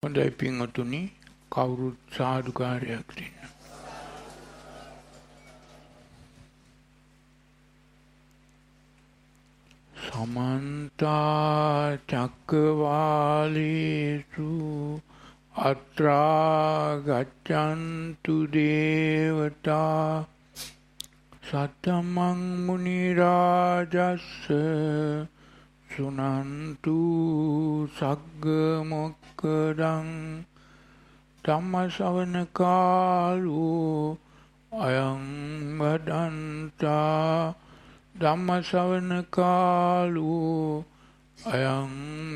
හොඳයි පින්වතුනි කවුරුත් සාදුකාරයක් දෙන්න. සමන්ත චක්කවාලේසු අත්‍රා ගච්ඡන්තු දේවතා සත්තමං මුනි රාජස්ස සුනන්තු සග්ග මොක්ඛදං ධම්ම ශ්‍රවණ කාලෝ අයං වදන්තා ධම්ම ශ්‍රවණ කාලෝ අයං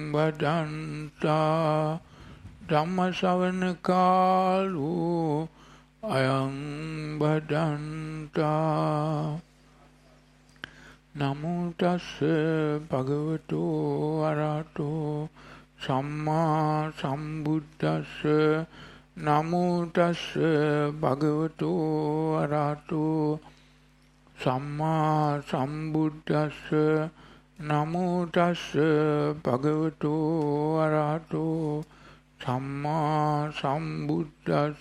වදන්තා ධම්ම ශ්‍රවණ කාලෝ අයං වදන්තා නමෝ තස්ස භගවතු අරහතෝ සම්මා සම්බුද්දස්ස නමෝ තස්ස භගවතු අරහතෝ සම්මා සම්බුද්දස්ස නමෝ තස්ස භගවතු අරහතෝ සම්මා සම්බුද්දස්ස.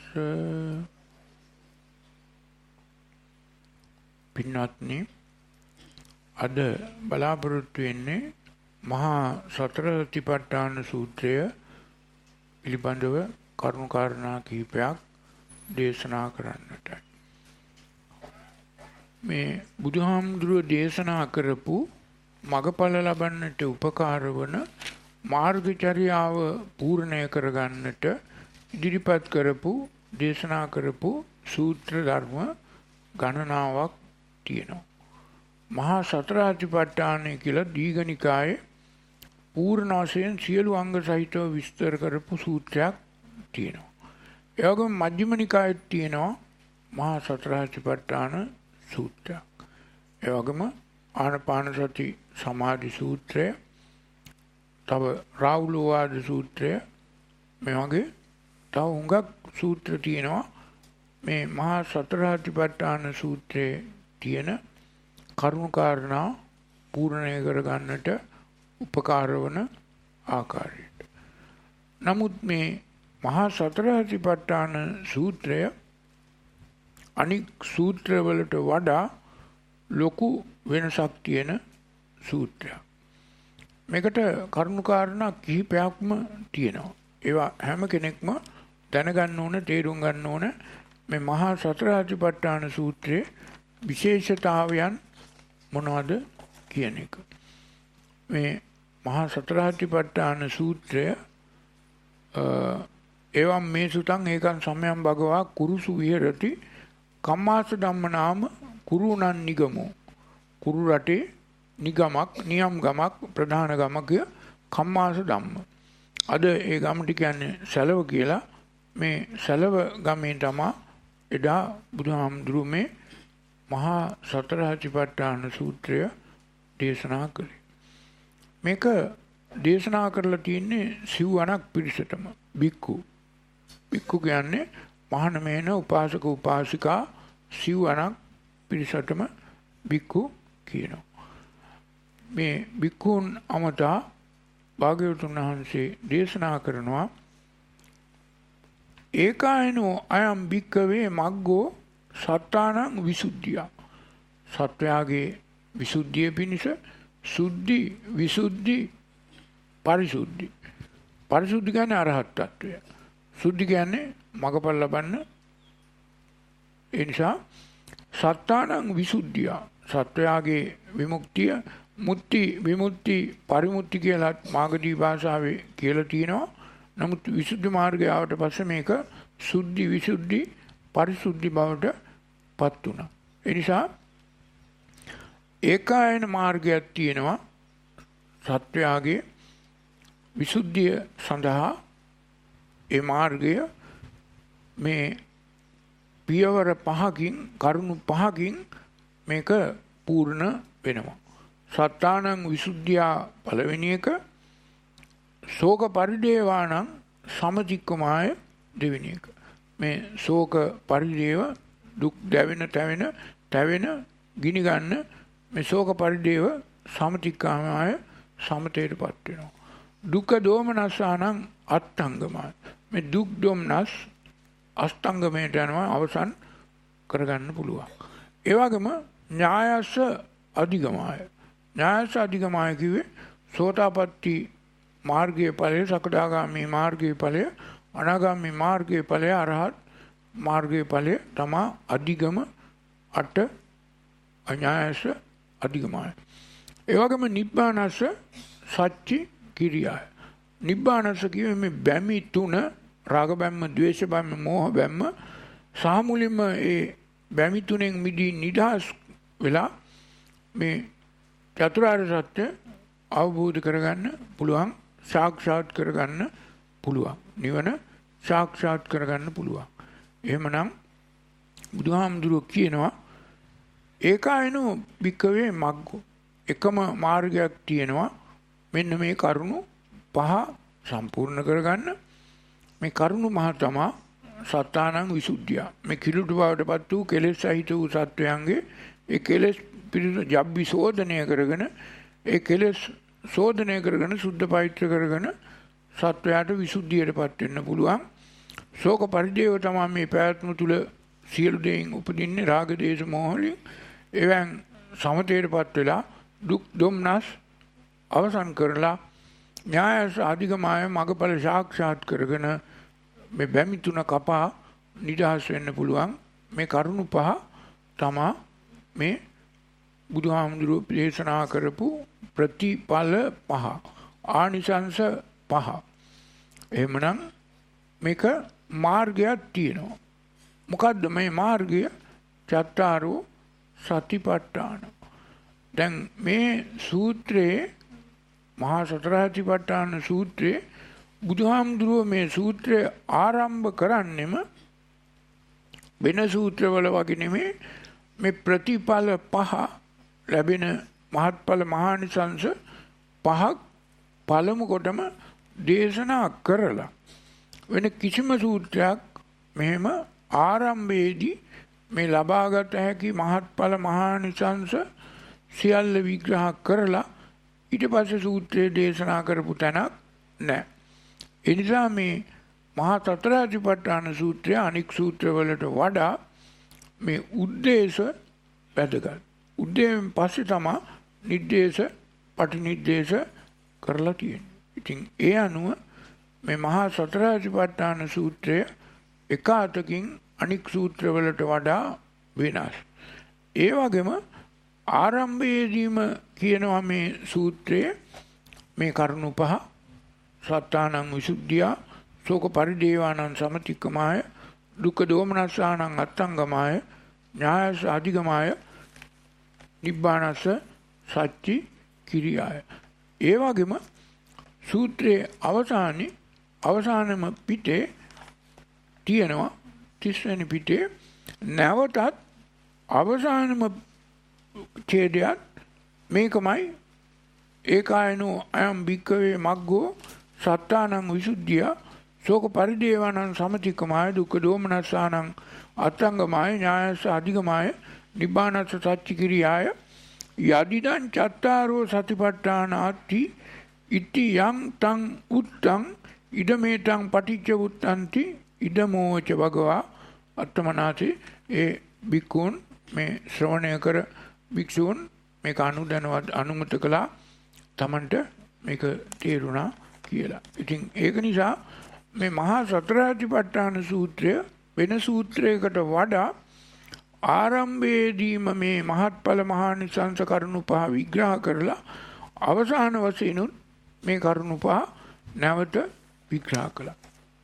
පින්වත්නි, අද බලාපොරොත්තු වෙන්නේ මහා සතර සතිපට්ඨාන සූත්‍රය පිළිබඳව කරුණු කාරණා කිහිපයක් දේශනා කරන්නටයි. මේ බුදුහාමුදුරුවෝ දේශනා කරපු මගඵල ලබන්නට උපකාර වන මාර්ගචර්යාව පූර්ණය කරගන්නට ඉදිරිපත් කරපු දේශනා කරපු සූත්‍ර ධර්ම ගණනාවක් තියෙනවා. මහා සතර සතිපට්ඨානය කියලා දීඝනිකායේ පූර්ණ වශයෙන් සියලු අංග සහිතව විස්තර කරපු සූත්‍රයක් තියෙනවා. ඒ වගේම මජ්ක්‍ධිම නිකායේ තියෙනවා මහා සතර සතිපට්ඨාන සූත්‍රයක්. ඒ වගේම ආනාපාන සති සමාධි සූත්‍රය, තව රාහුලෝවාද සූත්‍රය, මේ වගේ තව හුඟක් සූත්‍ර තියෙනවා. මේ මහා සතර සතිපට්ඨාන සූත්‍රයේ තියෙන කරුණු කාරණා පූර්ණය කරගන්නට උපකාර වන ආකාරයට. නමුත් මේ මහා සතර සතිපට්ඨාන සූත්‍රය අනික් සූත්‍රවලට වඩා ලොකු වෙනසක් තියෙන සූත්‍රයක්. මේකට කරුණු කාරණා කිහිපයක්ම තියෙනවා. ඒවා හැම කෙනෙක්ම දැනගන්න ඕන, තේරුම් ගන්න ඕන. මේ මහා සතර සතිපට්ඨාන සූත්‍රයේ විශේෂතාවයන් මොනවද කියන එක. මේ මහා සතර සතිපට්ඨාන සූත්‍රය එවම් මේ සුතං ඒකං සමයං භගවා කුරුසු විහෙරති කම්මාස ධම්ම නාම කුරුණන් නිගමෝ. කුරු රටේ නිගමක්, නියම් ගමක්, ප්‍රධාන ගමක කම්මාස ධම්ම. අද ඒ ගමට කියන්නේ සැලව කියලා. මේ සැලව ගමේ තමයි එදා බුදුහාමුදුරුවෝ මේ මහා සතර සතිපට්ඨාන සූත්‍රය දේශනා කළේ. මේක දේශනා කරලා තියෙන්නේ සිව්වණක් පිරිසටම. බික්කු කියන්නේ මහානමේන උපාසක උපාසිකා සිව්වණක් පිරිසටම බික්කු කියනවා. මේ බික්කුන් අමතා භාග්‍යවතුන් වහන්සේ දේශනා කරනවා ඒකායනෝ අයම් බික්කවේ මග්ගෝ සත්තානං විසුද්ධිය. සත්වයාගේ විසුද්ධිය පිණිස සුද්ධි, විසුද්ධි, පරිසුද්ධි. පරිසුද්ධි කියන්නේ අරහත් ත්වය. සුද්ධි කියන්නේ මගපල් ලබන්න. ඒ නිසා සත්තානං විසුද්ධිය, සත්වයාගේ විමුක්තිය, මුක්ති, විමුක්ති, පරිමුක්ති කියලා මාගදී භාෂාවේ කියලා තියෙනවා. නමුත් විසුද්ධි මාර්ගය ආවට පස්සේ මේක සුද්ධි, විසුද්ධි, පරිසුද්ධි බවට පත් වුණා. ඒ නිසා ඒකායන මාර්ගයක් තියෙනවා සත්වයාගේ විසුද්ධිය සඳහා. ඒ මාර්ගය මේ පියවර 5කින්, කරුණු 5කින් මේක පූර්ණ වෙනවා. සත්තානං විසුද්ධියා පළවෙනි එක, ශෝක පරිදේවානං සමතික්කමාය දෙවෙනි එක. මේ ශෝක පරිදේව, දුක් තැවෙන ගිනි ගන්න මේ ශෝක පරිදේව සමතික්කමාය සමතේටපත් වෙනවා. දුක්ඛ දෝමනස්සානං අත්ංගමයි. මේ දුක් දොම්නස් අස්තංගමයට යනවා අවසන් කරගන්න පුළුවන්. ඒ වගේම ඥායස්ස අධිගමාය. ඥායස්ස අධිගමාය කිව්වේ සෝතාපට්ටි මාර්ගයේ ඵලය, සකදාගාමී මාර්ගයේ ඵලය, අනාගාමී මාර්ගයේ ඵලය, අරහත් මාර්ගයේ ඵලය තමා අධිගම අට අඥායස්ස අධිගමාය. ඒ වගේම නිබ්බානස්ස සච්චි කිරියාය. නිබ්බානස්ස කියුවේ මේ බැමි තුන, රාග බැම්ම, ද්වේෂ බැම්ම, මෝහ බැම්ම සහ මුලින්ම ඒ බැමි තුනෙන් මිදී නිදහස් වෙලා මේ චතුරාර්ය සත්‍ය අවබෝධ කරගන්න පුළුවන්, සාක්ෂාත් කරගන්න පුළුවන්, නිවන සාක්ෂාත් කරගන්න පුළුවන්. එහෙමනම් බුදුහාමුදුරුවෝ කියනවා ඒකායනෝ භික්ඛවේ මග්ගෝ, එකම මාර්ගයක් තියෙනවා මෙන්න මේ කරුණු පහ සම්පූර්ණ කරගන්න. මේ කරුණු මහ තමා සත්තානං විසුද්ධිය. මේ කිලුට බවටපත් වූ කෙලෙස් සහිත වූ සත්වයන්ගේ ඒ කෙලෙස් පිරිස ජබ්බි සෝදනය කරගෙන, ඒ කෙලෙස් සෝදනය කරගෙන සුද්ධ පවිත්‍ර කරගෙන සත්වයාට විසුද්ධියටපත් වෙන්න පුළුවන්. ශෝක පරිදේව තමයි මේ පැවැත්ම තුල සියලු දෙයින් උපදින්නේ රාග දේශ මොහ වලින්. එවන් සමතේටපත් වෙලා දුක් දොම්නස් අවසන් කරලා ඥායස අධිගමාය මගඵල සාක්ෂාත් කරගෙන මේ බැමි තුන කපා නිදහස් වෙන්න පුළුවන්. මේ කරුණු පහ තමා මේ බුදුහාමුදුරුවෝ දේශනා කරපු ප්‍රතිඵල පහ, ආනිසංස පහ. එහෙමනම් මේක මාර්ගයක් තියෙනවා. මොකද්ද මේ මාර්ගය? චත්තාරෝ සතිපට්ඨාන. දැන් මේ සූත්‍රයේ මහා සතරාතිපට්ඨාන සූත්‍රයේ බුදුහාමුදුරුවෝ මේ සූත්‍රය ආරම්භ කරන්නෙම වෙන සූත්‍රවල වගේ නෙමෙයි. මේ ප්‍රතිඵල පහ ලැබෙන මහත්ඵල මහානිසංස පහක් පළමු කොටම දේශනා කරලා වෙන කිසිම සූත්‍රයක් මෙහෙම ආරම්භයේදී මේ ලබාගත හැකි මහත්ඵල මහානිසංස සියල්ල විග්‍රහ කරලා ඊට පස්සේ සූත්‍රයේ දේශනා කරපු තැනක් නැහැ. ඒ නිසා මේ මහා සතරාතිපට්ඨාන සූත්‍රය අනික් සූත්‍රවලට වඩා මේ උද්දේශ වැදගත්. උද්දේශයෙන් පස්සේ තමයි නිर्देश පටිනිर्देश කරලා තියෙන්නේ. ඉතින් ඒ අනුව මේ මහා සතරාතිපට්ඨාන සූත්‍රය එක අතකින් අනික් සූත්‍රවලට වඩා වෙනස්. ඒ වගේම ආරම්භයේදීම කියනවා මේ සූත්‍රයේ මේ කරුණු පහ සත්තානං විසුද්ධිය, ශෝක පරිදේවානං සමතික්කමාය, දුක්ඛ දෝමනස්සානං අත්ංගමාය, ඥායස අධිගමාය, නිබ්බානස්ස සච්චි කිරියාය. ඒ වගේම සූත්‍රයේ අවසානම පිටේ තියෙනවා 30 වෙනි පිටේ නැවතත් අවසානම ඡේදයක් මේකමයි. ඒකායනෝ අයම් භික්ඛවේ මග්ගෝ සත්තානං විසුද්ධිය, ශෝක පරිදේවානං සමතික්කමාය, දුක්ඛ දෝමනස්සානං අත්ංගමාය, ඥායස අධිගමාය, නිබ්බානස්ස සච්චි කිරියාය. යදිදං චත්තාරෝ සතිපට්ඨානාති ඉති යං තං උත්තං ඉදමේතං පටිච්ච උත්තන්ති ඉදමෝච භගවා අත්තමනාති. ඒ බික්කුන් මේ ශ්‍රවණය කර භික්ෂූන් මේක අනුමත කළා. තමන්ට මේක තේරුණා කියලා. ඉතින් ඒක නිසා මේ මහා සතරාතිපට්ඨාන සූත්‍රය වෙන සූත්‍රයකට වඩා ආරම්භයේදීම මේ මහත්ඵල මහානිසංස කරුණු පහ විග්‍රහ කරලා අවසාන වශයෙන් මේ කරුණු පහ නැවත විග්‍රහ කළා.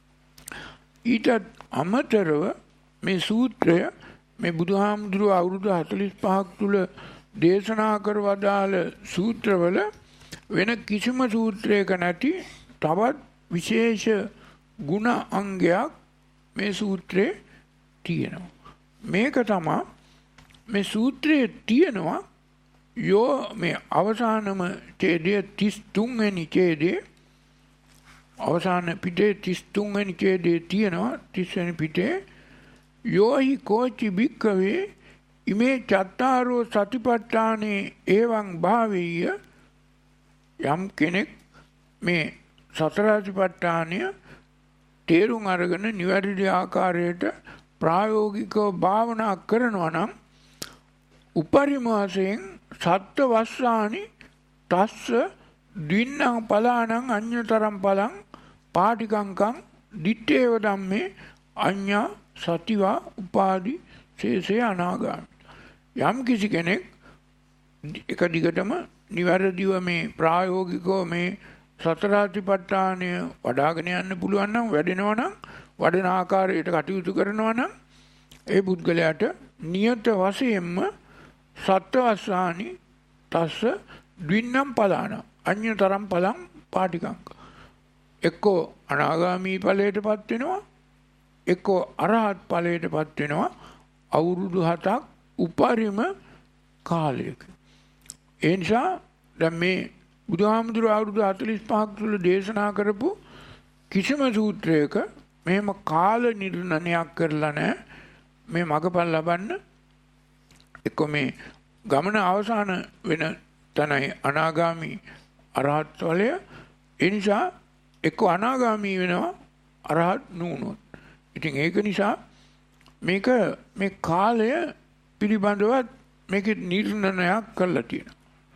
ඊට අමතරව මේ සූත්‍රය මේ බුදුහාමුදුරුවෝ අවුරුදු 45ක් තුල දේශනා කරවදාළ සූත්‍රවල වෙන කිසිම සූත්‍රයක නැති තවත් විශේෂ ගුණ අංගයක් මේ සූත්‍රයේ තියෙනවා. මේක තමයි මේ සූත්‍රයේ තියෙනවා යෝ මේ අවසානම ඡේදය 33 වෙනි ඡේදයේ අවසාන පිටේ 33 වෙනි ඡේදයේ තියෙනවා 30 වෙනි පිටේ යෝහි කෝචි භික්ඛවේ ඉමේ චත්තාරෝ සතිපට්ඨානේ එවං භාවීය. යම් කෙනෙක් මේ සතරාතිපට්ඨානය තේරුම් අරගෙන නිවැරදි ආකාරයට ප්‍රායෝගිකව භාවනා කරනවා නම් උපරිම වශයෙන් සත්ත්ව වස්සානි තස්ස දින්නම් පලානං අඤ්ඤතරම් පලං පාටිකංකං දිත්තේව ධම්මේ අඤ්ඤා සතිවා උපාදි ශේෂේ අනාගාමි. යම් කිසි කෙනෙක් එක දිගටම නිවැරදිව මේ ප්‍රායෝගිකව මේ සතරාතිපට්ඨානය වඩාගෙන යන්න පුළුවන් නම් වැඩෙනවා නම් වඩන ආකාරයට කටයුතු කරනවා නම් ඒ පුද්ගලයාට නියත වශයෙන්ම සත්වස්සානි තස්ස ද්වින්නම් පලාන අඤ්ඤතරම් පලං පාටිකංක එක්කෝ අනාගාමී ඵලයටපත් වෙනවා එක්කෝ අරහත් ඵලයටපත් වෙනවා අවුරුදු 7ක් උපරිම කාලයක. ඒ නිසා දැන් මේ බුදුහාමුදුරුවෝ අවුරුදු 45ක් තුළ දේශනා කරපු කිසිම සූත්‍රයක මෙහෙම කාල නිර්ණයක් කරලා නැහැ. මේ මගපල් ලබන්න එක්ක මේ ගමන අවසාන වෙන තැනයි අනාගාමී අරහත් ඵලය. ඒ නිසා එක්ක අනාගාමී වෙනවා අරහත් නුනොත්. ඉතින් ඒක නිසා මේක මේ කාලය පිළිබඳව මේකේ නිර්ණයක් කරලා තියෙනවා.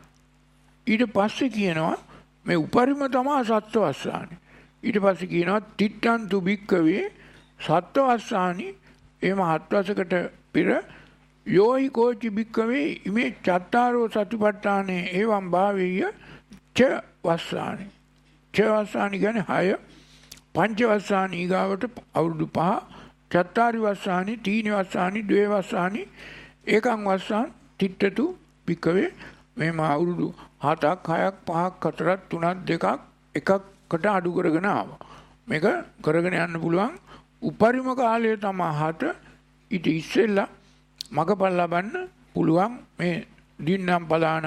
ඊට පස්සේ කියනවා මේ උපරිම තමා සත්වස්සානි. ඊට පස්සේ කියනවා තිට්ඨන්තු භික්ඛවේ සත්වස්සානි එම 7 වසකට පෙර යෝහි කෝචි භික්ඛවේ ඉමේ චත්තාරෝ සතිපට්ඨානේ එවං භාවීය ච වස්සානි. ච වස්සානි කියන්නේ 6 පංච වස්සානි ඊගාවට අවුරුදු 5 චත්තාරි වස්සානි තීනි වස්සානි ද්වේ වස්සානි ඒකං වස්සාන් තිට්ඨතු භික්ඛවේ මේම අවුරුදු 7ක් 6ක් 5ක් 4ක් 3ක් 2ක් එකකට අඩු කරගෙන ආවා. මේක කරගෙන යන්න පුළුවන් උපරිම කාලය තමයි 7. ඊට ඉස්සෙල්ලා මගපල් ලබන්න පුළුවන් මේ දින්නම් පලානං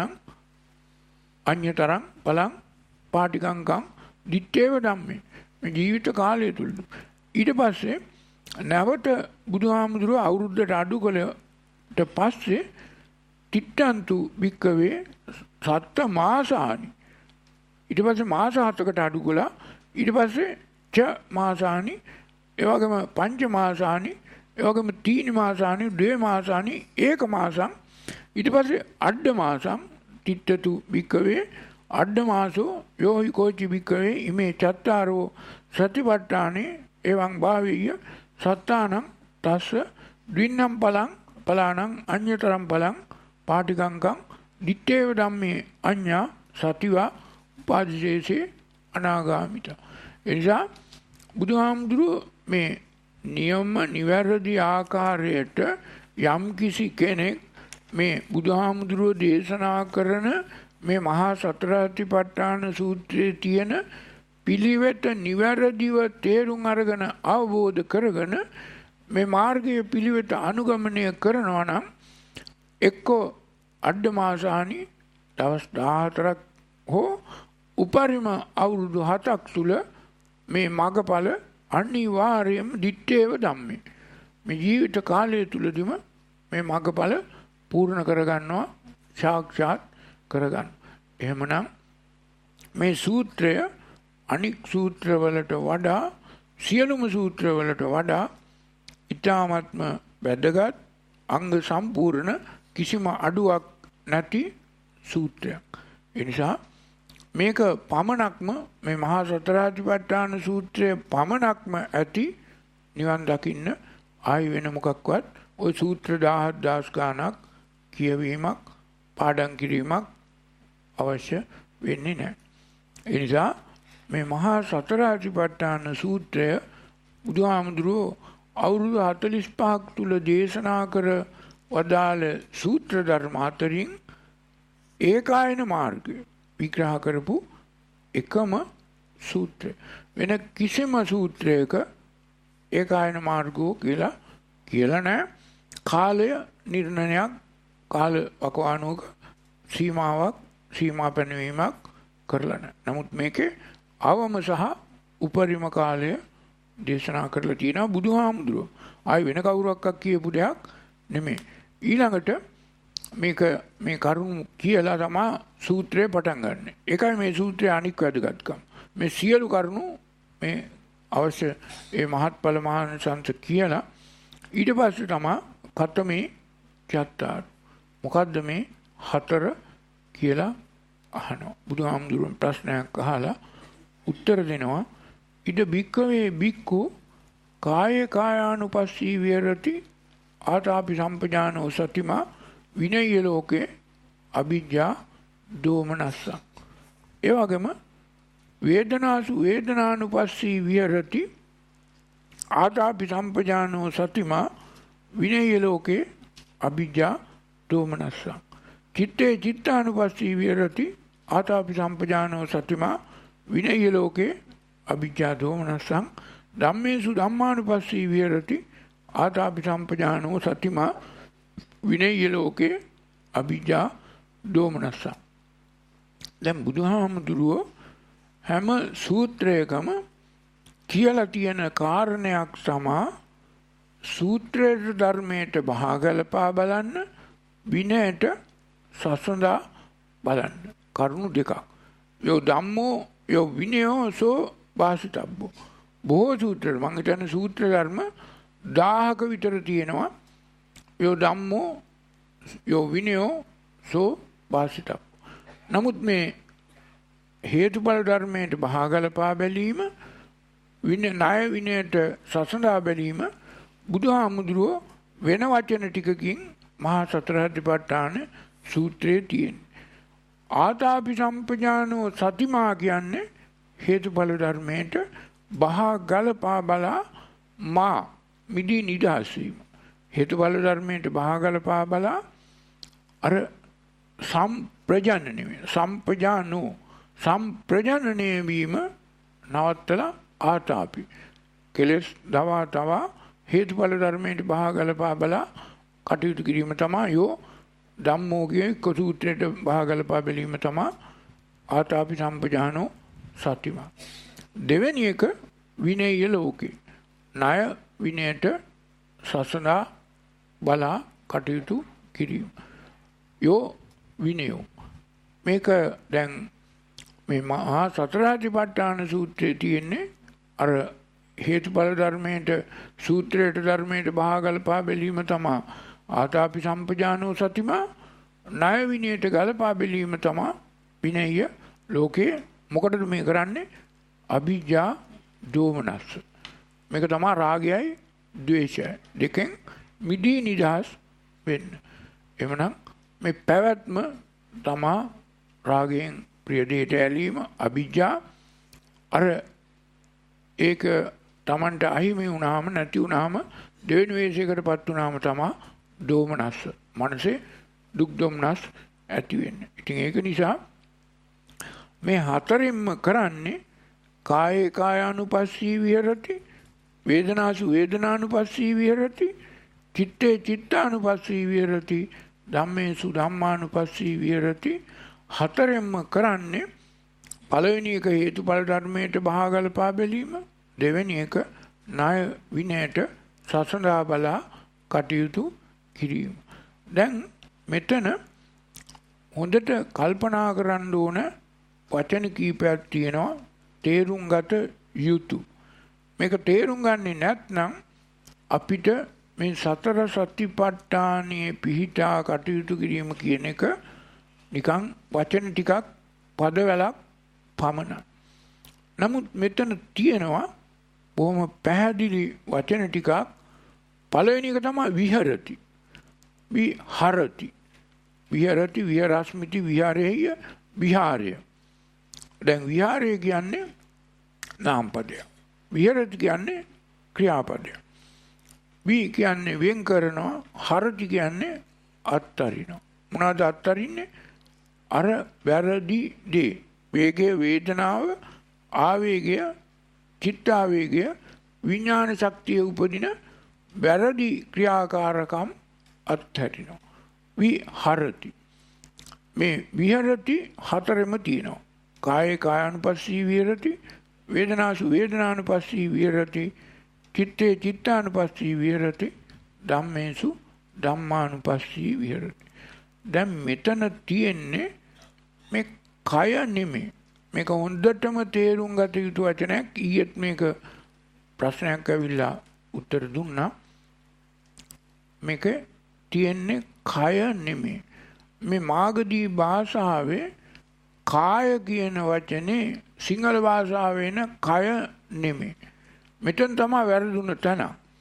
අඤ්ඤතරං පලං පාටිකංකං දිත්තේව ධම්මේ මේ ජීවිත කාලය තුල. ඊට පස්සේ නැවත බුදුහාමුදුරුවෝ අවුරුද්දට අඩු කළට පස්සේ තිට්ඨන්තු භික්ඛවේ සත්ත මාසානි ඊට පස්සේ මාස 7කට අඩු කළා. ඊට පස්සේ ච මාසානි එවැගේම පංච මාසානි එවැගේම තීනි මාසානි ද්වේ මාසානි ඒක මාසං ඊට පස්සේ අඩ මාසං තිට්ඨතු භික්ඛවේ අඩ මාසෝ යෝහි කෝචි භික්ඛවේ ඉමේ චත්තාරෝ සතිපට්ඨානේ එවං භාවීය සත්තානං තස්ස ද්වින්නම් පලං පලානං අඤ්ඤතරම් පලං පාටිකංකං දිත්තේව ධම්මේ අඤ්ඤා සතිවා උපාදිශේෂේ අනාගාමිත. එනිසා බුදුහාමුදුරුවෝ මේ නියම නිවැරදි ආකාරයට යම් කිසි කෙනෙක් මේ බුදුහාමුදුරුවෝ දේශනා කරන මේ මහා සතරාතිපට්ඨාන සූත්‍රයේ තියෙන පිළිවෙත නිවැරදිව තේරුම් අරගෙන අවබෝධ කරගෙන මේ මාර්ගයේ පිළිවෙත අනුගමනය කරනවා නම් එක්කෝ අඩ මාසානි දවස් 14ක් හෝ උපරිම අවුරුදු 7ක් තුල මේ මගඵල අනිවාර්යයෙන්ම දිත්තේව ධම්මේ මේ ජීවිත කාලය තුලදීම මේ මගඵල පූර්ණ කරගන්නවා සාක්ෂාත් කරගන්න. එහෙමනම් මේ සූත්‍රය අනික් සූත්‍රවලට වඩා සියලුම සූත්‍රවලට වඩා ඊ타ත්ම වැදගත් අංග සම්පූර්ණ කිසිම අඩුවක් නැති සූත්‍රයක්. ඒ නිසා මේක පමණක්ම මේ මහා සතරාතිපට්ඨාන සූත්‍රයේ පමණක්ම ඇති නිවන් දකින්න ආයි වෙන මොකක්වත් ওই සූත්‍ර 10000 ගානක් කියවීමක් පාඩම් කිරීමක් අවශ්‍ය වෙන්නේ නැහැ. ඒ නිසා මේ මහා සතරාතිපට්ඨාන සූත්‍රය බුදුහාමුදුරුවෝ අවුරුදු 45ක් තුල දේශනා කර වදාළ සූත්‍ර ධර්ම අතරින් ඒකායන මාර්ගය විග්‍රහ කරපු එකම සූත්‍රය. වෙන කිසිම සූත්‍රයක ඒකායන මාර්ගෝ කියලා නැහැ. කාලය නිර්ණයක් කාල වකවානුවක සීමා පැනවීමක් කරලා නැහැ. නමුත් මේකේ අවම සහ උපරිම කාලය දේශනා කරලා තියෙනවා බුදුහාමුදුරුවෝ. ආයි වෙන කවුරක්ක් කියපු දෙයක් නෙමෙයි. ඊළඟට මේ කරුණු කියලා තමයි සූත්‍රය පටන් ගන්න. ඒකයි මේ සූත්‍රයේ අනික් වැදගත්කම. මේ සියලු කරුණු මේ අවශ්‍ය ඒ මහත්ඵල මහානිසංස කියලා ඊට පස්සේ තමයි කතමේ චත්තාර මොකද්ද මේ හතර කියලා අහනවා. බුදුහාමුදුරුවෝ ප්‍රශ්නයක් අහලා උත්තර දෙනවා. ඉද භික්ඛවේ භික්ඛු කායේ කායානුපස්සී විහෙරති ආතාපි සම්පජානෝ සතිමා විනය්‍ය ලෝකේ අවිජ්ජා දෝමනස්සං. ඒ වගේම වේදනාසු වේදනානුපස්සී විහෙරති ආතාපි සම්පජානෝ සතිමා විනය්‍ය ලෝකේ අවිජ්ජා දෝමනස්සං. චිත්තේ චිත්තානුපස්සී විහෙරති ආතාපි සම්පජානෝ සතිමා විනය්‍ය ලෝකේ අවිජ්ජා දෝමනස්සං. ධම්මේසු ධම්මානුපස්සී විහෙරති ආතාපි සම්පජානෝ සතිමා විනය්‍ය ලෝකේ අවිජ්ජා දෝමනස්සං. දැන් බුදුහාමුදුරුවෝ හැම සූත්‍රයකම කියලා තියෙන කාරණයක් තමා සූත්‍රයේ ධර්මයට බහගලපා බලන්න විනයට සසඳා බලන්න. කරුණු දෙකක්. යෝ ධම්මෝ යෝ විනයෝ සෝ වාසිතබ්බෝ. බොහෝ සූත්‍ර මම හිතන්නේ සූත්‍ර ධර්ම 1000ක විතර තියෙනවා. යෝ ධම්මෝ යෝ විනයෝ සෝ වාසිතබ්බෝ. නමුත් මේ හේතුඵල ධර්මයට බහගලපා බැලීම විනය ණය විනයට සසඳා බැලීම බුදුහාමුදුරුවෝ වෙන වචන ටිකකින් මහා සතරහදිපට්ඨාන සූත්‍රයේ තියෙනවා. ආතාපි සම්පජානෝ සතිමා කියන්නේ හේතුඵල ධර්මයට බහගලපා බලා මා මිදී නිදහස් වීම. හේතුඵල ධර්මයට බහගලපා බලා අර සම්ප්‍රජානෝ සම්ප්‍රජානනය වීම නවත්තලා ආතාපි කෙලස් දවා තවා හේතුඵල ධර්මයට බහගලපා බලා කටයුතු කිරීම තමයි යෝ ධම්මෝ කියන සූත්‍රයට බහගලපා බැලීම තමයි ආතාපි සම්පජානෝ සතිමා. දෙවෙනි එක විනය්‍ය ලෝකේ ණය විනයට සසඳා බලා කටයුතු කිරීම. යෝ විනයෝ මේක දැන් මේ මහා සතරාදිපට්ඨාන සූත්‍රයේ තියෙන්නේ අර හේතුඵල ධර්මයට සූත්‍රයට ධර්මයට බහගලපා බැලීම තමයි ආතාපි සම්පජානෝ සතිමා. ණය විනයට ගලපා බැලීම තමයි විනය්‍ය ලෝකේ. මොකටද මේ කරන්නේ? අවිජ්ජා දෝමනස්ස. මේක තමයි රාගයයි ද්වේෂයයි දෙකෙන් මිදී නිදහස් වෙන්න. එමනම් මේ පැවැත්ම තමයි රාගයෙන් ප්‍රිය දෙයට ඇලීම අවිජ්ජා. අර ඒක Tamanට අහිමි වුණාම නැති වුණාම දෙවෙනි වේශයකටපත් වුණාම තමයි දෝමනස්ස. මනසේ දුක් දුම්නස් ඇති වෙන්නේ. ඉතින් ඒක නිසා මේ හතරෙන්ම කරන්නේ කායේ කායානුපස්සී විහෙරති වේදනාසු වේදනානුපස්සී විහෙරති චිත්තේ චිත්තානුපස්සී විහෙරති ධම්මේසු ධම්මානුපස්සී විහෙරති. හතරෙන්ම කරන්නේ පළවෙනි එක හේතුඵල ධර්මයට බහගලපා බැලීම, දෙවෙනි එක ණය විනයට සසඳා බලා කටයුතු කිරීම. දැන් මෙතන හොඳට කල්පනා කරන්න ඕන වචන කීපයක් තියෙනවා තේරුම් ගත යුතු. මේක තේරුම් ගන්නේ නැත්නම් අපිට මේ සතර සතිපට්ඨානයේ පිහිටා කටයුතු කිරීම කියන එක නිකන් වචන ටිකක් පදවලක් පමණයි. නමුත් මෙතන තියෙනවා බොහොම පැහැදිලි වචන ටිකක්. පළවෙනි එක තමයි විහරති. විහරති. විහරති විහරස්මිති විහාරේය විහාරය. දැන් විහාරය කියන්නේ නාම පදයක්. විහරති කියන්නේ ක්‍රියාපදයක්. වි කියන්නේ වෙන් කරනවා. හරති කියන්නේ අත්තරිනවා. මොනවාද අත්තරින්නේ? අර වැරදි දේ. වේගය, වේදනාව, ආවේගය, චිත්තාවේගය, විඥාන ශක්තිය උපදින වැරදි ක්‍රියාකාරකම් අත්හැරිනවා. විහරති. මේ විහරති හතරෙම තියෙනවා. කායේ කායානුපස්සී විහරති, වේදනාසු වේදනානුපස්සී විහරති, චිත්තේ චිත්තානුපස්සී විහරති, ධම්මේසු ධම්මානුපස්සී විහරති. දැන් මෙතන තියෙන්නේ මේ කය නෙමෙයි. මේක හොඳටම තේරුම් ගත යුතු වචනයක්. ඊයේත් මේක ප්‍රශ්නයක් ඇවිල්ලා උත්තර දුන්නා. මේක තියෙන්නේ කය නෙමෙයි. මේ මාගදී භාෂාවේ කාය කියන වචනේ සිංහල භාෂාවේ න කය නෙමෙයි. මෙතන තමයි වැරදුන තැන.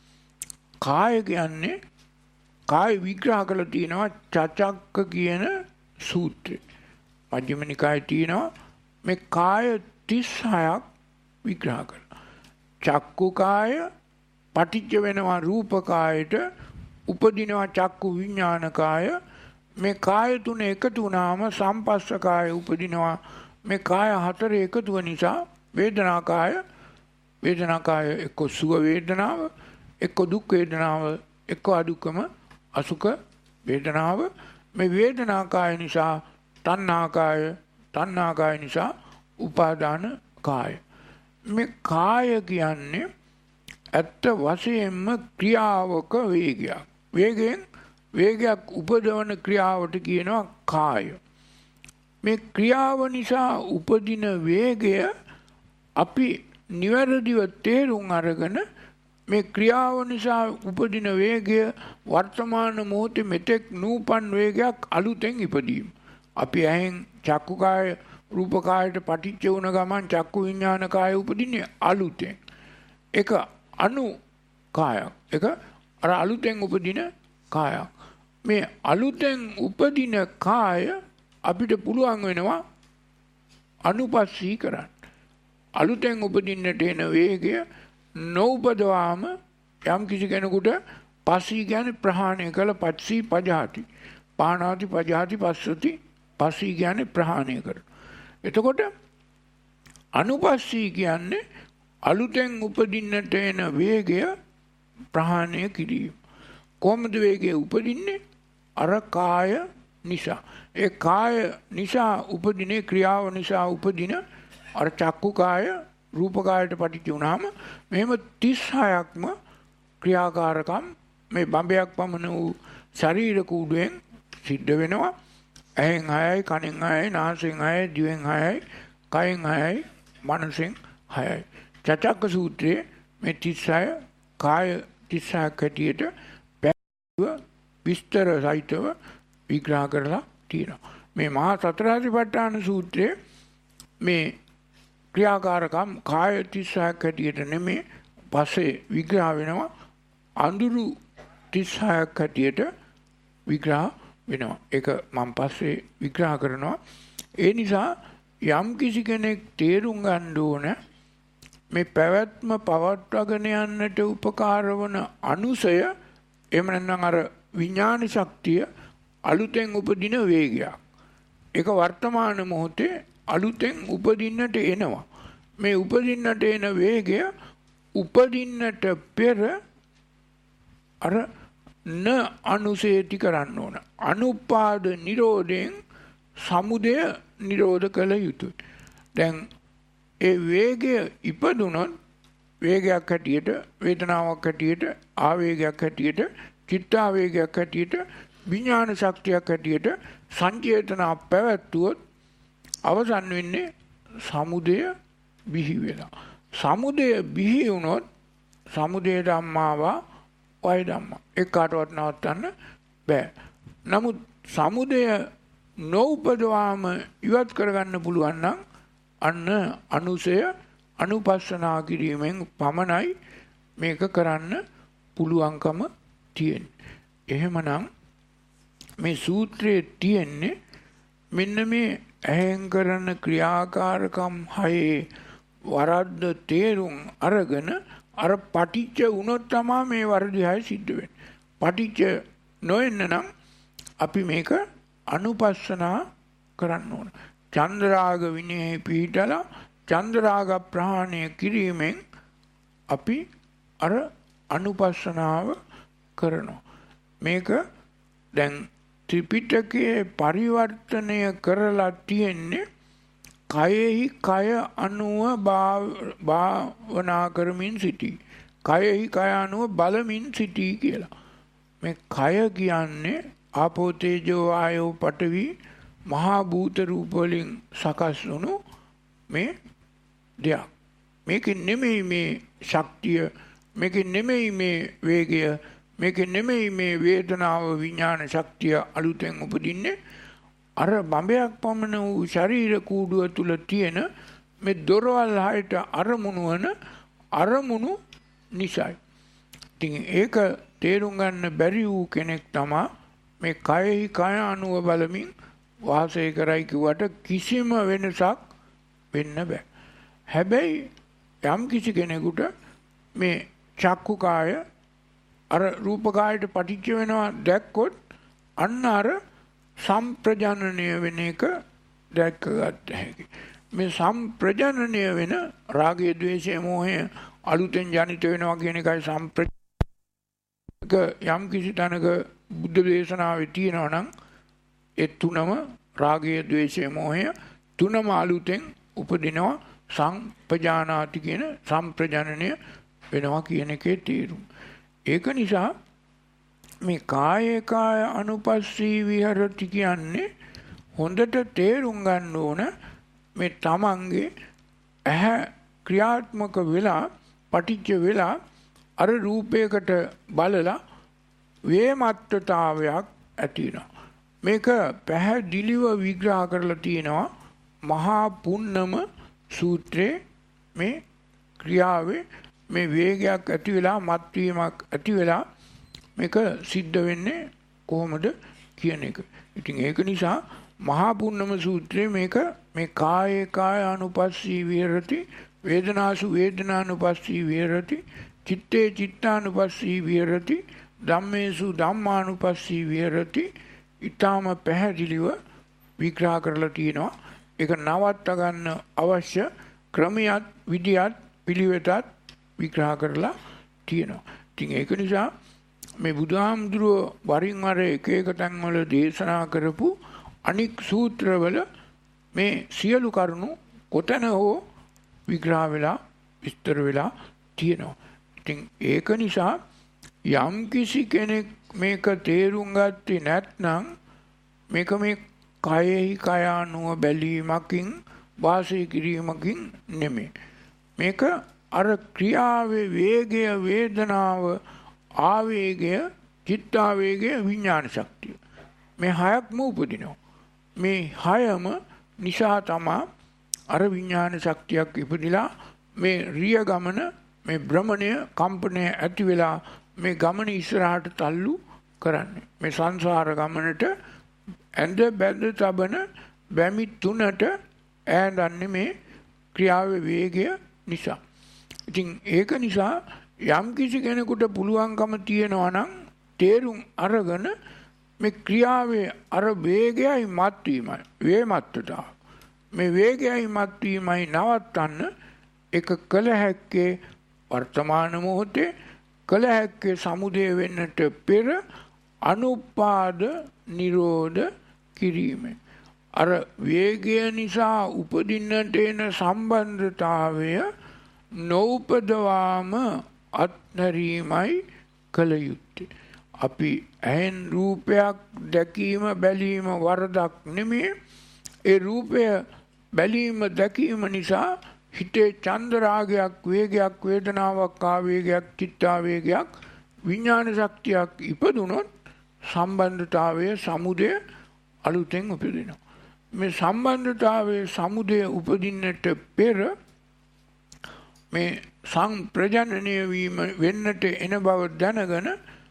කාය කියන්නේ කාය විග්‍රහ කරලා තියෙනවා චචක්ක කියන සූත්‍රය. මජ්ක්‍ධිම නිකායේ තියෙනවා මේ කාය 36ක් විග්‍රහ කරලා. චක්කු කාය පටිච්ච වෙනවා රූප කායට, උපදිනවා චක්කු විඥාන කාය. මේ කාය තුන එකතු වුණාම සම්පස්ස කාය උපදිනවා. මේ කාය හතර එකතුව නිසා වේදනා කාය. වේදනා කාය එක්ක සුඛ වේදනාව, එක්ක දුක් වේදනාව, එක්ක අදුක්කම අසුඛ වේදනාව. මේ වේදනා කාය නිසා තණ්හා කාය, තණ්හා කාය නිසා උපාදාන කාය. මේ කාය කියන්නේ ඇත්ත වශයෙන්ම ක්‍රියාවක වේගයක්. වේගයක් උපදවන ක්‍රියාවට කියනවා කාය. මේ ක්‍රියාව නිසා උපදින වේගය අපි නිවැරදිව තේරුම් අරගෙන මේ ක්‍රියාව නිසා උපදින වේගය වර්තමාන මොහොතේ මෙතෙක් නූපන් වේගයක් අලුතෙන් ඉපදීම. අපි ඇහෙන් චක්කු කාය රූප කායට පටිච්ච වුණ ගමන් චක්කු විඥාන කාය උපදින්නේ අලුතෙන්. ඒක අනු කායක්. ඒක අර අලුතෙන් උපදින කායක්. මේ අලුතෙන් උපදින කාය අපිට පුළුවන් වෙනවා අනුපස්සී කරන්න. අලුතෙන් උපදින්නට එන වේගය නොඋපදවාම යම් කිසි කෙනෙකුට පස්සී කියන්නේ ප්‍රහාණය කළ පස්සී පජාති. පාණාති පජාති පස්සති. පස්සී කියන්නේ ප්‍රහාණය කර. එතකොට අනුපස්සී කියන්නේ අලුතෙන් උපදින්නට එන වේගය ප්‍රහාණය කිරීම. කොහොමද වේගය උපදින්නේ? අර කාය නිසා. ඒ කාය නිසා උපදින ක්‍රියාව නිසා උපදින අර චක්කු කාය රූප කායට පටිච්ච වුණාම මෙහෙම 36ක්ම ක්‍රියාකාරකම් මේ බඹයක් පමණ වූ ශරීර කූඩුවෙන් සිද්ධ වෙනවා. ඇහෙන් 6යි, කනෙන් 6යි, නාසයෙන් 6යි, දිවෙන් 6යි, කයෙන් 6යි, මනසෙන් 6යි. චචක්ක සූත්‍රයේ මේ 36 කාය 36ක් හැටියට විස්තර සහිතව විග්‍රහ කරලා තියෙනවා. මේ මහා සතරාතිපට්ඨාන සූත්‍රයේ මේ ක්‍රියාකාරකම් කාය 36ක් හැටියට නෙමෙයි පස්සේ විග්‍රහ වෙනවා. අඳුරු 36ක් හැටියට විග්‍රහ වෙනවා. ඒක මම පස්සේ විග්‍රහ කරනවා. ඒ නිසා යම් කිසි කෙනෙක් තේරුම් ගන්න ඕන මේ පැවැත්ම පවත්වාගෙන යන්නට උපකාර වන අනුසය, එහෙම නැත්නම් අර විඥාන ශක්තිය අලුතෙන් උපදින වේගයක්. ඒක වර්තමාන මොහොතේ අලුතෙන් උපදින්නට එනවා. මේ උපදින්නට එන වේගය උපදින්නට පෙර අර න අනුසේති කරන්න ඕන. අනුපාද නිරෝධයෙන් සමුදය නිරෝධ කළ යුතුයි. දැන් ඒ වේගය ඉපදුනොත් වේගයක් හැටියට, වේදනාවක් හැටියට, ආවේගයක් හැටියට, චිත්තාවේගයක් හැටියට, විඥාන ශක්තියක් හැටියට සංචේතන පැවැත්වුවොත් අවසන් වෙන්නේ සමුදය බිහි වෙලා. සමුදය බිහි වුණොත් සමුදය ධම්මාවා වය ධම්මා එකකටවත් නවත්තන්න බෑ. නමුත් සමුදය නොඋපදවාම ඉවත් කරගන්න පුළුවන් නම් අන්න අනුසය අනුපස්සනා කිරීමෙන් පමණයි මේක කරන්න පුළුවන්කම තියෙන්නේ. එහෙමනම් මේ සූත්‍රයේ තියෙන්නේ මෙන්න මේ ඇහෙන් කරන ක්‍රියාකාරකම් හයේ වරද්ද තේරුම් අරගෙන අර පටිච්ච වුණොත් තමයි මේ වරදි හය සිද්ධ වෙන්නේ. පටිච්ච නොවෙන්න නම් අපි මේක අනුපස්සනා කරන්න ඕන. චන්ද්‍රාග විනයෙහි පිහිටලා චන්ද්‍රාග ප්‍රහාණය කිරීමෙන් අපි අර අනුපස්සනාව කරනවා. මේක දැන් ත්‍රිපිටකයේ පරිවර්තනය කරලා තියෙන්නේ කයෙහි කය අනුව භාවනා කරමින් සිටී. කයෙහි කය අනුව බලමින් සිටී කියලා. මේ කය කියන්නේ ආපෝ තේජෝ ආයෝ පඨවි මහා භූත රූප වලින් සකස් වුණු මේ දෙයක්. මේකෙන් නෙමෙයි මේ ශක්තිය, මේකෙන් නෙමෙයි මේ වේගය, මේකෙන් නෙමෙයි මේ වේදනාව විඥාන ශක්තිය අලුතෙන් උපදින්නේ. අර බඹයක් පමණ වූ ශරීර කූඩුව තුල තියෙන මේ දොරවල් හයට අරමුණු වන අරමුණු නිසායි. ඉතින් ඒක තේරුම් ගන්න බැරි වූ කෙනෙක් තමයි මේ කයෙහි කය අනුව බලමින් වාසය කරයි කිව්වට කිසිම වෙනසක් වෙන්න බෑ. හැබැයි යම් කිසි කෙනෙකුට මේ චක්කු කාය අර රූප කායට පටිච්ච වෙනවා දැක්කොත් අන්න අර සම්ප්‍රජනනය වෙන එක දැක්ක ගන්න හැකි. මේ සම්ප්‍රජනනය වෙන රාගය, ද්වේෂය, මෝහය අලුතෙන් ජනිත වෙනවා කියන එකයි යම් කිසි තැනක බුද්ධ දේශනාවේ තියෙනවා නම් ඒ තුනම රාගය, ද්වේෂය, මෝහය තුනම අලුතෙන් උපදිනවා සංපජානාති කියන සම්ප්‍රජනනය වෙනවා කියන එකේ තේරුම. ඒක නිසා මේ කායේ කාය අනුපස්සී විහෙරති කියන්නේ හොඳට තේරුම් ගන්න ඕන මේ තමන්ගේ ඇහැ ක්‍රියාත්මක වෙලා පටිච්ච වෙලා අර රූපයකට බලලා වේමත්තතාවයක් ඇති වෙනවා. මේක පැහැදිලිව විග්‍රහ කරලා තියෙනවා මහා පුන්නම සූත්‍රයේ. මේ ක්‍රියාවේ මේ වේගයක් ඇති වෙලා මත්වීමක් ඇති වෙලා මේක සිද්ධ වෙන්නේ කොහොමද කියන එක. ඉතින් ඒක නිසා මහා පුන්නම සූත්‍රයේ මේක මේ කායේ කාය අනුපස්සී විහෙරති, වේදනාසු වේදනානුපස්සී විහෙරති, චිත්තේ චිත්තානුපස්සී විහෙරති, ධම්මේසු ධම්මානුපස්සී විහෙරති ඊටම පැහැදිලිව විග්‍රහ කරලා තියෙනවා. ඒක නවත්ත ගන්න අවශ්‍ය ක්‍රමයක්, විදියක්, පිළිවෙතක් විග්‍රහ කරලා තියෙනවා. ඉතින් ඒක නිසා මේ බුදුහාමුදුරුව වරින් වර එක එක තැන්වල දේශනා කරපු අනික් සූත්‍රවල මේ සියලු කරුණු කොතන හෝ විග්‍රහ වෙලා විස්තර වෙලා තියෙනවා. ඉතින් ඒක නිසා යම් කිසි කෙනෙක් මේක තේරුම් ගත්තේ නැත්නම් මේක මේ කයෙහි කය අනුව බැලීමකින් වාසය කිරීමකින් නෙමෙයි. මේක අර ක්‍රියාවේ වේගය, වේදනාව, ආවේගය, චිත්තාවේගය, විඥාන ශක්තිය මේ හයක්ම උපදිනවා. මේ හයම නිසා තමයි අර විඥාන ශක්තියක් ඉපදිලා මේ රිය ගමන, මේ භ්‍රමණය, කම්පනය ඇති වෙලා මේ ගමන ඉස්සරහට තල්ලු කරන්නේ. මේ සංසාර ගමනට ඇඳ බැඳ තබන බැමි තුනට ඈඳන්නේ මේ ක්‍රියාවේ වේගය නිසා. ඉතින් ඒක නිසා යම් කිසි කෙනෙකුට පුළුවන්කම තියෙනවා නම් තේරුම් අරගෙන මේ ක්‍රියාවේ අර වේගයයි මත්වීමයි, වේමත්තතාව, මේ වේගයයි මත්වීමයි නවත්තන්න එක කළ හැක්කේ වර්තමාන මොහොතේ, කළ හැක්කේ සමුදය වෙන්නට පෙර අනුපාද නිරෝධ කිරීමෙන්. අර වේගය නිසා උපදින්නට එන සම්බන්ධතාවය නෝපදවාම අත්හැරීමයි කළ යුත්තේ. අපි ඇහෙන් රූපයක් දැකීම, බැලීම වරදක් නෙමෙයි. ඒ රූපය බැලීම, දැකීම නිසා හිතේ චන්දරාගයක්, වේගයක්, වේදනාවක්, ආවේගයක්, චිත්තාවේගයක්, විඥාන ශක්තියක් ඉපදුනොත් සම්බන්ධතාවයේ සමුදය අලුතෙන් උපදිනවා. මේ සම්බන්ධතාවයේ සමුදය උපදින්නට පෙර මේ සංප්‍රජනනය වීම වෙන්නට එන බව දැනගෙන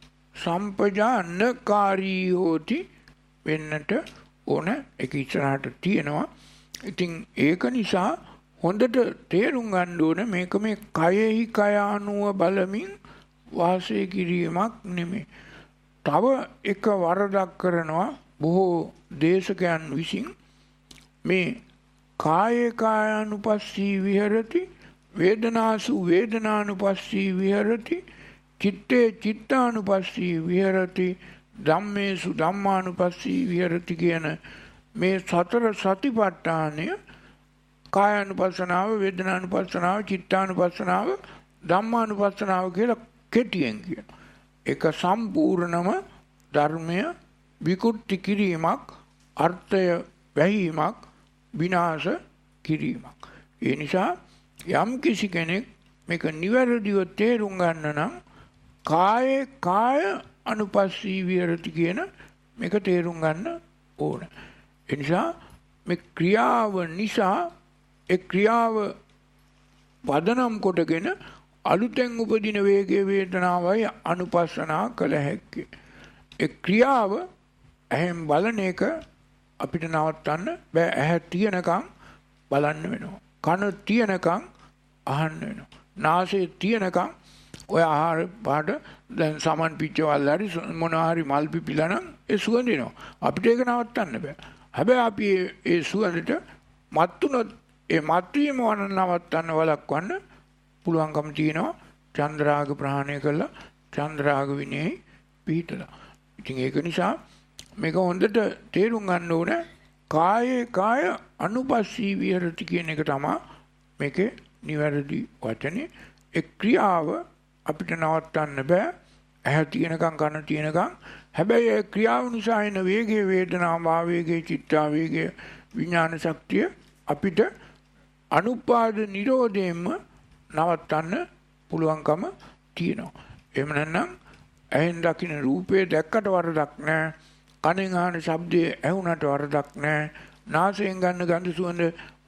සම්පජානකාරී හෝති වෙන්නට ඕන. ඒක ඉස්සරහට තියෙනවා. ඉතින් ඒක නිසා හොඳට තේරුම් ගන්න ඕන මේක මේ කයෙහි කය අනුව බලමින් වාසය කිරීමක් නෙමෙයි. තව එක වරදක් කරනවා බොහෝ දේශකයන් විසින්. මේ කායේ කායානුපස්සී විහෙරති, වේදනාසු වේදනානුපස්සී විහෙරති, චිත්තේ චිත්තානුපස්සී විහෙරති, ධම්මේසු ධම්මානුපස්සී විහෙරති කියන මේ සතර සතිපට්ඨානය කායානුපස්සනාව, වේදනානුපස්සනාව, චිත්තානුපස්සනාව, ධම්මානුපස්සනාව කියලා කෙටියෙන් කියන. ඒක සම්පූර්ණම ධර්මය විකෘති කිරීමක්, අර්ථය වැහිීමක්, විනාශ කිරීමක්. ඒ නිසා යම් කිසි කෙනෙක් මේක නිවැරදිව තේරුම් ගන්න නම් කාය අනුපස්සී විහෙරති කියන මේක තේරුම් ගන්න ඕන. ඒ නිසා මේ ක්‍රියාව නිසා ඒ ක්‍රියාව පදනම් කොටගෙන අලුතෙන් උපදින වේගයේ වේදනාවයි අනුපස්සනා කළ හැක්කේ. ඒ ක්‍රියාව ඇහෙන් බලන එක අපිට නවත්තන්න බෑ. ඇහැ තියනකම් බලන්න වෙනවා. කන තියනකම් අහන්න වෙනවා. නාසය තියනකම් ඔය ආහාර පාට දැන් සමන් පිච්චවල් හරි මොනවා හරි මල් පිපිලා නම් ඒ සුවඳ එනවා. අපිට ඒක නවත්තන්න බෑ. හැබැයි අපි ඒ සුවඳට මත්තුනොත් ඒ මත්වීම නවත්තන්න වළක්වන්න පුළුවන්කම තියෙනවා. චන්ද්‍රාග ප්‍රහාණය කළා චන්ද්‍රාග විනයෙහි පිහිටලා. ඉතින් ඒක නිසා මේක හොඳට තේරුම් ගන්න ඕන. කාය අනුපස්සී විහෙරති කියන එක තමයි මේකේ නිවැරදි වචනේ. ඒ ක්‍රියාව අපිට නවත්තන්න බෑ. ඇහැ තියෙනකම් කන තියෙනකම්. හැබැයි ඒ ක්‍රියාව නිසා එන වේගයේ වේදනා භාවයේ චිත්තාවේගයේ විඥාන ශක්තිය අපිට අනුපාද නිරෝධයෙන්ම නවත්තන්න පුළුවන්කම තියෙනවා. එහෙම නැත්නම් ඇහෙන් දකින්න රූපේ දැක්කට වරදක් නැහැ. කනෙන් අහන ශබ්දයේ ඇහුණට වරදක් නැහැ. නාසයෙන් ගන්න ගඳ සුවඳ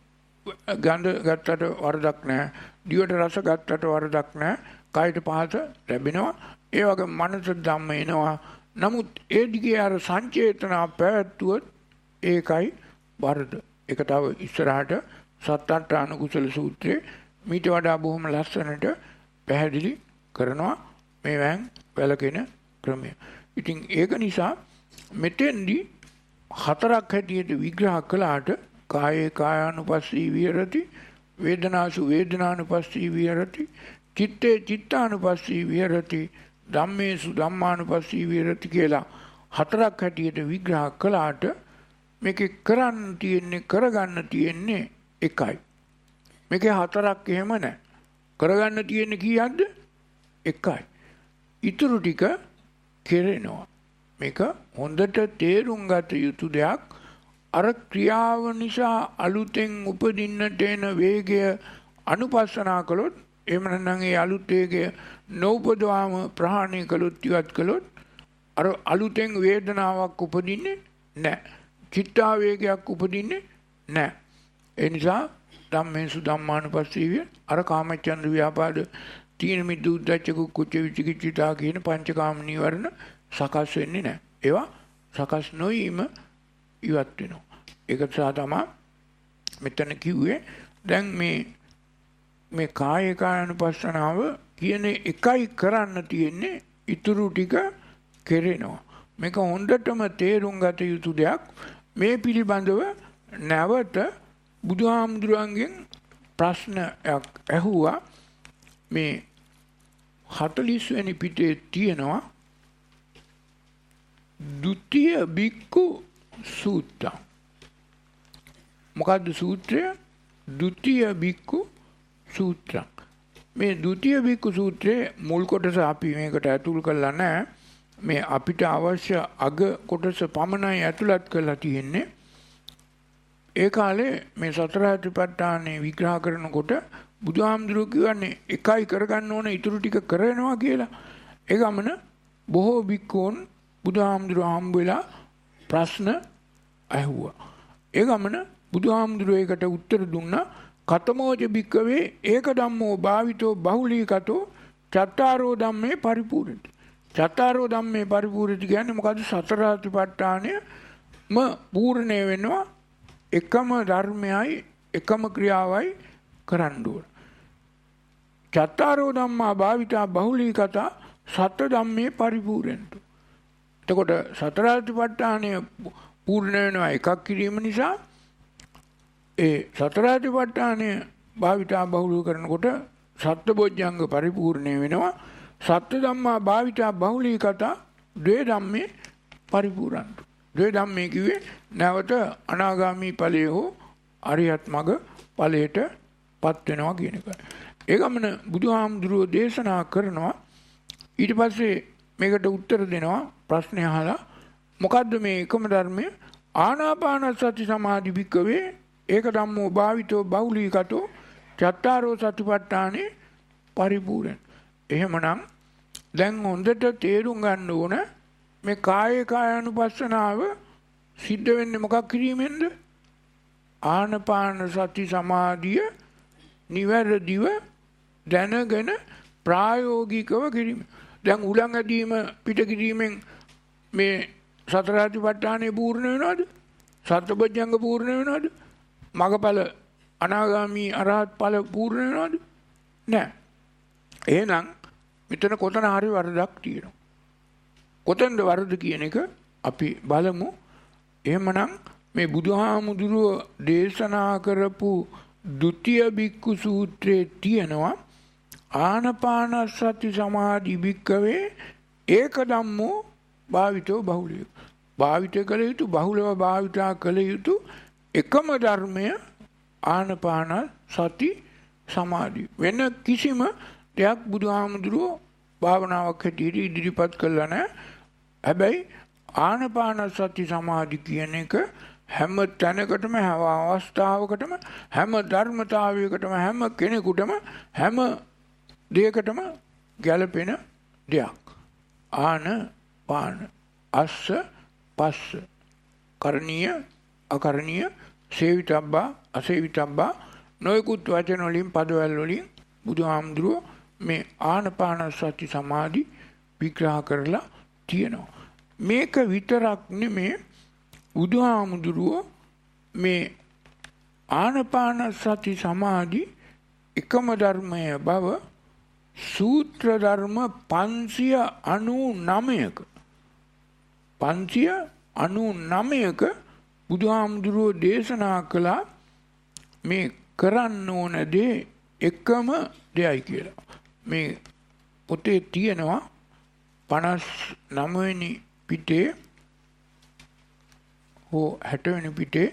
ගඳ ගත්තට වරදක් නැහැ. දිවට රස ගත්තට වරදක් නැහැ. කයට පහස ලැබෙනවා. ඒ වගේ මනස ධම්ම එනවා. නමුත් ඒ දිගේ අර සංචේතනා පැවැත්වුවොත් ඒකයි වරද. ඒක තව ඉස්සරහට සත්අට්ඨාන කුසල සූත්‍රයේ මීට වඩා බොහොම ලස්සනට පැහැදිලි කරනවා මේවෙන් වැළකෙන ක්‍රමය. ඉතින් ඒක නිසා මෙතෙන්දී හතරක් හැටියට විග්‍රහ කළාට කායානුපස්සී විහෙරති, වේදනාසු වේදනානුපස්සී විහෙරති, චිත්තේ චිත්තානුපස්සී විහෙරති, ධම්මේසු ධම්මානුපස්සී විහෙරති කියලා හතරක් හැටියට විග්‍රහ කළාට මේකේ කරගන්න තියෙන්නේ එකයි. මේකේ හතරක් එහෙම නැහැ. කරගන්න තියෙන්නේ කීයක්ද? එකයි. ඊටු ටික කෙරෙනවා. මේක හොඳට තේරුම් ගත යුතු දෙයක්. අර ක්‍රියාව නිසා අලුතෙන් උපදින්නට එන වේගය අනුපස්සනා කළොත්, එහෙම නැත්නම් ඒ අලුත් වේගය නෝපදවාම ප්‍රහාණය කළොත්, ඉවත් කළොත් අර අලුතෙන් වේදනාවක් උපදින්නේ නැහැ. චිත්තාවේගයක් උපදින්නේ නැහැ. ඒ නිසා ධම්මේසු ධම්මානුපස්සීවිය අර කාමච්ඡන්ද ව්‍යාපාද තීන මිද්ද උද්ධච්ච කුච්ච විචිකිච්ඡා කියන පංචකාම නීවරණ සකස් වෙන්නේ නැහැ. ඒවා සකස් නොවීම ඉවත් වෙනවා. ඒක තමයි මෙතන කිව්වේ. දැන් මේ කායකානුපස්සනාව කියන එකයි කරන්න තියෙන්නේ. ඊටු ටික කෙරෙනවා. මේක හොඳටම තේරුම් ගත යුතු දෙයක්. මේ පිළිබඳව නැවත බුදුහාමුදුරන්ගෙන් ප්‍රශ්නයක් ඇහුවා. මේ 40 වෙනි පිටේ තියෙනවා ဒုတိယ බික්කු සූත්‍රය. මොකද්ද සූත්‍රය? ဒုတိယ බික්කු සූත්‍රය. මේ ဒုတိယ බික්කු සූත්‍රයේ මුල් කොටස අපි මේකට ඇතුල් කරලා නැහැ. මේ අපිට අවශ්‍ය අග කොටස පමණයි ඇතුළත් කරලා තියෙන්නේ. ඒ කාලේ මේ සතර සතිපට්ඨානේ විග්‍රහ කරනකොට බුදුහාමුදුරුවෝ කියන්නේ එකයි කරගන්න ඕන, ඊටු ටික කරනවා කියලා. ඒ ගමන බොහෝ බික්කෝන් බුදුහාමුදුරුවෝ හම්බ වෙලා ප්‍රශ්න ඇහුවා. ඒ ගමන බුදුහාමුදුරුවෝ ඒකට උත්තර දුන්නා. කතමෝච බික්කවේ ඒක ධම්මෝ භාවිතෝ බහුලීකතෝ චත්තාරෝ ධම්මේ පරිපූර්ණති. චත්තාරෝ ධම්මේ පරිපූර්ණති කියන්නේ මොකද්ද? සතර සතිපට්ඨානයම පූර්ණේ වෙනවා. එකම ධර්මයයි එකම ක්‍රියාවයි කරන්න ඕන. චත්තාරෝ ධම්මා භාවිතා බහුලීකතා සත්‍ය ධම්මේ පරිපූර්ණන්තු. එතකොට සතර සතිපට්ඨානය පූර්ණ වෙනවා එකක් කිරීම නිසා. ඒ සතර සතිපට්ඨානය භාවිතා බහුල කරනකොට සත්බොජ්ජංග පරිපූර්ණ වෙනවා. සත්‍ය ධම්මා භාවිතා බහුලීකතා ද්වේ ධම්මේ පරිපූර්ණන්තු. ද්වේ ධම්මේ කිව්වේ නැවත අනාගාමී ඵලයේ හෝ අරියත් මඟ ඵලයට පත් වෙනවා කියන එක. ඒ ගමන බුදුහාමුදුරුවෝ දේශනා කරනවා. ඊට පස්සේ මේකට උත්තර දෙනවා ප්‍රශ්නය අහලා. මොකද්ද මේ එකම ධර්මය? ආනාපානසති සමාධි භික්කවේ ඒක ධම්මෝ භාවිතෝ බහුලීකතෝ චත්තාරෝ සතිපට්ඨානේ පරිපූර්ණ. එහෙමනම් දැන් හොඳට තේරුම් ගන්න ඕන මේ කායානුපස්සනාව සිද්ධ වෙන්නේ මොකක් කිරීමෙන්ද? ආනපාන සති සමාධිය නිවැරදිව දැනගෙන ප්‍රායෝගිකව කිරීම. දැන් උලං ඇදීම පිට කිරීමෙන් මේ සතර සතිපට්ඨානේ පූර්ණ වෙනවද? සත්බොජ්ජංග පූර්ණ වෙනවද? මගඵල අනාගාමී අරහත් ඵල පූර්ණ වෙනවද? නෑ. එහෙනම් මෙතන කොතන හරි වරදක් තියෙනවා. කොතනද වරද කියන එක අපි බලමු. එහෙමනම් මේ බුදුහාමුදුරුව දේශනා කරපු ဒုတိ ය බික්කු සූත්‍රයේ තියෙනවා ආනපානසති සමාධි භික්කවේ ඒක ධම්මෝ භාවිතෝ බහුලය. භාවිත කළ යුතු බහුලව භාවිතා කළ යුතු එකම ධර්මය ආනපාන සති සමාධි. වෙන කිසිම දෙයක් බුදුහාමුදුරුවෝ භාවනාවක් හැටියට ඉදිරිපත් කළා නැහැ. හැබැයි ආනපාන සති සමාධි කියන එක හැම තැනකටම හැම අවස්ථාවකටම හැම ධර්මතාවයකටම හැම කෙනෙකුටම හැම දෙයකටම ගැලපෙන දෙයක්. ආන පාන අස්ස පස්ස කරණීය අකරණීය සේවිතබ්බා අසේවිතබ්බා නොයෙකුත් වචන වලින් පදවල වලින් බුදුහාමුදුරුවෝ මේ ආනපාන සති සමාධි විග්‍රහ කරලා තියෙනවා. මේක විතරක් නෙමේ බුදුහාමුදුරුවෝ මේ ආනපාන සති සමාධි එකම ධර්මය බව සූත්‍ර ධර්ම 599ක බුදුහාමුදුරුවෝ දේශනා කළා මේ කරන්න ඕන දේ එකම දෙයයි කියලා. මේ පොතේ තියෙනවා 59 වෙනි පිටේ හෝ 60 වෙනි පිටේ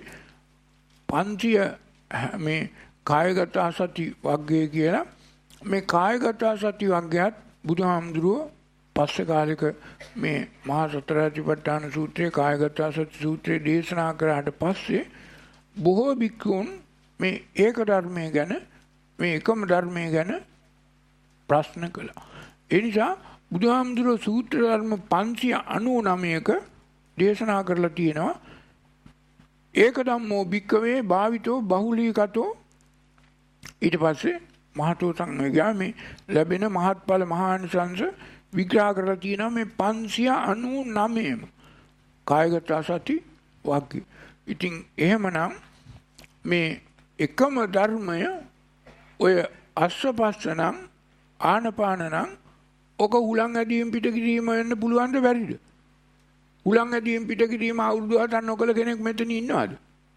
500 මේ කායගත සති වග්ගය කියලා. මේ කායගත සති වග්ගයත් බුදුහාමුදුරුවෝ පස්සේ කාලෙක මේ මහා සතර සතිපට්ඨාන සූත්‍රයේ කායගත සති සූත්‍රයේ දේශනා කරාට පස්සේ බොහෝ භික්ෂුන් මේ ඒක ධර්මයේ ගැන මේ එකම ධර්මයේ ගැන ප්‍රශ්න කළා. ඒ නිසා බුදුහාමුදුරුවෝ සූත්‍ර ධර්ම 599ක දේශනා කරලා තියෙනවා ඒක ධම්මෝ භික්කවේ භාවිතෝ බහුලීකතෝ. ඊට පස්සේ මහතෝ සංඝයා මේ ලැබෙන මහත්ඵල මහානිසංස විග්‍රහ කරලා තියෙනවා මේ 599ම කායගත සති වග්ගය. ඉතින් එහෙමනම් මේ එකම ධර්මය ඔය අස්සපස්ස නම් ආනපාන නම් ඔක හුලං ඇදීම් පිට කිරීම වෙන්න පුළුවන්ද බැරිද? හුලං ඇදීම් පිට කිරීම අවුරුදු 7ක් නොකල කෙනෙක් මෙතන ඉන්නවද?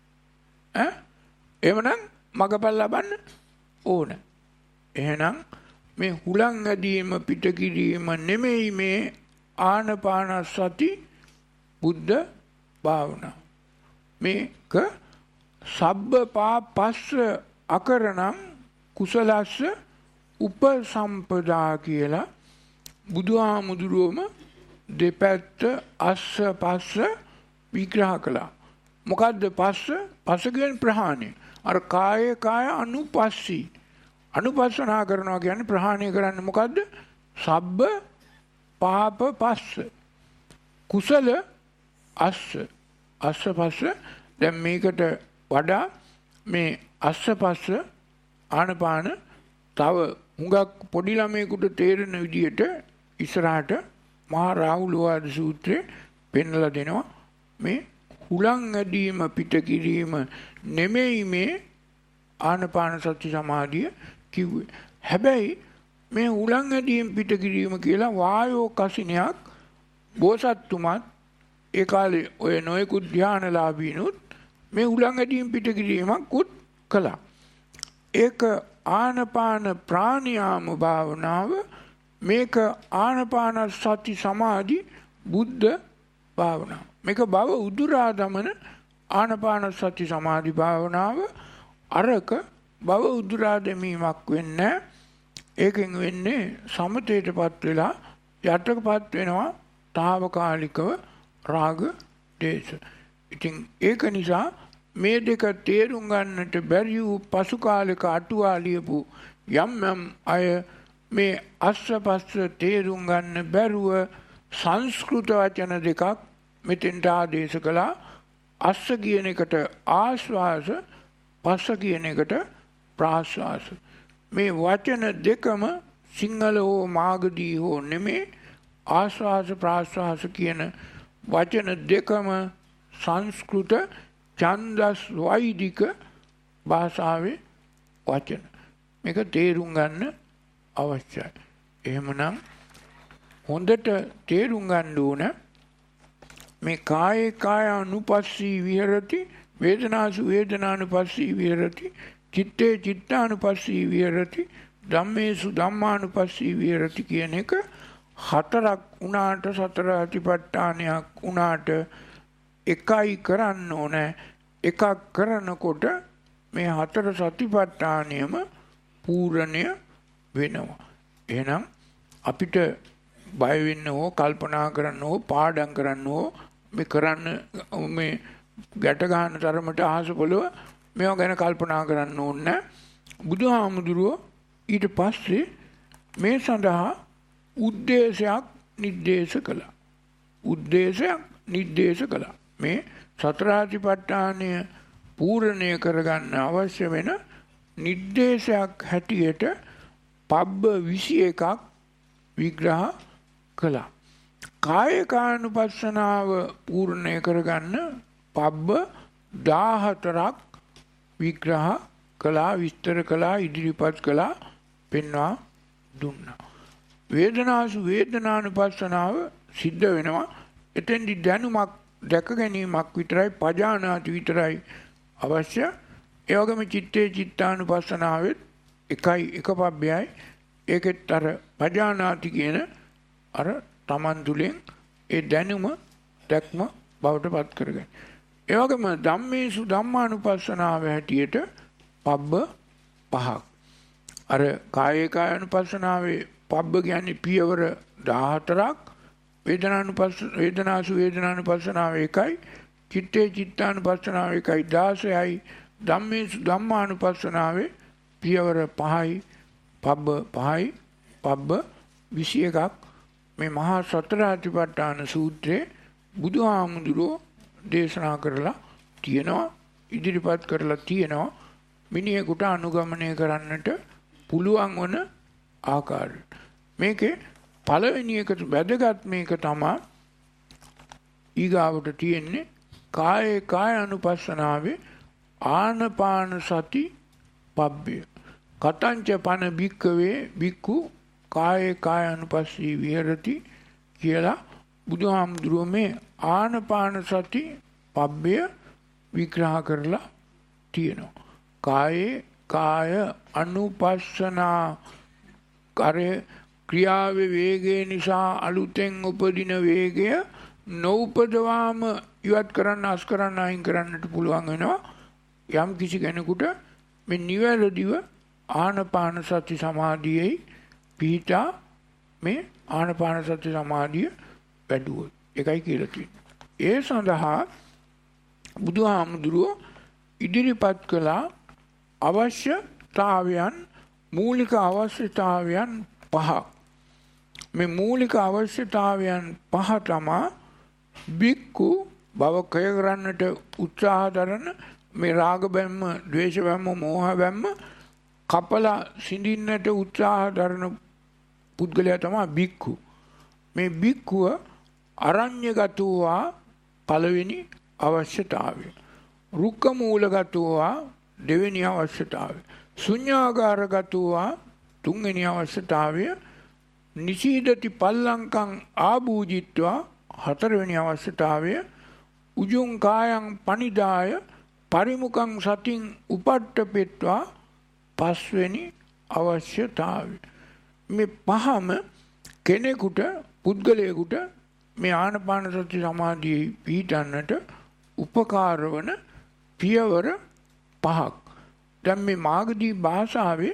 එහෙමනම් මගපල් ලබන්න ඕන. එහෙනම් මේ හුලං ඇදීම පිට කිරීම නෙමෙයි මේ ආනපාන සති බුද්ධ භාවනාව. මේක සබ්බ පාපස්ස අකරණං කුසලස්ස උපසම්පදා කියලා බුදුහාමුදුරුවෝම දෙපැත්ත අස්ස පස්ස විග්‍රහ කළා. මොකද්ද පස්ස? පස්ස කියන්නේ ප්‍රහාණය. අර කායේ කාය අනුපස්සී. අනුපස්සනා කරනවා කියන්නේ ප්‍රහාණය කරන්නේ මොකද්ද? සබ්බ පාප පස්ස. කුසල අස්ස. අස්ස පස්ස. දැන් මේකට වඩා මේ අස්ස පස්ස ආනපාන තව හුඟක් පොඩි ළමයෙකුට තේරෙන විදියට ඉස්සරහට මහා රාහුලවාද සූත්‍රයේ පෙන්වලා දෙනවා මේ හුලං ඇදීම පිට කිරීම නෙමෙයි මේ ආනපාන සති සමාධිය කිව්වේ. හැබැයි මේ හුලං ඇදීම පිට කිරීම කියලා වායෝ කසිනයක් බෝසත්තුමත් ඒ කාලේ ඔය නොයෙකුත් ධානලාභීනුත් මේ හුලං ඇදීම පිට කිරීමක් උත් කළා. ඒක ආනපාන ප්‍රාණයාම භාවනාව. මේක ආනපාන සති සමාධි බුද්ධ භාවනාව. මේක භව උදුරා දමන ආනපාන සති සමාධි භාවනාව. අරක භව උදුරා දැමීමක් වෙන්නේ. ඒකෙන් වෙන්නේ සමතේටපත් වෙලා යටකපත් වෙනවා తాවකාලිකව රාග දේශ. ඉතින් ඒක නිසා මේ දෙක තේරුම් ගන්නට බැරි වූ පසු කාලයක අටුවා ලියපු යම් යම් අය මේ අස්සපස්ස තේරුම් ගන්න බැරුව සංස්කෘත වචන දෙකක් මෙතෙන්ට ආදේශ කළා. අස්ස කියන එකට ආස්වාස, පස්ස කියන එකට ප්‍රාස්වාස. මේ වචන දෙකම සිංහල හෝ මාගදී හෝ නෙමේ. ආස්වාස ප්‍රාස්වාස කියන වචන දෙකම සංස්කෘත ඡන්දස් වෛදික භාෂාවේ වචන. මේක තේරුම් ගන්න අවශ්‍යයි. එහෙමනම් හොඳට තේරුම් ගන්න ඕන මේ කායේ කායානුපස්සී විහෙරති, වේදනාසු වේදනානුපස්සී විහෙරති, චිත්තේ චිත්තානුපස්සී විහෙරති, ධම්මේසු ධම්මානුපස්සී විහෙරති කියන එක හතරක් උනාට, සතර අතිපට්ඨානයක් උනාට එකයි කරන්න ඕනේ. එකක් කරනකොට මේ හතර සතිපට්ඨානයම පූර්ණය වෙනවා. එහෙනම් අපිට බය වෙන්න හෝ කල්පනා කරන්න හෝ පාඩම් කරන්න හෝ මේ කරන්න මේ ගැට ගන්න තරමට අහස පොළව මේවා ගැන කල්පනා කරන්න ඕනේ. බුදුහාමුදුරුවෝ ඊට පස්සේ මේ සඳහා උද්දේශයක් නිर्देश කළා. උද්දේශයක් නිर्देश කළා. මේ සතරාතිපට්ඨානය පූර්ණය කරගන්න අවශ්‍ය වෙන නිर्देशයක් හැටියට පබ්බ 21ක් විග්‍රහ කළා. කායකානුපස්සනාව පූර්ණය කරගන්න පබ්බ 14ක් විග්‍රහ කළා, විස්තර කළා, ඉදිරිපත් කළා, පෙන්වා දුන්නා. වේදනාසු වේදනානුපස්සනාව සිද්ධ වෙනවා. එතෙන්දි දැනුමක් දැක ගැනීමක් විතරයි, පජානාති විතරයි අවශ්‍ය. ඒ වගේම චිත්තේ චිත්තානුපස්සනාවෙත් එකයි, එක පබ්බයයි. ඒකෙත් අර පජානාති කියන අර තමන් තුළින් ඒ දැනුම දැක්ම බවට පත් කරගන්න. ඒ වගේම ධම්මේසු ධම්මානුපස්සනාව හැටියට පබ්බ 5ක්. අර කායේ කායानुපස්සනාවේ පබ්බ කියන්නේ පියවර 14ක්. වේදනාසු වේදනානුපස්සනාව එකයි, චිත්තේ චිත්තානුපස්සනාව එකයි 16යි, ධම්මේසු ධම්මානුපස්සනාවේ පියවර 5යි, පබ්බ 5යි, පබ්බ 21ක්. මේ මහා සතරාතිපට්ඨාන සූත්‍රයේ බුදුහාමුදුරුවෝ දේශනා කරලා තියෙනවා, ඉදිරිපත් කරලා තියෙනවා මිනිහෙකුට අනුගමනය කරන්නට පුළුවන් වන ආකාරය. මේකේ පළවෙනි එක වැදගත් මේක තමයි ඊගාවට තියෙන්නේ කායේ කායානුපස්සනාවේ ආනපාන සති පබ්බය. කතංච පන භික්කවේ භික්ඛු කායේ කායානුපස්සී විහෙරති කියලා බුදුහාමුදුරුවෝ මේ ආනපාන සති පබ්බය විග්‍රහ කරලා තියෙනවා. කායේ කාය අනුපස්සනා කරේ ක්‍රියාවේ වේගය නිසා අලුතෙන් උපදින වේගය නොඋපදවාම ඉවත් කරන්න, අස් කරන්න, අයින් කරන්නට පුළුවන් වෙනවා. යම් කිසි කෙනෙකුට මේ නිවැරදිව ආනපාන සති සමාධියේ පිහිටා මේ ආනපාන සති සමාධිය වැඩුවොත් එකයි කියලා තියෙනවා. ඒ සඳහා බුදුහාමුදුරුවෝ ඉදිරිපත් කළා අවශ්‍යතාවයන්, මූලික අවශ්‍යතාවයන් 5. මේ මූලික අවශ්‍යතාවයන් 5 තමයි බික්කු බව කය කරන්නට උත්සාහ දරන මේ රාග බැම්ම, ද්වේෂ බැම්ම, මෝහ බැම්ම කපලා සිඳින්නට උත්සාහ දරන පුද්ගලයා තමයි බික්කු. මේ බික්කුව අරඤ්‍යගතෝවා පළවෙනි අවශ්‍යතාවය. රුක්ක මූලගතෝවා දෙවෙනි අවශ්‍යතාවය. ශුඤ්ඤාගාරගතෝවා තුන්වෙනි අවශ්‍යතාවය. නිසීදති පල්ලංකං ආභූජිත්වා හතරවෙනි අවශ්‍යතාවය. උජුං කායං පනිදාය පරිමුඛං සතින් උපට්ඨපෙත්වා පස්වෙනි අවශ්‍යතාවය. මේ පහම කෙනෙකුට, පුද්ගලයෙකුට මේ ආනපාන සති සමාධියේ පිහිටන්නට උපකාර වන පියවර 5ක්. දැන් මේ මාගදී භාෂාවේ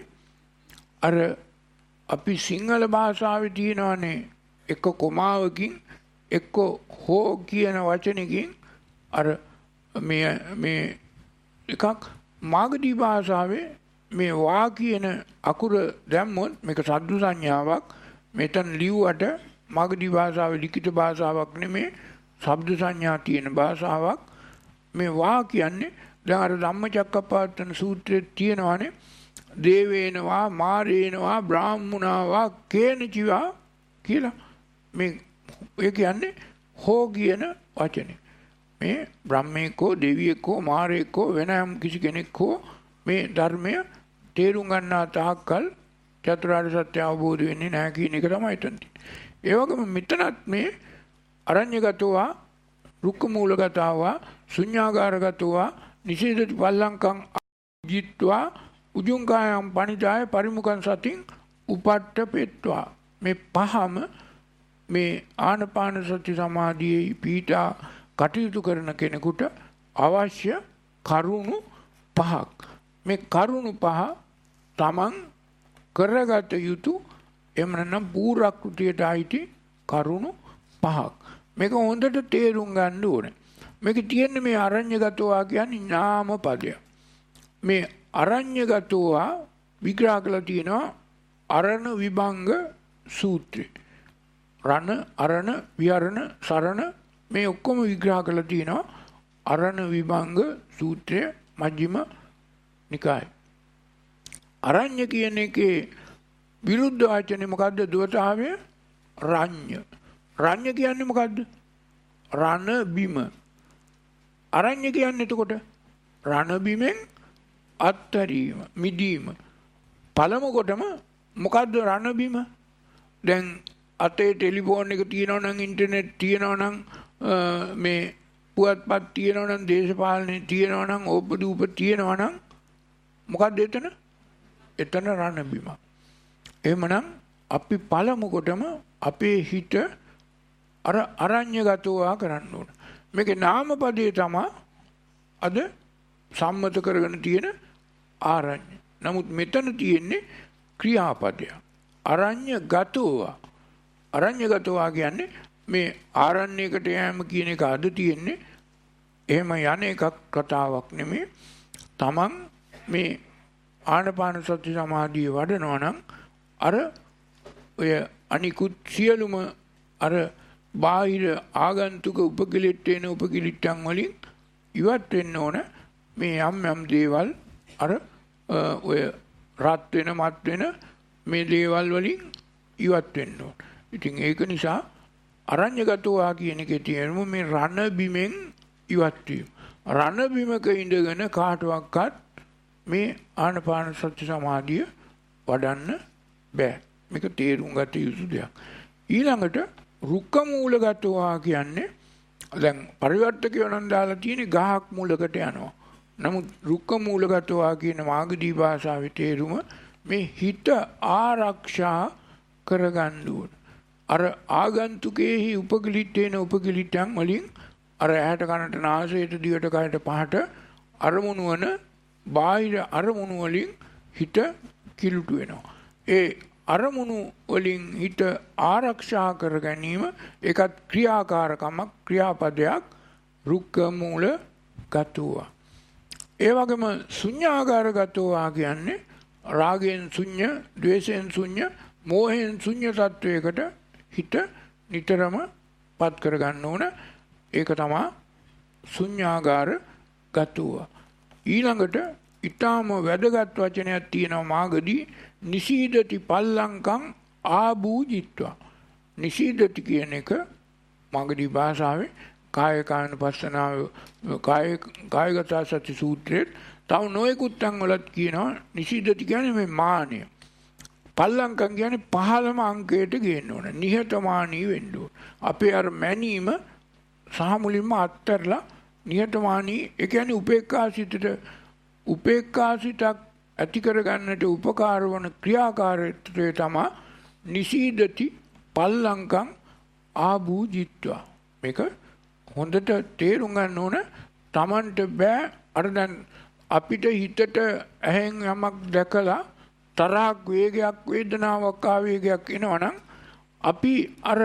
අර අපි සිංහල භාෂාවේ තියෙනවානේ එක කොමාවකින් එක්ක හෝ කියන වචනකින් අර මේ එකක් මාගදී භාෂාවේ මේ වා කියන අකුර දැම්මොත් මේක සද්දු සංඥාවක්. මෙතන ලියුවට මාගදී භාෂාවේ ලිඛිත භාෂාවක් නෙමේ ශබ්ද සංඥා තියෙන භාෂාවක්. මේ වා කියන්නේ දැන් අර ධම්මචක්කප්පවත්තන සූත්‍රයේ තියෙනවානේ දේවේනවා මාරේනවා බ්‍රාහ්මුණාවා කේනචිවා කියලා. මේ ඒ කියන්නේ හෝ කියන වචනේ. මේ බ්‍රහ්මේකෝ දෙවියෙකෝ මාරේකෝ වෙනම කිසි කෙනෙක්කෝ මේ ධර්මය තේරුම් ගන්නා තාක්කල් චතුරාර්ය සත්‍ය අවබෝධ වෙන්නේ නැහැ කියන එක තමයි එතන තියෙන්නේ. ඒ වගේම මෙතනත් මේ අරඤ්‍යගතෝවා රුක්ක මූලගතෝවා ශුඤ්ඤාගාරගතෝවා නිසීදති පල්ලංකං ජීත්වා උජුංකායම් පණිදාය පරිමුඛං සතින් උපට්ඨපෙත්වා. මේ පහම මේ ආනපාන සති සමාධියේ පීඨා කටයුතු කරන කෙනෙකුට අවශ්‍ය කරුණු පහක්. මේ කරුණු පහ තමන් කරගත යුතු එහෙම නැත්නම් පූර්වක්‍ෘතියට අයිති කරුණු පහක්. මේක හොඳට තේරුම් ගන්න ඕනේ. මේක තියෙන්නේ මේ අරඤ්‍යගතෝවා කියන්නේ නාම පදයක්. මේ අරඤ්‍යගතෝවා විග්‍රහ කරලා තියෙනවා අරණ විභංග සූත්‍රය. රණ අරණ විහරණ සරණ මේ ඔක්කොම විග්‍රහ කරලා තියෙනවා අරණ විභංග සූත්‍රය මජ්ක්‍ධිම නිකාය. අරඤ්‍ය කියන එකේ විරුද්ධ වචනේ මොකද්ද? දුවතාවය රඤ්‍ය. රඤ්‍ය කියන්නේ මොකද්ද? රණ බිම. අරඤ්‍ය කියන්නේ එතකොට රණ බිමෙන් අත්තරීම මිදීම. පළමු කොටම මොකද්ද රණ බිම? දැන් අතේ ටෙලිෆෝන් එක තියෙනවා නම් ඉන්ටර්නෙට් තියෙනවා නම් මේ පුවත්පත් තියෙනවා නම් දේශපාලනේ තියෙනවා නම් ඕපදූප තියෙනවා නම් මොකද්ද එතන? එතන රණ බිම. එහෙමනම් අපි පළමු කොටම අපේ හිත අර අරඤ්‍යගතෝවා කරන්න ඕන. මේකේ නාමපදයේ තමයි අද සම්මත කරගෙන තියෙන ආරඤ්‍ය. නමුත් මෙතන තියෙන්නේ ක්‍රියාපදයක්. අරඤ්‍යගතෝවා. අරඤ්‍යගතෝවා කියන්නේ මේ ආරණ්‍යයකට යෑම කියන එක අද තියෙන්නේ එහෙම යන එකක් කතාවක් නෙමෙයි. තමන් මේ ආනපාන සති සමාධිය වඩනවා නම් අර ඔය අනිකුත් සියලුම අර බාහිර ආගන්තුක උපකිලිට්ඨේන උපකිලිට්ඨන් වලින් ඉවත් වෙන්න ඕන. මේ යම් දේවල් අර ඔය රත් වෙන මත් වෙන මේ දේවල් වලින් ඉවත් වෙන්න ඕන. ඉතින් ඒක නිසා අරඤ්‍යගතෝවා කියන එකේ තියෙනම මේ රණ බිමෙන් ඉවත් වීම. රණ බිමක ඉඳගෙන කාටවත් මේ ආනපාන සති සමාධිය වඩන්න බෑ. මේක තේරුම් ගත යුතු දෙයක්. ඊළඟට රුක්ක මූලගතෝවා කියන්නේ දැන් පරිවර්තකයෝ නම් දාලා තියෙන ගහක් මූලකට යනවා. නමුත් රුක්ක මූලගතෝවා කියන මාගදී භාෂාවේ තේරුම මේ හිත ආරක්ෂා කරගන්න ඕන. අර ආගන්තුකේහි උපකිලිට්ඨේන උපකිලිට්ඨන් වලින් අර ඇහැට කනට නාසයට දිවට කයට පහට අරමුණු වන බාහිර අරමුණු වලින් හිත කිලුටු වෙනවා. ඒ අරමුණු වලින් හිත ආරක්ෂා කර ගැනීම ඒකත් ක්‍රියාකාරකමක් ක්‍රියාපදයක් රුක්ක මූල ගතෝවා. ඒ වගේම ශුඤ්ඤාගාරගතෝවා කියන්නේ රාගයෙන් ශුඤ්ඤ, ද්වේෂයෙන් ශුඤ්ඤ, මෝහයෙන් ශුඤ්ඤ තත්වයකට හිත නිතරම පත් කර ගන්න ඕන. ඒක තමයි ශුඤ්ඤාගාරගතෝවා. ඊළඟට ඊටාම වැදගත් වචනයක් තියෙනවා මාගදී නිසීදති පල්ලංකං ආභූජිත්වා. නිසීදති කියන එක මාගදී භාෂාවේ කායකානුපස්සනාව කායගත සති සූත්‍රයේ තව නොයෙකුත් තැන් වලත් කියනවා නිසීදති කියන්නේ මේ මානය. පල්ලංකම් කියන්නේ පහළම අංකයට ගේන්න ඕන. නිහතමානී වෙන්න ඕන. අපේ අර මැනීම සහ මුලින්ම අත්තරලා නිහතමානී ඒ කියන්නේ උපේක්ඛාසිතක් ඇති කර ගන්නට උපකාර වන ක්‍රියාකාරීත්වය තමයි නිසීදති පල්ලංකම් ආභූජිත්වා. මේක හොඳට තේරුම් ගන්න ඕන. Tamanට බෑ අර දැන් අපිට හිතට ඇහෙන් යමක් දැකලා තරහක් වේගයක් වේදනාවක් ආවේගයක් එනවනම් අපි අර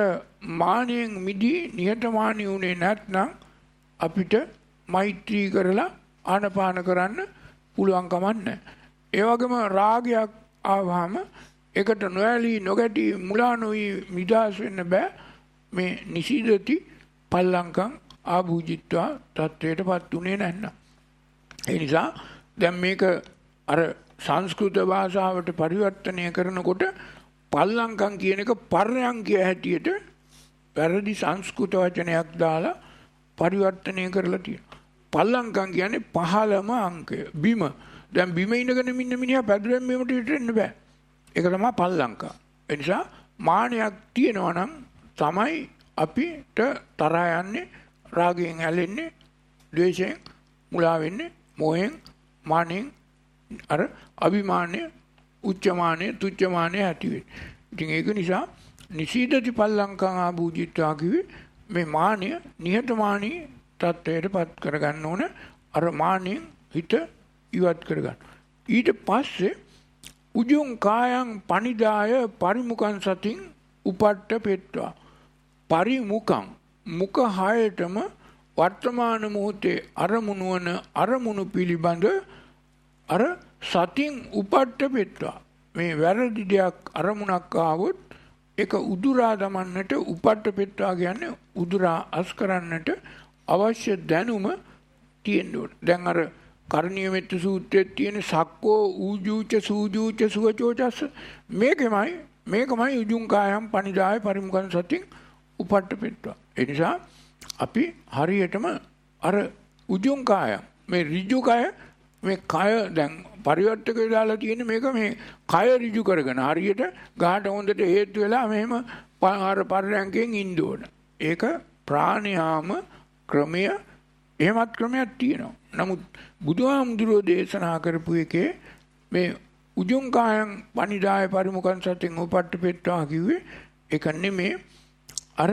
මානෙන් මිදී නිහතමානී වුණේ නැත්නම් අපිට මෛත්‍රී කරලා ආනපාන කරන්න පුළුවන් කමක් නැහැ. ඒ වගේම රාගයක් ආවම ඒකට නොඇලී නොගැටි මුලා නොවි නිදහස් වෙන්න බෑ. මේ නිසීදති පල්ලංකම් ආභූජිත්වා තත්වයටපත් උනේ නැත්නම්. ඒ නිසා දැන් මේක අර සංස්කෘත භාෂාවට පරිවර්තනය කරනකොට පල්ලංකම් කියන එක පර්යංකය හැටියට වැරදි සංස්කෘත වචනයක් දාලා පරිවර්තනය කරලා තියෙනවා. පල්ලංකම් කියන්නේ පහළම අංකය. බිම. දැන් බිම ඉඳගෙන ඉන්න මිනිහා පැදුරෙන් මෙහෙමට හිටෙන්න බෑ. ඒක තමයි පල්ලංකම්. ඒ නිසා මානයක් තියෙනවා නම් තමයි අපිට තරහ යන්නේ, රාගයෙන් ඇලෙන්නේ, ද්වේෂයෙන් මුලා වෙන්නේ, මොහෙන්, මානෙන් අර අභිමානය, උච්චමානය, තුච්චමානය ඇති වෙන්නේ. ඉතින් ඒක නිසා නිසීදති පල්ලංකම් ආභූජිත්වා කිව්වේ මේ මානය නිහතමානී තත්ත්වයටපත් කරගන්න ඕන. අර මානෙන් හිත ඉවත් කරගන්න. ඊට පස්සේ උජුං කායං පනිදාය පරිමුඛං සතින් උපට්ඨපෙත්වා. පරිමුඛං මුඛ හයටම වර්තමාන මොහොතේ අරමුණු වන අරමුණු පිළිබඳ අර සතින් උපට්ඨපෙත්වා. මේ වැරදි දෙයක් අරමුණක් ආවොත් ඒක උදුරා දමන්නට උපට්ඨපෙත්වා කියන්නේ උදුරා අස් කරන්නට අවශ්‍ය දැනුම තියෙන්න ඕන. දැන් අර කරණීය මෙත්ත සූත්‍රයේ තියෙන සක්කෝ ඌජූච සූජූච සුවචෝචස්ස මේකමයි උජුං කායම් පනිදාය පරිමුඛං සතින් උපට්ඨපෙත්වා. ඒ නිසා අපි හරියටම අර උජුං කායම් මේ ඍජු කය මේ කය දැන් පරිවර්තකය දාලා තියෙන මේක මේ කය ඍජු කරගෙන හරියට ගහට හොඳට හේතු වෙලා මෙහෙම අර පරියන්කෙන් ඉන්න ඕන. ඒක ප්‍රාණයාම ක්‍රමය එහෙමත් ක්‍රමයක් තියෙනවා. නමුත් බුදුහාමුදුරෝ දේශනා කරපු එකේ මේ උජුං කායං පනිදාය පරිමුඛං සතින් උපට්ඨපෙත්වා කිව්වේ ඒක නෙමේ. අර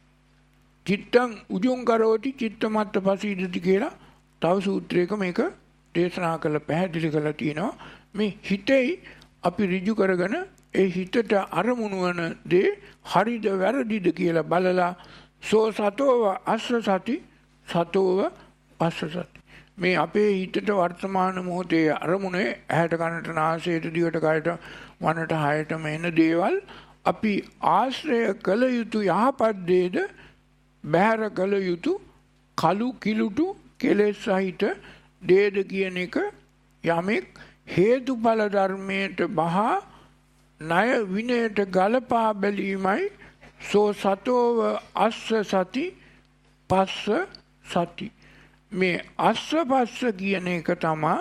චිත්තං උජුං කරෝති චිත්තමත්ත පසීදති කියලා තව සූත්‍රයක මේක දේශනා කළ පැහැදිලි කරලා තියෙනවා. මේ හිතේ අපි ඍජු කරගෙන ඒ හිතට අරමුණු වන දේ හරිද වැරදිද කියලා බලලා සෝ සතෝව අස්ස සති සතෝව පස්ස සති. මේ අපේ හිතට වර්තමාන මොහොතේ අරමුණේ ඇහැට කනට නාසයට දිවට කයට මනට හයට මෙන්න දේවල් අපි ආශ්‍රය කළ යුතු යහපත් දේද බැහැර කළ යුතු කලු කිලුටු කෙලෙස් සහිත දේද කියන එක යමෙක් හේතුඵල ධර්මයට බහා ණය විනයට ගලපා බැලීමයි සෝ සතෝව අස්ස සති පස්ස සති. මේ අස්ස පස්ස කියන එක තමයි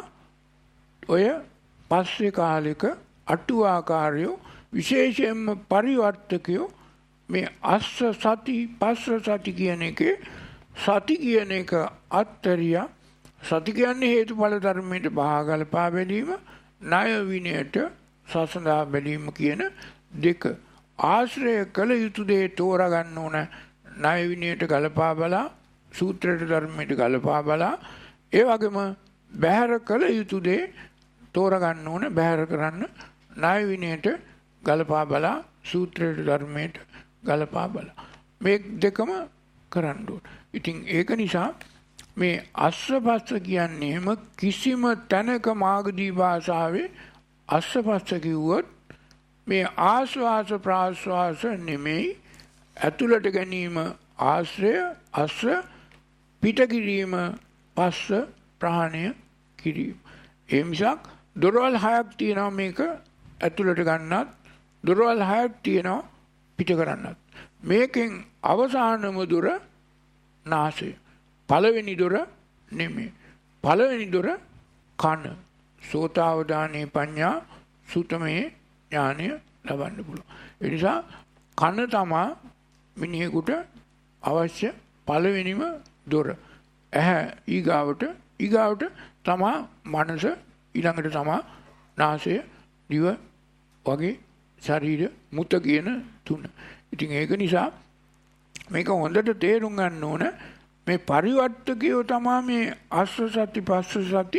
ඔය පස්සේ කාලෙක අටුවාකාරයෝ විශේෂයෙන්ම පරිවර්තකයෝ මේ අස්ස සති පස්ස සති කියන එකේ සති කියන එක අත්තරියා. සති කියන්නේ හේතුඵල ධර්මයට බහා ගලපා බැලීම, ණය විනයට සසඳා බැලීම කියන දෙක. ආශ්‍රය කළ යුතු දේ තෝරා ගන්න ඕන. ණය විනයට ගලපා බලා, සූත්‍රයට ධර්මයට ගලපා බලා, ඒ වගේම බැහැර කළ යුතු දේ තෝරා ගන්න ඕන. බැහැර කරන්න ණය විනයට ගලපා බලා, සූත්‍රයට ධර්මයට ගලපා බලා. මේ දෙකම කරන්න ඕන. ඉතින් ඒක නිසා මේ අස්සපස්ස කියන්නේම කිසිම තැනක මාගදී භාෂාවේ අස්සපස්ස කිව්වොත් මේ ආස්වාස ප්‍රාස්වාස නෙමෙයි. ඇතුළට ගැනීම ආශ්‍රය, අස්ස පිට කිරීම, පස්ස ප්‍රහාණය කිරීම. ඒ මිසක් දොරවල් 6ක් තියෙනවා මේක ඇතුළට ගන්නත්, දොරවල් 6ක් තියෙනවා පිට කරන්නත්. මේකෙන් අවසානම දොර නාසය. පළවෙනි දොර නෙමෙයි. පළවෙනි දොර කන. සෝතාවදානේ පඤ්ඤා සුතමේ ඥානය ලබන්න පුළුවන්. ඒ නිසා කන තමයි මිනිහෙකුට අවශ්‍ය පළවෙනිම දොර. ඇහැ ඊගාවට තමා මනස, ඊළඟට තමා නාසය, දිව වගේ ශරීර, මුත කියන තුන. ඉතින් ඒක නිසා මේක හොඳට තේරුම් ගන්න ඕන. මේ පරිවර්තකයෝ තමයි මේ අස්ස සති පස්ස සති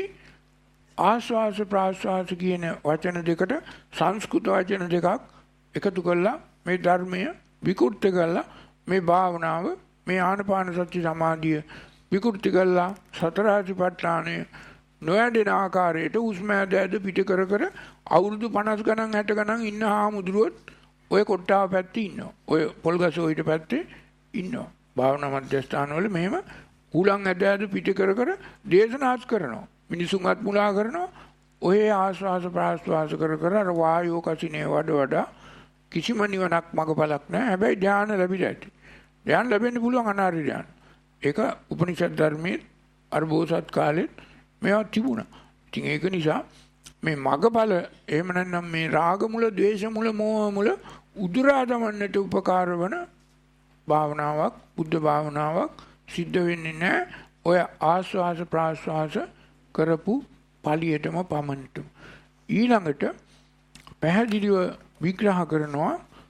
ආස්වාස ප්‍රාස්වාස කියන වචන දෙකට සංස්කෘත වචන දෙකක් එකතු කරලා මේ ධර්මය විකෘත කරලා මේ භාවනාව, මේ ආනාපාන සති සමාධිය විකෘති කළා සතර සතිපට්ඨානය නොයඩෙන ආකාරයට හුස්ම ඇද පිට කර කර අවුරුදු 50 ගණන් 60 ගණන් ඉන්න හාමුදුරුවොත් ඔය කොට්ටාව පැත්තේ ඉන්නවා. ඔය පොල්ගස ඔයිට පැත්තේ ඉන්නවා. භාවනා මධ්‍යස්ථානවල මෙහෙම හුලං ඇද පිට කර කර දේශනාත් කරනවා. මිනිසුන්වත් මුලා කරනවා. ඔය ආස්වාස ප්‍රාස්වාස කර කර අර වායෝ කසිනේ වඩා කිසිම නිවනක් මගපලක් නැහැ. හැබැයි ධානය ලැබිලා ඇති. ධානය ලැබෙන්න පුළුවන් අනාර්ය ධානය. ඒක උපනිෂද් ධර්මයේ අර බෝසත් කාලෙත් මේවා තිබුණා. ඉතින් ඒක නිසා මේ මගපල එහෙම නැත්නම් මේ රාග මුල, ද්වේෂ මුල, මෝහ මුල උදුරා දමන්නට උපකාර වන භාවනාවක්, බුද්ධ භාවනාවක් සිද්ධ වෙන්නේ නැහැ. ඔය ආස්වාස ප්‍රාස්වාස කරපු පළියටම පමණටම. ඊළඟට පැහැදිලිව විග්‍රහ කරනවා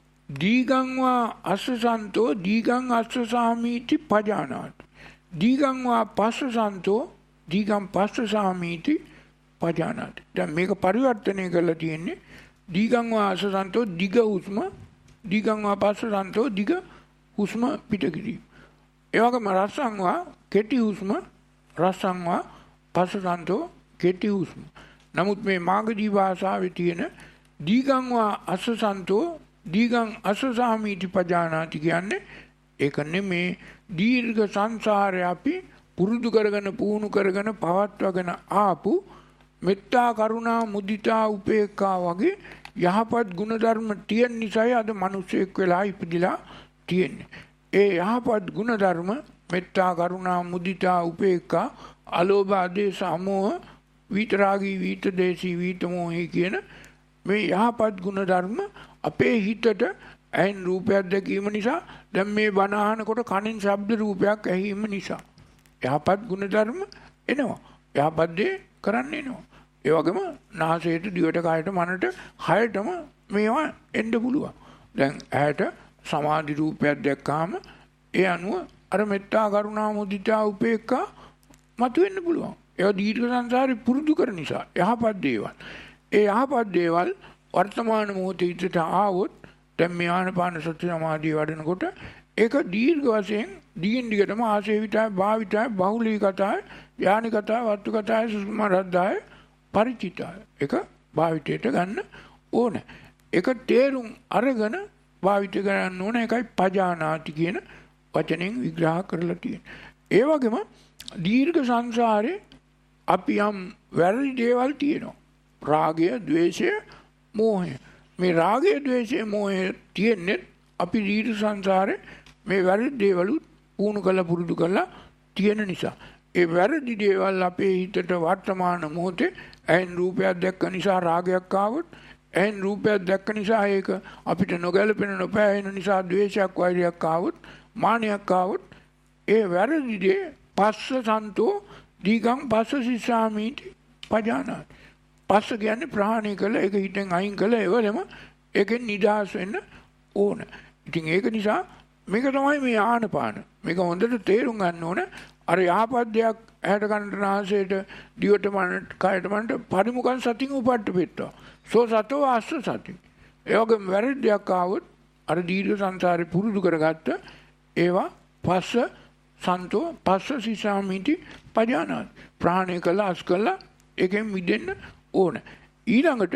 දීගං වා අස්සසන්තෝ දීගං අස්සසාමීති පජානාති. දීගං වා පස්සසන්තෝ දීගං පස්සසාමීති පජානාති. දැන් මේක පරිවර්තනය කරලා තියෙන්නේ දීගං වා අස්සසන්තෝ දිග හුස්ම, දීගං වා පස්සසන්තෝ දිග හුස්ම පිට කිරීම. ඒ වගේම රස්සං වා කෙටි හුස්ම, රස්සං වා පස්සසන්තෝ කෙටි හුස්ම. නමුත් මේ මාගදී භාෂාවේ තියෙන දීගං වා අස්සසන්තෝ දීගං අස්සසාමීති පජානාති කියන්නේ ඒක නෙමේ. දීර්ඝ සංසාරේ අපි පුරුදු කරගෙන පුහුණු කරගෙන පවත්වාගෙන ආපු මෙත්තා කරුණා මුදිතා උපේක්ඛා වගේ යහපත් ගුණධර්ම තියෙන නිසායි අද මිනිස්සෙක් වෙලා ඉපදිලා තියෙන්නේ. ඒ යහපත් ගුණධර්ම මෙත්තා කරුණා මුදිතා උපේක්ඛා අලෝභ ආදේශ අමෝහ විතරාගී විතදේශී විතමෝහි කියන මේ යහපත් ගුණධර්ම අපේ හිතට ඇහෙන් රූපයක් දැකීම නිසා දැන් මේ බණ අහනකොට කනින් ශබ්ද රූපයක් ඇහිීම නිසා යහපත් ගුණධර්ම එනවා. යහපත් දේ කරන්න එනවා. ඒ වගේම නාසයට දිවට කයට මනට හයටම මේවා එන්න පුළුවන්. දැන් ඇහැට සමාධි රූපයක් දැක්කාම ඒ අනුව අර මෙත්තා කරුණා මුදිතා උපේක්ඛා මතුවෙන්න පුළුවන්. ඒවා දීර්ඝ සංසාරේ පුරුදු කර නිසා යහපත් දේවල්. ඒ යහපත් දේවල් වර්තමාන මොහොතේ හිතට ආවොත් දැන් මේ ආනපාන සති සමාධිය වඩනකොට ඒක දීර්ඝ වශයෙන් දිගින් දිගටම ආසේවිතය භාවිතය බහුලීකතය ඥානිකතය වත්තුකතය සුස්මරද්දාය පරිචිතය ඒක භාවිතයට ගන්න ඕන. ඒක තේරුම් අරගෙන භාවිත කරන්න ඕන. ඒකයි පජානාති කියන වචනෙන් විග්‍රහ කරලා තියෙන්නේ. ඒ වගේම දීර්ඝ සංසාරේ අපි යම් වැරදි දේවල් තියෙනවා. රාගය, ද්වේෂය, මෝහය. මේ රාගය, ද්වේෂය, මෝහය තියෙන්නේ අපි දීර්ඝ සංසාරේ මේ වැරදි දේවලුත් පුහුණු කළා පුරුදු කළා තියෙන නිසා. ඒ වැරදි දේවල් අපේ හිතට වර්තමාන මොහොතේ ඇහෙන් රූපයක් දැක්ක නිසා රාගයක් ආවොත්, ඇහෙන් රූපයක් දැක්ක නිසා ඒක අපිට නොගැලපෙන නොපෑහෙන නිසා ද්වේෂයක් වෛරයක් ආවොත්, මානයක් ආවොත් ඒ වැරදි දේ පස්ස සන්තෝ දීගං පස්ස සිස්සාමීති පජානාති. පස්ස කියන්නේ ප්‍රහාණය කළ ඒක හිතෙන් අයින් කළ ඒවලම ඒකෙන් නිදහස් වෙන්න ඕන. ඉතින් ඒක නිසා මේක තමයි මේ ආනපාන. මේක හොඳට තේරුම් ගන්න ඕන. අර යහපත් දෙයක් ඇහැට කනට නාසයට දිවට මනට කයට මනට පරිමුඛං සතින් උපට්ඨපෙත්තා. සෝ සතෝ අස්ස සති. ඒ වගේම වැරදි දෙයක් ආවොත් අර දීර්ඝ සංසාරේ පුරුදු කරගත්ත ඒවා පස්ස සන්තෝ පස්ස සිසාමිති පජානාති. ප්‍රාණය කළා අස් කළා ඒකෙන් මිදෙන්න ඕන. ඊළඟට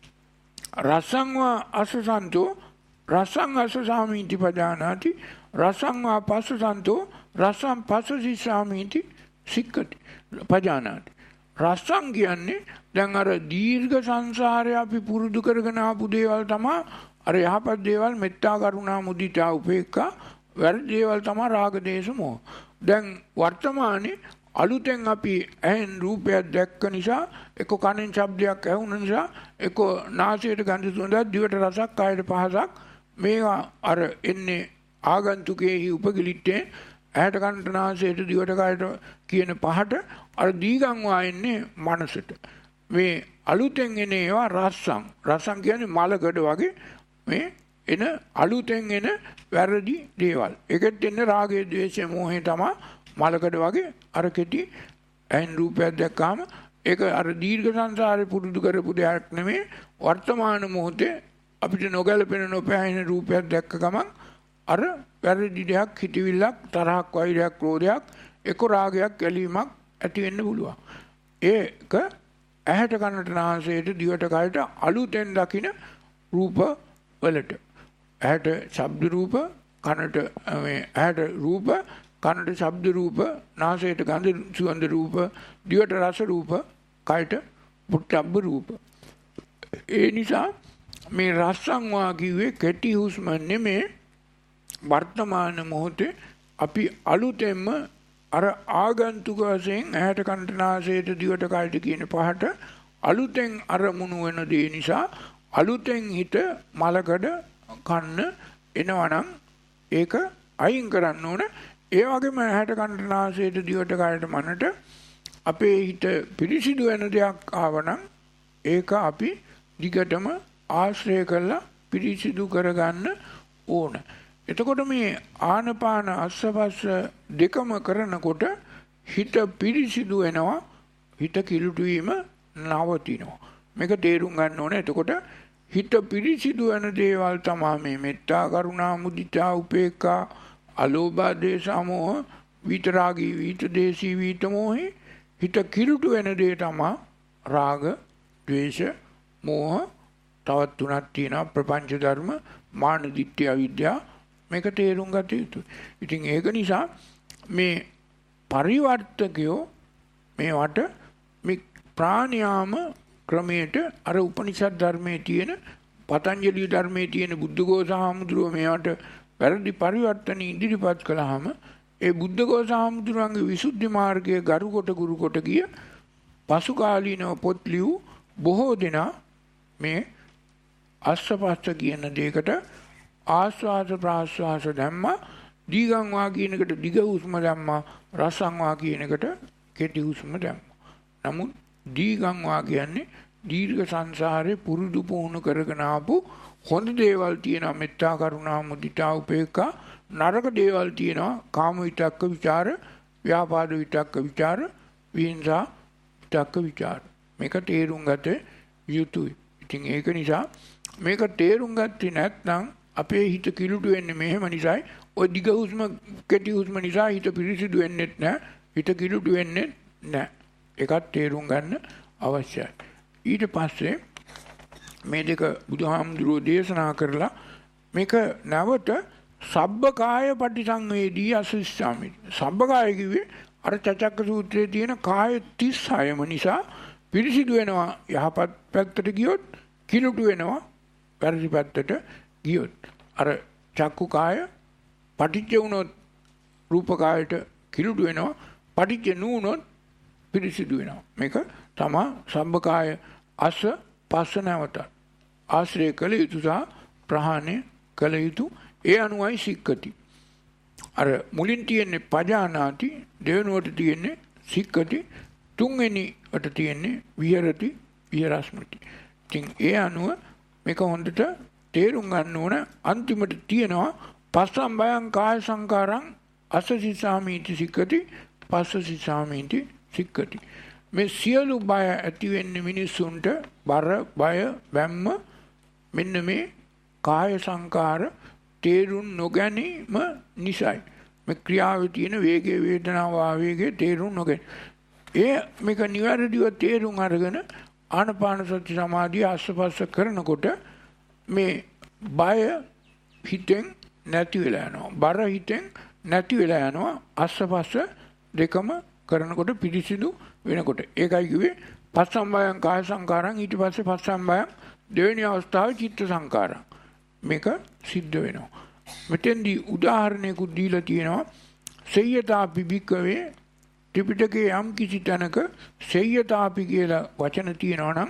රසං වා අසසන්තෝ රසං අසසාමිති පජානාති. රසං වා පස්සසන්තෝ රසං පස්සසිසාමිති සික්ඛති පජානාති. රසං කියන්නේ දැන් අර දීර්ඝ සංසාරේ අපි පුරුදු කරගෙන ආපු දේවල් තමයි අර යහපත් දේවල් මෙත්තා කරුණා මුදිතා උපේක්ඛා වැරදි දේවල් තමයි රාග දේශ මොහ. දැන් වර්තමානයේ අලුතෙන් අපි ඇහෙන් රූපයක් දැක්ක නිසා එක්ක කනෙන් ශබ්දයක් ඇහුන නිසා එක්ක නාසයට ගඳ සුවඳක් දිවට රසක් කයට පහසක් මේවා අර එන්නේ ආගන්තුකේහි උපගලිට්ටේ ඇහැට කනට නාසයට දිවට කයට කියන පහට අර දීගං වායන්නේ මනසට. මේ අලුතෙන් එන ඒවා රසං. රසං කියන්නේ මලකඩ වගේ මේ එන අලුතෙන් එන වැරදි දේවල්. ඒකෙත් එන්නේ රාගය, ද්වේෂය, මෝහය තමයි මලකඩ වගේ අර කෙටි ඇහෙන් රූපයක් දැක්කාම ඒක අර දීර්ඝ සංසාරේ පුරුදු කරපු දෙයක් නෙමෙයි. වර්තමාන මොහොතේ අපිට නොගැලපෙන නොපෑහෙන රූපයක් දැක්ක ගමන් අර වැරදි දෙයක්, හිතවිල්ලක්, තරහක්, වෛරයක්, ක්‍රෝධයක් එක රාගයක් ඇලීමක් ඇති වෙන්න පුළුවන්. ඒක ඇහැට කනට නාසයට දිවට කයට අලුතෙන් දකින රූප වලට. ඇහැට ශබ්ද රූප, කනට ඇහැට රූප, කනට ශබ්ද රූප, නාසයට ගන්ධ සුවඳ රූප, දිවට රස රූප, කයට පුට්ටබ්බ රූප. ඒ නිසා මේ රස්සංවා කිව්වේ කෙටි හුස්ම නෙමේ, වර්තමාන මොහොතේ අපි අලුතෙන්ම අර ආගන්තුක වශයෙන් ඇහැට කනට නාසයට දිවට කයට කියන පහට අලුතෙන් අරමුණු වෙන දේ නිසා අලුතෙන් හිත මලකඩ කන්න එනවනම් ඒක අයින් කරන්න ඕන. ඒ වගේම ඇහැට කනට නාසයට දිවට කයට මනට අපේ හිත පිරිසිදු වෙන දෙයක් ආවනම් ඒක අපි දිගටම ආශ්‍රය කරලා පිරිසිදු කරගන්න ඕන. එතකොට මේ ආනපාන අස්සපස්ස දෙකම කරනකොට හිත පිරිසිදු වෙනවා, හිත කිලුට වීම නවතිනවා. මේක තේරුම් ගන්න ඕනේ. එතකොට හිත පිරිසිදු වෙන දේවල් තමයි මේ මෙත්තා, කරුණා, මුදිතා, උපේක්ඛා, අලෝභ, දේශ, මොහ, විතරාගී, විතදේශී, විතමෝහි. හිත කිලුට වෙන දේ තමයි රාග, ද්වේෂ, මෝහ. තවත් තුනක් තියෙනවා, ප්‍රපංච ධර්ම, මාන, දිට්ඨි, අවිද්‍යාව. මේක තේරුම් ගත යුතුයි. ඉතින් ඒක නිසා මේ පරිවර්තකයෝ මේවට මේ ප්‍රාණයාම ක්‍රමයට අර උපනිෂද් ධර්මයේ තියෙන, පතංජලි ධර්මයේ තියෙන බුද්ධඝෝෂ හාමුදුරුවෝ මේවට වැරදි පරිවර්තන ඉදිරිපත් කළාම ඒ බුද්ධඝෝෂ හාමුදුරුවන්ගේ විසුද්ධි මාර්ගයේ ගරු කොට ගුරු කොට ගිය පසු කාලීනව පොත් ලියූ බොහෝ දෙනා මේ අස්සපස්ස කියන දෙයකට ආස්වාද ප්‍රාස්වාස දැම්මා, දීගං වා කියන එකට දිග හුස්ම දැම්මා, රසං වා කියන එකට කෙටි හුස්ම දැම්මා. නමුත් දීගං වා කියන්නේ දීර්ඝ සංසාරේ පුරුදු පුහුණු කරගෙන ආපු හොඳ දේවල් තියෙනවා, මෙත්තා, කරුණා, මුදිතා, උපේක්ඛා. නරක දේවල් තියෙනවා, කාම විතක්ක විචාර, ව්‍යාපාද විතක්ක විචාර, විහිංසා විතක්ක විචාර. මේක තේරුම් ගත යුතුයි. ඉතින් ඒක නිසා මේක තේරුම් ගත්තේ නැත්නම් අපේ හිත කිලුට වෙන්නේ මෙහෙම නිසායි. ඔය දිග හුස්ම කෙටි හුස්ම නිසා හිත පිරිසිදු වෙන්නේ නැහැ, හිත කිලුට වෙන්නේ නැහැ. ඒකත් තේරුම් ගන්න අවශ්‍යයි. ඊට පස්සේ මේ දෙක බුදුහාමුදුරුවෝ දේශනා කරලා මේක නැවත සබ්බකාය පටිසංවේදී අසුස්සාමි. සබ්බකාය කිව්වේ අර චචක්ක සූත්‍රයේ තියෙන කාය 36ම නිසා පිරිසිදු වෙනවා යහපත් පැත්තට ගියොත්, කිලුට වෙනවා වැරදි පැත්තට ගියොත්. අර චක්කු කාය පටිච්ච වුණොත් රූප කායට කිලුට වෙනවා, පටිච්ච නුනොත් පිරිසිදු වෙනවා. මේක තමයි සබ්බකාය අස පස්ස නැවත ආශ්‍රය කළ යුතු සහ ප්‍රහාණය කළ යුතු. ඒ අනුවයි සික්කති. අර මුලින් තියෙන්නේ පජානාති, දෙවෙනුවට තියෙන්නේ සික්කති, තුන්වෙනිවට තියෙන්නේ විහෙරති, විහෙරස්මෘති. ඉතින් ඒ අනුව මේක හොඳට තේරුම් ගන්න ඕන. අන්තිමට තියෙනවා පස්සම්බයං කාය සංකාරං අසසිසාමීති සික්කති, පස්සසිසාමීති සික්කති. මේ සියලු බය ඇති වෙන්නේ මිනිසුන්ට, බර, බය, බැම්ම මෙන්න මේ කාය සංකාර තේරුම් නොගැනීම නිසායි. මේ ක්‍රියාවේ තියෙන වේගයේ, වේදනාව, ආවේගයේ තේරුම් නොගැනීම. ඒ මේක නිවැරදිව තේරුම් අරගෙන ආනපාන සති සමාධිය ආස්වාස කරනකොට මේ බය හිතෙන් නැති වෙලා යනවා, බර හිතෙන් නැති වෙලා යනවා. ආස්වාස දෙකම කරනකොට පිරිසිදු වෙනකොට. ඒකයි කිව්වේ පස්සම්බයං කාය සංකාරං, ඊට පස්සේ පස්සම්බයං දෙවෙනි අවස්ථාවේ චිත්ත සංකාරං. මේක සිද්ධ වෙනවා. මෙතෙන්දී උදාහරණයකුත් දීලා තියෙනවා. සේයතාපි භික්ඛවේ, ත්‍රිපිටකයේ යම් කිසි තැනක සේයතාපි කියලා වචන තියෙනවා නම්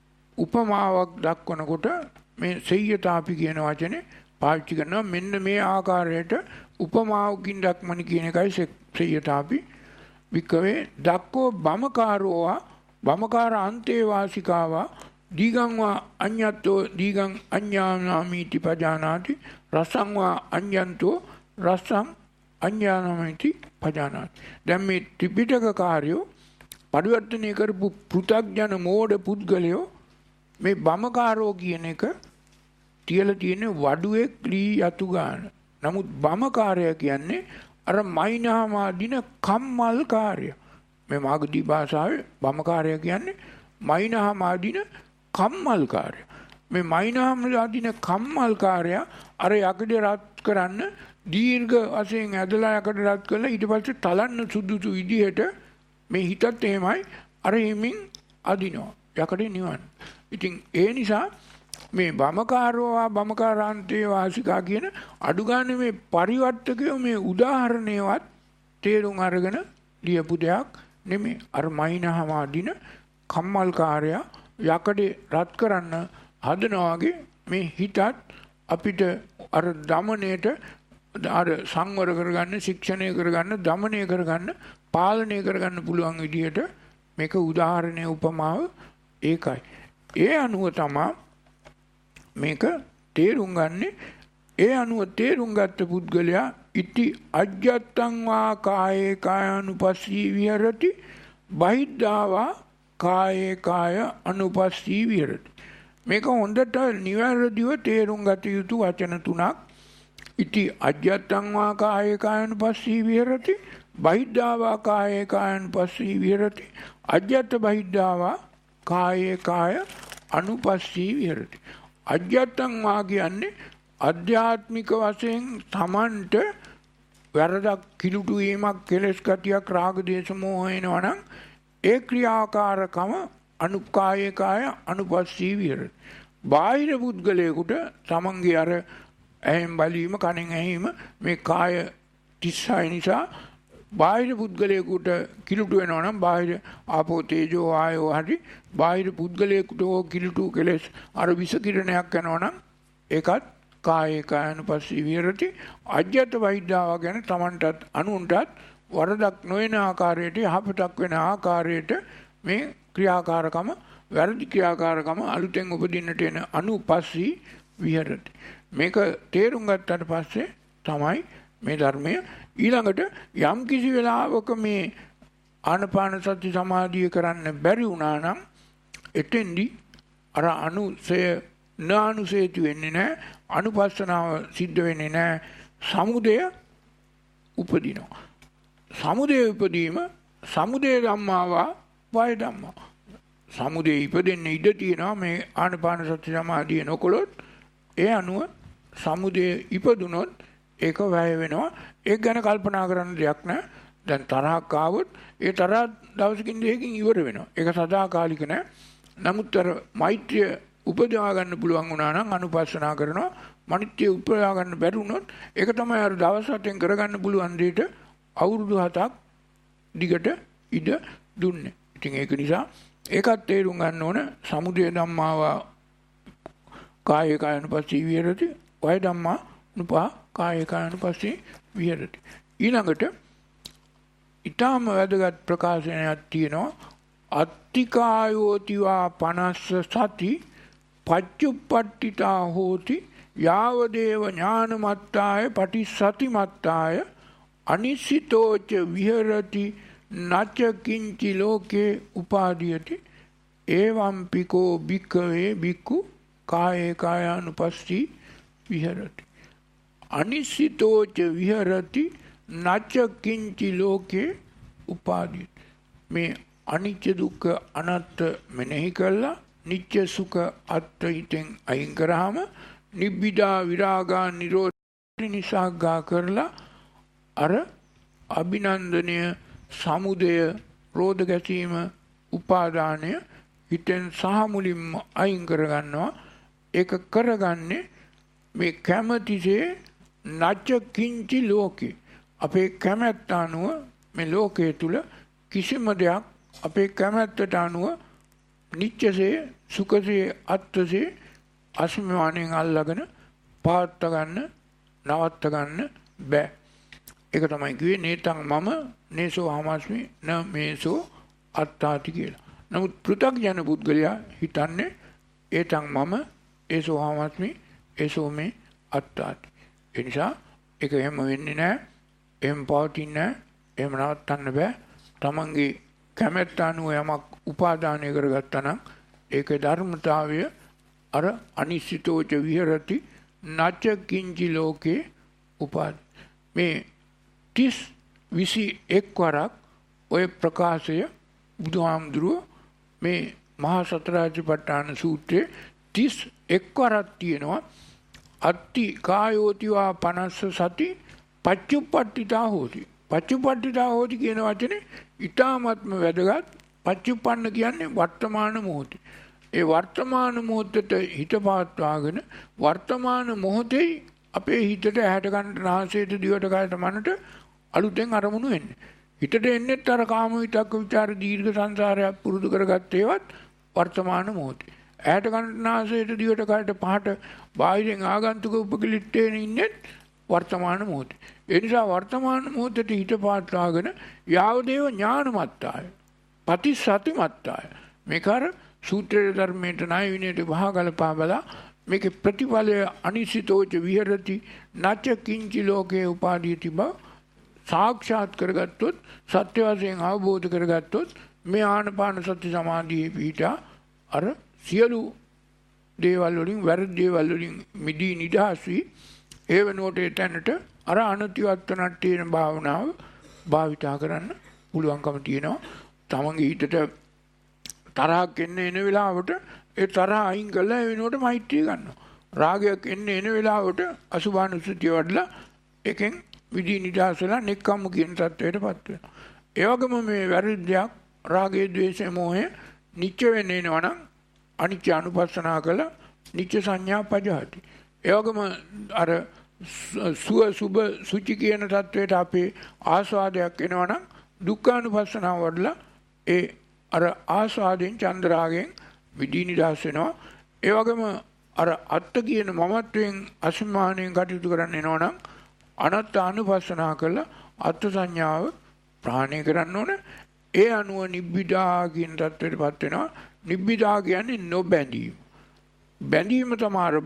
උපමාවක් දක්වනකොට මේ සේයතාපි කියන වචනේ පාවිච්චි කරනවා. මෙන්න මේ ආකාරයට උපමාවකින් දක්වන කියන එකයි සේයතාපි භික්ඛවේ. දක්කෝ බමකාරෝවා, බමකාර අන්තේ වාසිකාවා, දීගං වා අඤ්ඤත්තෝ දීගං අඤ්ඤානාමීති පජානාති, රසං වා අඤ්ඤන්තෝ රසං අඤ්ඤානාමීති පජානාති. දැන් මේ ත්‍රිපිටක කාර්යෝ පරිවර්තනය කරපු පෘථග්ජන මෝඩ පුද්ගලයෝ මේ බමකාරෝ කියන එක තියලා තියෙන වඩුවේ ක්ලී යතු ගන්න. නමුත් බමකාරය කියන්නේ අර මයින්හාමාදින කම්මල් කාර්ය. මේ මාගදී භාෂාවේ බමකාරය කියන්නේ මයින්හාමාදින කම්මල් කාර්ය. මේ මයින්හාමාදින කම්මල් කාර්ය අර යකඩ රත් කරන්න දීර්ඝ වශයෙන් ඇදලා යකඩ රත් කරලා ඊට පස්සේ තලන්න සුදුසු විදිහට මේ හිතත් එහෙමයි අර හිමින් අදිනවා යකඩේ නිවන්න. ඉතින් ඒ නිසා මේ බමකාරෝවා බමකාරාන්තේ වාසිකා කියන අඩු ගන්න මේ පරිවර්තකයෝ මේ උදාහරණේවත් තේරුම් අරගෙන ලියපු දෙයක් නෙමෙයි. අර මයින්හාමාදින කම්මල් කාර්ය යකඩේ රත් කරන්න හදනවා වගේ මේ හිතත් අපිට අර දමණයට අර සංවර කරගන්න, ශික්ෂණය කරගන්න, දමණය කරගන්න, පාලනය කරගන්න පුළුවන් විදිහට මේක උදාහරණයේ උපමාව ඒකයි. ඒ අනුව තමයි මේක තේරුම් ගන්නේ. ඒ අනුව තේරුම් ගත්ත පුද්ගලයා ඉති අජ්ජත්තං වා කායේ කායානුපස්සී විහෙරති බහිද්ධාවා කායේ කාය අනුපස්සී විහෙරති. මේක හොඳට නිවැරදිව තේරුම් ගත යුතු වචන තුනක්. ඉති අජ්ජත්තං වා කායේ කායානුපස්සී විහෙරති බහිද්ධාවා කායේ කායානුපස්සී විහෙරති අජ්ජත් බහිද්ධාවා කායේ කාය අනුපස්සී විහෙරති. අජ්ජත්තං වා කියන්නේ අධ්‍යාත්මික වශයෙන් තමන්ට වැරදක් කිලුටු වීමක් කෙලස් ගතියක් රාග දේශ මොහ එනවා නම් ඒ ක්‍රියාකාරකම අනුකායේ කාය අනුපස්සී විහෙරති. බාහිර පුද්ගලයෙකුට තමන්ගේ අර ඇහෙන් බලීම කනෙන් ඇහිම මේ කාය 36 නිසා බාහිර පුද්ගලයෙකුට කිලුටු වෙනවා නම් බාහිර ආපෝ තේජෝ ආයෝ හරි බාහිර පුද්ගලයෙකුට කිලුටු කෙලස් අර විස කිරණයක් යනවා නම් ඒකත් කායේ කායනුපස්සී විහෙරති. අජ්ජත් වෛද්‍යාව ගැන තමන්ටත් අනුන්ටත් වරදක් නොවන ආකාරයට යහපතක් වෙන ආකාරයට මේ ක්‍රියාකාරකම වැරදි ක්‍රියාකාරකම අලුතෙන් උපදින්නට එන අනුපස්සී විහෙරති. මේක තේරුම් ගත්තට පස්සේ තමයි මේ ධර්මය ඊළඟට යම් කිසි වෙලාවක මේ ආනපාන සති සමාධිය කරන්න බැරි වුණා නම් එතෙන්දි අර අනුසය නානුසේති වෙන්නේ නැහැ. අනුපස්සනාව සිද්ධ වෙන්නේ නැහැ. සමුදය උපදිනවා. සමුදය උපදීම සමුදය ධම්මාවා වය ධම්මා. සමුදය ඉපදෙන්න ඉඩ තියෙනවා මේ ආනපාන සති සමාධිය නොකළොත්. ඒ අනුව සමුදය ඉපදුනොත් ඒක වැය වෙනවා. ඒක ගැන කල්පනා කරන්න දෙයක් නැහැ. දැන් තරහක් ආවොත් ඒ තරහ දවසකින් දෙකකින් ඉවර වෙනවා. ඒක සදාකාලික නැහැ. නමුත් අර මෛත්‍රිය උපදවා ගන්න පුළුවන් වුණා නම් අනුපස්සනා කරනවා. මෛත්‍රිය උපදවා ගන්න බැරි වුණොත් ඒක තමයි අර දවස් 7න් කරගන්න පුළුවන් දෙයට අවුරුදු 7ක් දිගට ඉඩ දුන්නේ. ඉතින් ඒක නිසා ඒකත් තේරුම් ගන්න ඕන. සමුදය ධම්මාවා කායේ කායනුපස්සී විහෙරති වය ධම්මා නුපා කායේ කායනුපස්සී විහෙරති. ඊළඟට ඊටම වැදගත් ප්‍රකාශනයක් තියෙනවා. අත්තිකායෝතිවා 50 සති පච්චුප්පට්ඨිතා හෝති යාවදේව ඥානමත්තාය පටිසතිමත්තාය අනිසිතෝච විහෙරති නච කිංචි ලෝකේ උපාදීයති එවං පිකෝ භික්ඛවේ භික්ඛු කායේ කායානුපස්සී විහෙරති අනිසිතෝච විහෙරති නච කිංචි ලෝකේ උපාදීයති. මේ අනිත්‍ය දුක්ඛ අනාත්ම මෙනෙහි කළා නිත්‍ය සුඛ අත්ථ හිතෙන් අයින් කරාම නිබ්බිදා විරාගා නිරෝධ නිසග්ගා කරලා අර අභිනන්දනය සමුදය රෝධ ගැසීම උපාදානය හිතෙන් සහ මුලින්ම අයින් කරගන්නවා. ඒක කරගන්නේ මේ කැමැතිසේ නච්ච කිංචි ලෝකේ අපේ කැමැත්ත අනුව මේ ලෝකයේ තුල කිසිම දෙයක් අපේ කැමැත්තට අනුව නිත්‍යසේ සුඛසේ අත්ථසේ අස්මිමානෙන් අල්ලගෙන පාත්ත ගන්න නවත්ත ගන්න බෑ. ඒක තමයි කිව්වේ නේතං මම නේසෝ හමස්මි න මේසෝ අත්තාති කියලා. නමුත් පෘථග්ජන පුද්ගලයා හිතන්නේ ඒතං මම ඒසෝ හමස්මි ඒසෝ මේ අත්තාති. ඒ නිසා ඒක එහෙම වෙන්නේ නැහැ. එහෙම පවතින්නේ නැහැ. එහෙම නවත්තන්න බෑ. තමන්ගේ කැමැත්ත අනුව යමක් උපාදානය කරගත්තා නම් ඒකේ ධර්මතාවය අර අනිශ්චිතෝච විහෙරති නච කිංචි ලෝකේ උපාද මේ 21 වරක් ඔය ප්‍රකාශය බුදුහාමුදුරුව මේ මහා සතරාජපට්ඨාන සූත්‍රයේ 31 වරක් තියෙනවා. අත්ති කායෝතිවා 50 සති පච්චුප්පට්ඨිතා හෝති. පච්චුපට්ඨිතා හෝති කියන වචනේ ඊටාත්ම වැදගත්. පච්චුප්පන්න කියන්නේ වර්තමාන මොහොතේ. ඒ වර්තමාන මොහොතට හිත පාත්වාගෙන වර්තමාන මොහොතේ අපේ හිතට ඇහැට කනට නාසයට දිවට කයට මනට අලුතෙන් අරමුණු එන්නේ. හිතට එන්නේත් අර කාම විතක්ක ਵਿਚාර දීර්ඝ සංසාරයක් පුරුදු කරගත්ත ඒවත් වර්තමාන මොහොතේ. ඇහැට කනට නාසයට දිවට කයට පහට බාහිරින් ආගන්තුක උපකලිට්ටේන ඉන්නේ වර්තමාන මොහොතේ. ඒ නිසා වර්තමාන මොහොතට හිත පාත්වාගෙන යාවදේව ඥානමත්තාය පටිසතිමත්තාය මේක අර සූත්‍රයේ ධර්මයට ණය විනයට වහගලපා බලා මේකේ ප්‍රතිඵලය අනිසිතෝච විහෙරති නච කිංචි ලෝකේ උපාදීති බව සාක්ෂාත් කරගත්තොත් සත්‍ය වශයෙන් අවබෝධ කරගත්තොත් මේ ආනපාන සති සමාධියේ පිහිටා අර සියලු දේවල් වලින් වැරදි දේවල් වලින් මිදී නිදහස් වී ඒ වෙනුවට එතනට අර අනතිවත්ව නට්ටේන භාවනාව භාවිතා කරන්න පුළුවන්කම තියෙනවා. තමන්ගේ හිතට තරහක් එන්න වෙලාවට ඒ තරහ අයින් කරලා ඒ වෙනුවට මෛත්‍රිය ගන්නවා. රාගයක් එන්න වෙලාවට අසුභානුස්සතිය වඩලා එකෙන් විදි නිදහස් වෙලා නෙක්ඛම්ම කියන තත්වයටපත් වෙනවා. ඒ වගේම මේ වැරදියක් රාගය, ද්වේෂය, මෝහය නිච්ච වෙන්න එනවා නම් අනිච්ච අනුපස්සනා කළා නිච්ච සංඥා පජහති. ඒ වගේම අර සුභ සුචි කියන තත්වයට අපේ ආස්වාදයක් එනවා නම් දුක්ඛානුපස්සනාව වඩලා ඒ අර ආස්වාදයෙන් චන්ද්‍රාගයෙන් විදි නිදහස් වෙනවා. ඒ වගේම අර අත්ත කියන මමත්වයෙන් අසමානයෙන් කටයුතු කරන්න එනවා නම් අනත්තානුපස්සනා කළා අත්ත සංඥාව ප්‍රහාණය කරන්න ඕන. ඒ අනුව නිබ්බිදා කියන තත්ත්වයටපත් වෙනවා. නිබ්බිදා කියන්නේ නොබැඳීම. බැඳීම තමයි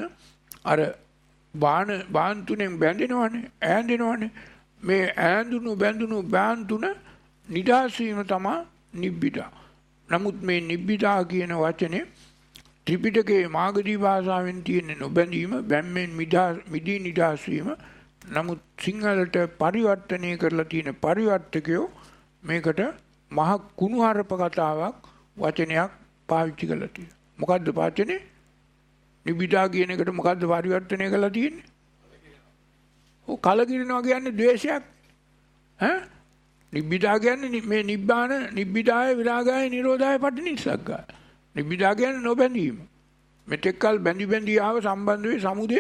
බාන තුනෙන් බැඳෙනවනේ, ඈඳෙනවනේ. මේ ඈඳුණු බැඳුණු බාන තුන නිදහස් වීම තමයි නිබ්බිදා. නමුත් මේ නිබ්බිදා කියන වචනේ ත්‍රිපිටකයේ මාගදී භාෂාවෙන් තියෙන නොබැඳීම, බැම්මෙන් මිදී නිදහස් වීම. නමුත් සිංහලට පරිවර්තනය කරලා තියෙන පරිවර්තකයෝ මේකට මහ කුණුහරුප කතාවක් වචනයක් පාවිච්චි කරලා තියෙනවා. මොකද්ද වචනේ? නිබ්බිදා කියන එකට මොකද්ද පරිවර්තනය කරලා තියෙන්නේ? ඔව් කලකිරෙනවා කියන්නේ ද්වේෂයක්. ඈ නිබ්බිදා කියන්නේ මේ නිබ්බිදාය විරාගාය නිරෝධාය පටිනිස්සග්ගාය. නිබ්බිදා කියන්නේ නොබැඳීම. මෙතෙක්කල් බැඳි ආව සම්බන්ධ වේ සමුදය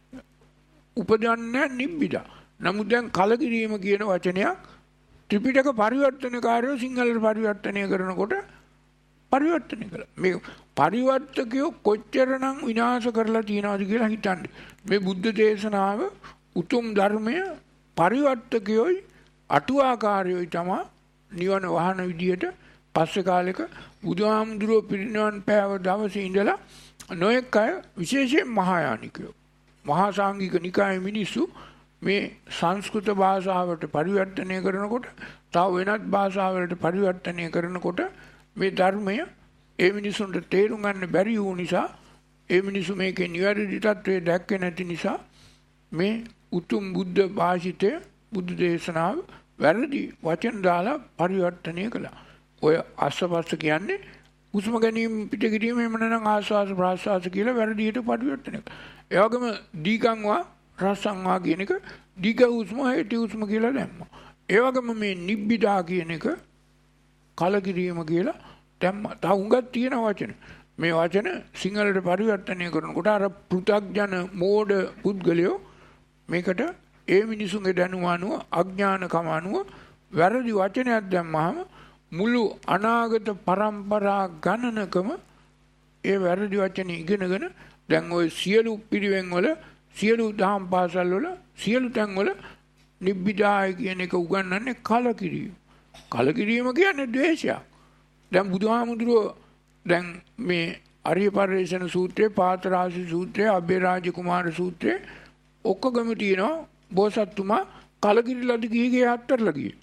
උපදන්නේ නිබ්බිදා. නමුත් දැන් කලකිරීම කියන වචනයක් ත්‍රිපිටක පරිවර්තනකාරයෝ සිංහලට පරිවර්තනය කරනකොට පරිවර්තනය කළා. මේ පරිවර්තකයෝ කොච්චරනම් විනාශ කරලා තියනවද කියලා හිතන්න. මේ බුද්ධ දේශනාව උතුම් ධර්මය පරිවර්තකයෝයි අටුවාකාරයෝයි තමයි නිවන වහන විදියට පස්සේ කාලෙක බුදුහාමුදුරුවෝ පිරිනිවන් පෑව දවසේ ඉඳලා නොඑක අය විශේෂයෙන් මහායානිකයෝ මහා සාංගික නිකායේ මිනිස්සු මේ සංස්කෘත භාෂාවට පරිවර්තනය කරනකොට තව වෙනත් භාෂාවලට පරිවර්තනය කරනකොට මේ ධර්මය ඒ මිනිසුන්ට තේරුම් ගන්න බැරි වූ නිසා ඒ මිනිසු මේකේ නිවැරදි තත්වයේ දැක්කේ නැති නිසා මේ උතුම් බුද්ධ භාෂිතය බුද්ධ දේශනාව වැරදි වචන දාලා පරිවර්තනය කළා. ඔය අස්සපස්ස කියන්නේ හුස්ම ගැනීම පිටකිරීම එහෙම නැත්නම් ආස්වාස ප්‍රාස්වාස කියලා වැරදියට පරිවර්තනය කළා. ඒ වගේම දීගංවා රසංවා කියන එක දීග හුස්ම හේටි හුස්ම කියලා දැම්මා. ඒ වගේම මේ නිබ්බිදා කියන එක කලකිරීම කියලා දැම්මා. තව උඟක් තියෙන වචන. මේ වචන සිංහලට පරිවර්තනය කරනකොට අර පෘථග්ජන මෝඩ පුද්ගලයෝ මේකට ඒ මිනිසුන්ගේ දැනුම අනුව අඥානකම අනුව වැරදි වචනයක් දැම්මහම මුළු අනාගත පරම්පරා ගණනකම ඒ වැරදි වචනේ ඉගෙනගෙන දැන් ওই සියලු පිරිවෙන් වල සියලු දහම් පාසල් වල සියලු තැන් වල නිබ්බිදාය කියන එක උගන්වන්නේ කලකිරීම. කලකිරීම කියන්නේ ද්වේෂයක්. දැන් බුදුහාමුදුරුවෝ දැන් මේ අරිය පරිශ්‍රණ සූත්‍රයේ, පාතරාසි සූත්‍රයේ, අබ්බේරාජ කුමාර සූත්‍රයේ ඔක්කොගම තියෙනවා බෝසත්තුමා කලකිරිලාද ගිහිගේ හත්තරලා ගියේ.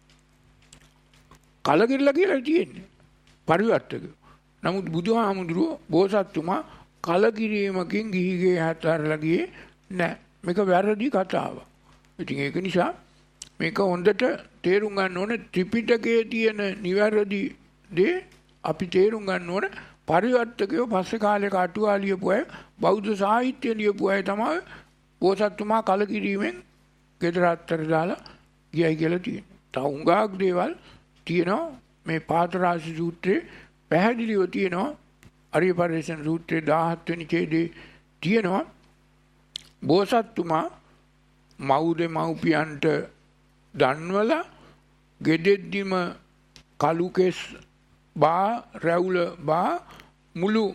කලකිරිලා කියලා තියෙන්නේ පරිවර්තක. නමුත් බුදුහාමුදුරුවෝ බෝසත්තුමා කලකිරීමකින් ගිහිගේ හත්තරලා ගියේ නැහැ. මේක වැරදි කතාවක්. ඉතින් ඒක නිසා මේක හොඳට තේරුම් ගන්න ඕනේ. ත්‍රිපිටකයේ තියෙන නිවැරදි දේ අපි තේරුම් ගන්න ඕනේ. පරිවර්තකයෝ පස්සේ කාලේක අටුවා ලියපු අය බෞද්ධ සාහිත්‍ය ලියපු අය තමයි බෝසත්තුමා කලකිරීමෙන් ගෙදර අත්තර දාලා ගියයි කියලා තියෙනවා. තව උඟාක් දේවල් තියෙනවා මේ පාතරාශි සූත්‍රයේ පැහැදිලිව තියෙනවා. අරිය පරිශ්‍රණ සූත්‍රයේ 17 වෙනි ඡේදයේ තියෙනවා බෝසත්තුමා මව්පියන්ට දන්වලා ගෙදෙද්දිම කලු කෙස් බා රැවුල බා මුළු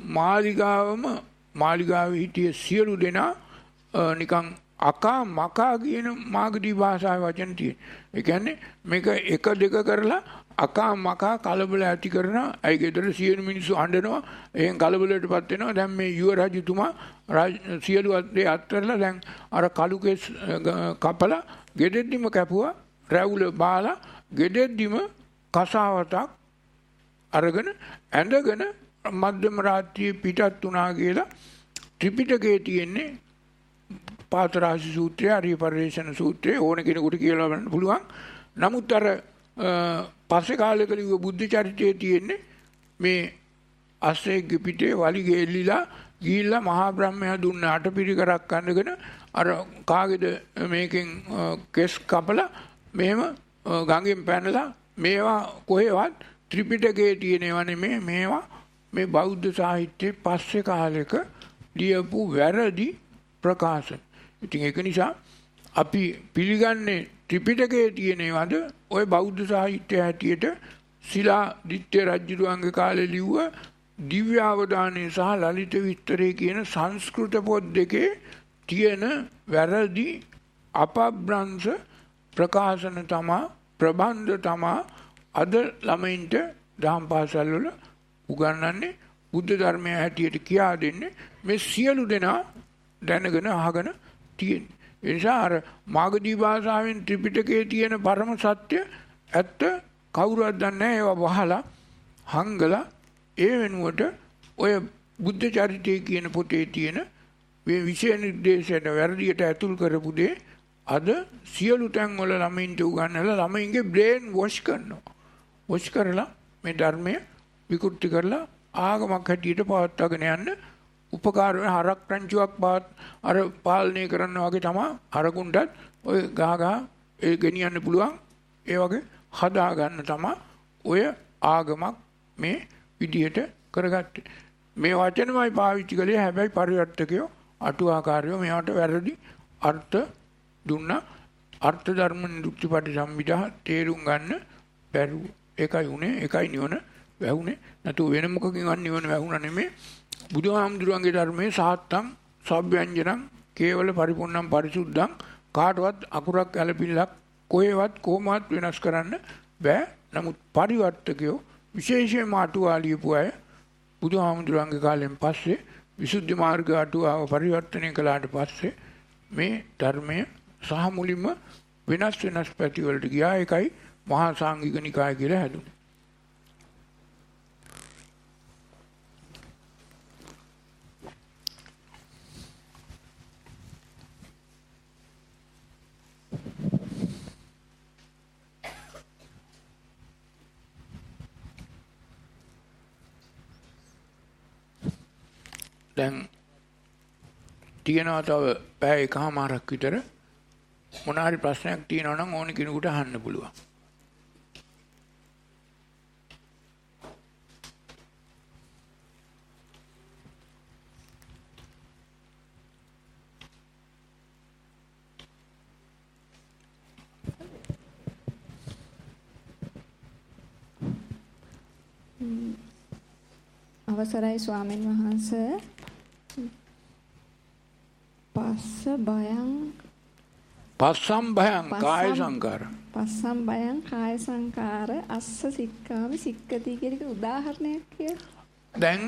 මාලිගාවේ හිටිය සියලු දෙනා නිකන් අකා මකා කියන මාගදී භාෂාවේ වචන තියෙන. ඒ කියන්නේ මේක එක දෙක කරලා අකා මකා කලබල ඇති කරනවා. අයි ගෙදර සියලු මිනිස්සු අඬනවා. එහෙන් කලබලයටපත් වෙනවා. දැන් මේ යුව රජතුමා සියලු අත්දේ අත්තරලා දැන් අර කලු කෙස් කපලා ගෙදෙද්දිම කැපුවා. රැවුල බාලා ගෙදෙද්දිම කසාවතක් අරගෙන ඇඳගෙන මධ්‍යම රාත්‍රියේ පිටත් වුණා කියලා ත්‍රිපිටකයේ තියෙන්නේ පාතරාශි සූත්‍රය, අරිය පරිශ්‍රණ සූත්‍රය ඕන කෙනෙකුට කියලා බලන්න පුළුවන්. නමුත් අර පස්සේ කාලෙක ලියුව බුද්ධ චරිතයේ තියෙන්නේ මේ අස්සෙක්ගේ පිටේ වලිගේ එල්ලිලා ගිහිල්ලා මහා බ්‍රහ්මයා දුන්න අටපිරිකරක් අඳගෙන අර කාගේද මේකෙන් කෙස් කපලා මෙහෙම ගඟෙන් පැනලා මේවා කොහෙවත් ත්‍රිපිටකයේ තියෙනව නෙමෙයි මේවා මේ බෞද්ධ සාහිත්‍යයේ පස්සේ කාලෙක ලියපු වැරදි ප්‍රකාශන. ඉතින් ඒක නිසා අපි පිළිගන්නේ ත්‍රිපිටකයේ තියෙනවද ওই බෞද්ධ සාහිත්‍ය හැටියට ශිලා දිට්ඨිය රජුගේ කාලේ ලිව්ව දිව්‍ය අවදානයේ සහ ලලිත විස්තරේ කියන සංස්කෘත පොත් දෙකේ තියෙන වැරදි අපබ්‍රංශ ප්‍රකාශන තමා ප්‍රබන්ධ තමා අද ළමයින්ට දහම් පාසල් වල උගන්වන්නේ බුද්ධ ධර්මය හැටියට කියා දෙන්නේ මේ සියලු දෙනා දැනගෙන අහගෙන තියෙන්නේ. ඒ නිසා අර මාගදී භාෂාවෙන් ත්‍රිපිටකයේ තියෙන පරම සත්‍ය ඇත්ත කවුරුවත් දන්නේ නැහැ. ඒවා වහලා හංගලා ඒ වෙනුවට ඔය බුද්ධ චරිතය කියන පොතේ තියෙන මේ විශේෂ නිර්දේශයට වැරදියට ඇතුල් කරපු දේ අද සියලු තැන් වල ළමයින්ට උගන්වලා ළමයින්ගේ බ්‍රේන් වොෂ් කරනවා. වොෂ් කරලා මේ ධර්මය විකෘති කරලා ආගමක් හැටියට පවත්වාගෙන යන්න උපකාර වෙන හරක් රංචුවක් අර පාලනය කරන්න වගේ තමයි හරකුන්ටත් ඔය ගහ ඒ ගෙනියන්න පුළුවන්. ඒ වගේ හදා ගන්න තමයි ඔය ආගමක් මේ විදිහට කරගත්තේ. මේ වචනමයි පාවිච්චි කළේ. හැබැයි පරිවර්තකයෝ අටුවාකාරයෝ මේවට වැරදි අර්ථ දුන්නා. අර්ථ ධර්ම නිරුක්තිපටි සම්විදා තේරුම් ගන්න බැරුව. ඒකයි උනේ. ඒකයි නිවන වැහුනේ. නැතු වෙන මොකකින්වත් නිවන වැහුණා නෙමෙයි. බුදුහාමුදුරුවන්ගේ ධර්මයේ සාත්තම් සබ්ව්‍යංජනං කේවල පරිපූර්ණම් පරිසුද්ධං කාටවත් අකුරක් ඇලපිල්ලක් කොහෙවත් කොහොමවත් වෙනස් කරන්න බෑ. නමුත් පරිවර්තකයෝ විශේෂයෙන්ම අටුවා ලියපු අය බුදුහාමුදුරුවන්ගේ කාලෙන් පස්සේ විසුද්ධි මාර්ග අටුවාව පරිවර්තනය කළාට පස්සේ මේ ධර්මය සහ මුලින්ම වෙනස් පැති වලට ගියා. ඒකයි මහා සාංඝික නිකාය කියලා හැදුනේ. දැන් තියෙනවා තව පැය එකමාරක් විතර. මොනාරි ප්‍රශ්නයක් තියෙනවා නම් ඕන කෙනෙකුට අහන්න පුළුවන්. අවසරයි ස්වාමීන් වහන්සේ. පස්සම් භයං කාය සංකාර. පස්සම් භයං කාය සංකාර අස්ස සික්ඛාමි සික්ඛති කියන එක උදාහරණයක් කියලා. දැන්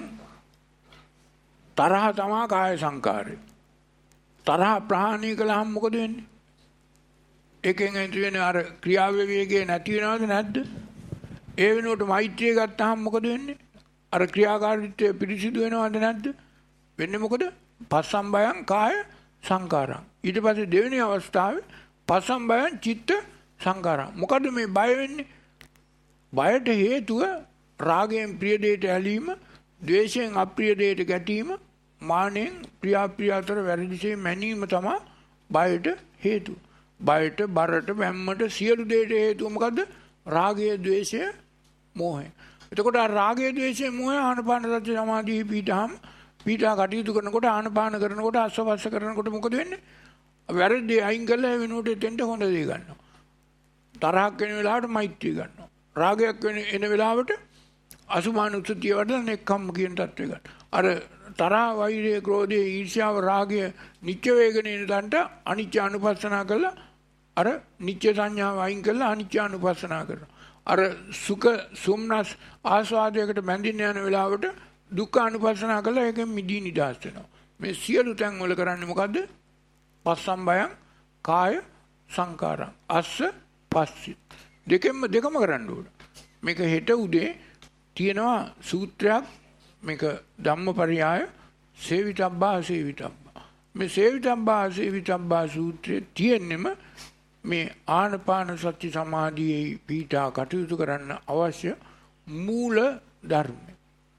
තරහ තමයි කාය සංකාරය. තරහ ප්‍රහාණය කළාම මොකද වෙන්නේ? එකෙන් ඇතුලේ අර ක්‍රියා වේගය නැති වෙනවද නැද්ද? ඒ වෙනුවට මෛත්‍රිය ගත්තාම මොකද වෙන්නේ? අර ක්‍රියාකාරීත්වය පිරිසිදු වෙනවද නැද්ද? වෙන්නේ මොකද? පස්සම් භයං කාය සංකාරං. ඊට පස්සේ දෙවෙනි අවස්ථාවේ පස්සම් භයං චිත්ත සංකාරං. මොකද මේ බය වෙන්නේ? බයට හේතුව රාගයෙන් ප්‍රිය දෙයට ඇලීම, ද්වේෂයෙන් අප්‍රිය දෙයට ගැටීම, මානෙන් ප්‍රිය අප්‍රිය අතර වැරදිසේ මැනීම තමයි බයට හේතුව. බයට, බරට, වැම්මට සියලු දෙයට හේතුව මොකද්ද? රාගය, ද්වේෂය, මෝහය. එතකොට රාගය, ද්වේෂය, මෝහය ආනාපාන සති සමාධියේ පීඨා කටයුතු කරනකොට, ආනාපාන කරනකොට, ආස්වාස කරනකොට මොකද වෙන්නේ? වැරදි අයින් කරලා වෙනුවට එතෙන්ට හොඳ දේ ගන්නවා. තරහක් වෙන වෙලාවට මෛත්‍රිය ගන්නවා. රාගයක් එන වෙලාවට අසුමානුස්සතිය වඩලා නෙක්ඛම්ම කියන තත්ත්වය ගන්න. අර තරහ, වෛරය, ක්‍රෝධය, ඊර්ෂ්‍යාව, රාගය නිච්ච වේගනේ නේදන්ට අනිච්ච අනුපස්සනා කළා. අර නිච්ච සංඥාව අයින් කරලා අනිච්ච අනුපස්සනා කරනවා. අර සුඛ සුම්නස් ආස්වාදයකට බැඳින්න යන වෙලාවට දුක්ඛ අනුපස්සනා කළා. ඒකෙන් මිදී නිදහස් වෙනවා. මේ සියලු තැන් වල කරන්නේ මොකද්ද? පස්සම්බයං කාය සංකාරං අස්ස පස්සි. දෙකම කරන්න ඕන. මේක හෙට උදේ තියෙනවා සූත්‍රයක්. මේක ධම්මපරියාය සේවිතබ්බා අසේවිතබ්බා. මේ සේවිතබ්බා අසේවිතබ්බා සූත්‍රයේ තියෙන්නම මේ ආනපාන සති සමාධියේ පීඨා කටයුතු කරන්න අවශ්‍ය මූල ධර්මය.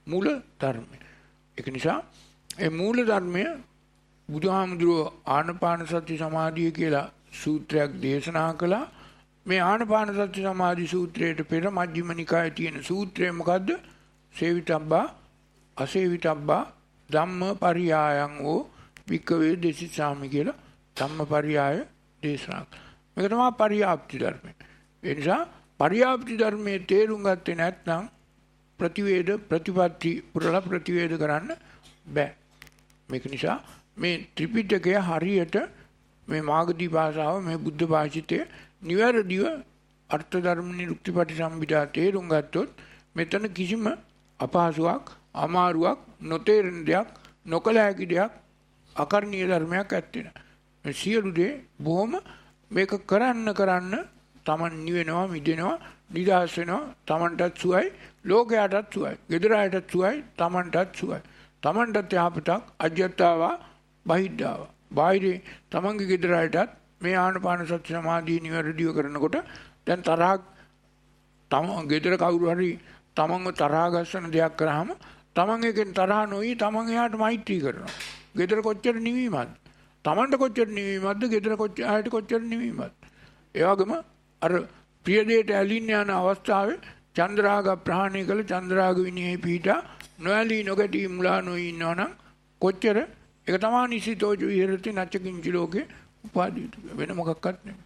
ඒක නිසා ඒ මූල ධර්මය බුදුහාමුදුරුවෝ ආනපාන සති සමාධිය කියලා සූත්‍රයක් දේශනා කළා. මේ ආනපාන සති සමාධි සූත්‍රයට පෙර මජ්ක්‍ධිම නිකායේ තියෙන සූත්‍රය මොකද්ද? සේවිතබ්බා අසේවිතබ්බා ධම්මපරියායං වූ වික්කවේ දේශිසාමි කියලා ධම්මපරියාය දේශනා. මේක තමයි පරියාප්ති ධර්මය. ඒ නිසා පරියාප්ති ධර්මයේ තේරුම් ගත්තේ නැත්නම් ප්‍රතිවේද ප්‍රතිපatti පුරලා ප්‍රතිවේද කරන්න බෑ. මේක නිසා මේ ත්‍රිපිටකය හරියට මේ මාගදී භාෂාව මේ බුද්ධ භාෂිතයේ නිවැරදිව අර්ථ ධර්ම නිරුක්තිපටි සම්බිදා තේරුම් ගත්තොත් මෙතන කිසිම අපහසුයක්, අමාරුවක්, නොතේරෙන දෙයක්, නොකල හැකි දෙයක්, අකරණීය ධර්මයක් ඇත්තේ නැහැ. මේ සියලු දේ බොහොම මේක කරන්න තමන් නිවෙනවා, මිදෙනවා, නිදහස් වෙනවා, තමන්ටත් සුවයි, ලෝකයටත් සුවයි, ගෙදර අයටත් සුවයි, තමන්ටත් සුවයි. තමන්ටත් යහපතක් අජ්‍යත්තාවා බහිද්ධාවා. බාහිරේ තමන්ගේ ගෙදර අයටත් මේ ආනාපාන සති සමාධිය නිවැරදිව කරනකොට දැන් තරහක් ගෙදර කවුරු හරි තමන්ව තරහ ගස්සන දෙයක් කරාම තමන් එකෙන් තරහ නොවි තමන් එයාට මෛත්‍රී කරනවා. ගෙදර කොච්චර නිවීමක්ද? තමන්ට කොච්චර නිවීමක්ද? ගෙදර අයට කොච්චර නිවීමක්ද? ඒ වගේම අර ප්‍රිය දෙයට ඇලින්න යන අවස්ථාවේ චන්ද්‍රාග ප්‍රහාණය කළ චන්ද්‍රාග විනයෙහි පීඨා නොඇලී නොගැටී මුලා නොවී ඉන්නවනම් කොච්චර ඒක තමයි නිසිතෝජ විහෙරති නච්ච කිංචි ලෝකේ උපාදීත. වෙන මොකක්වත් නෙමෙයි.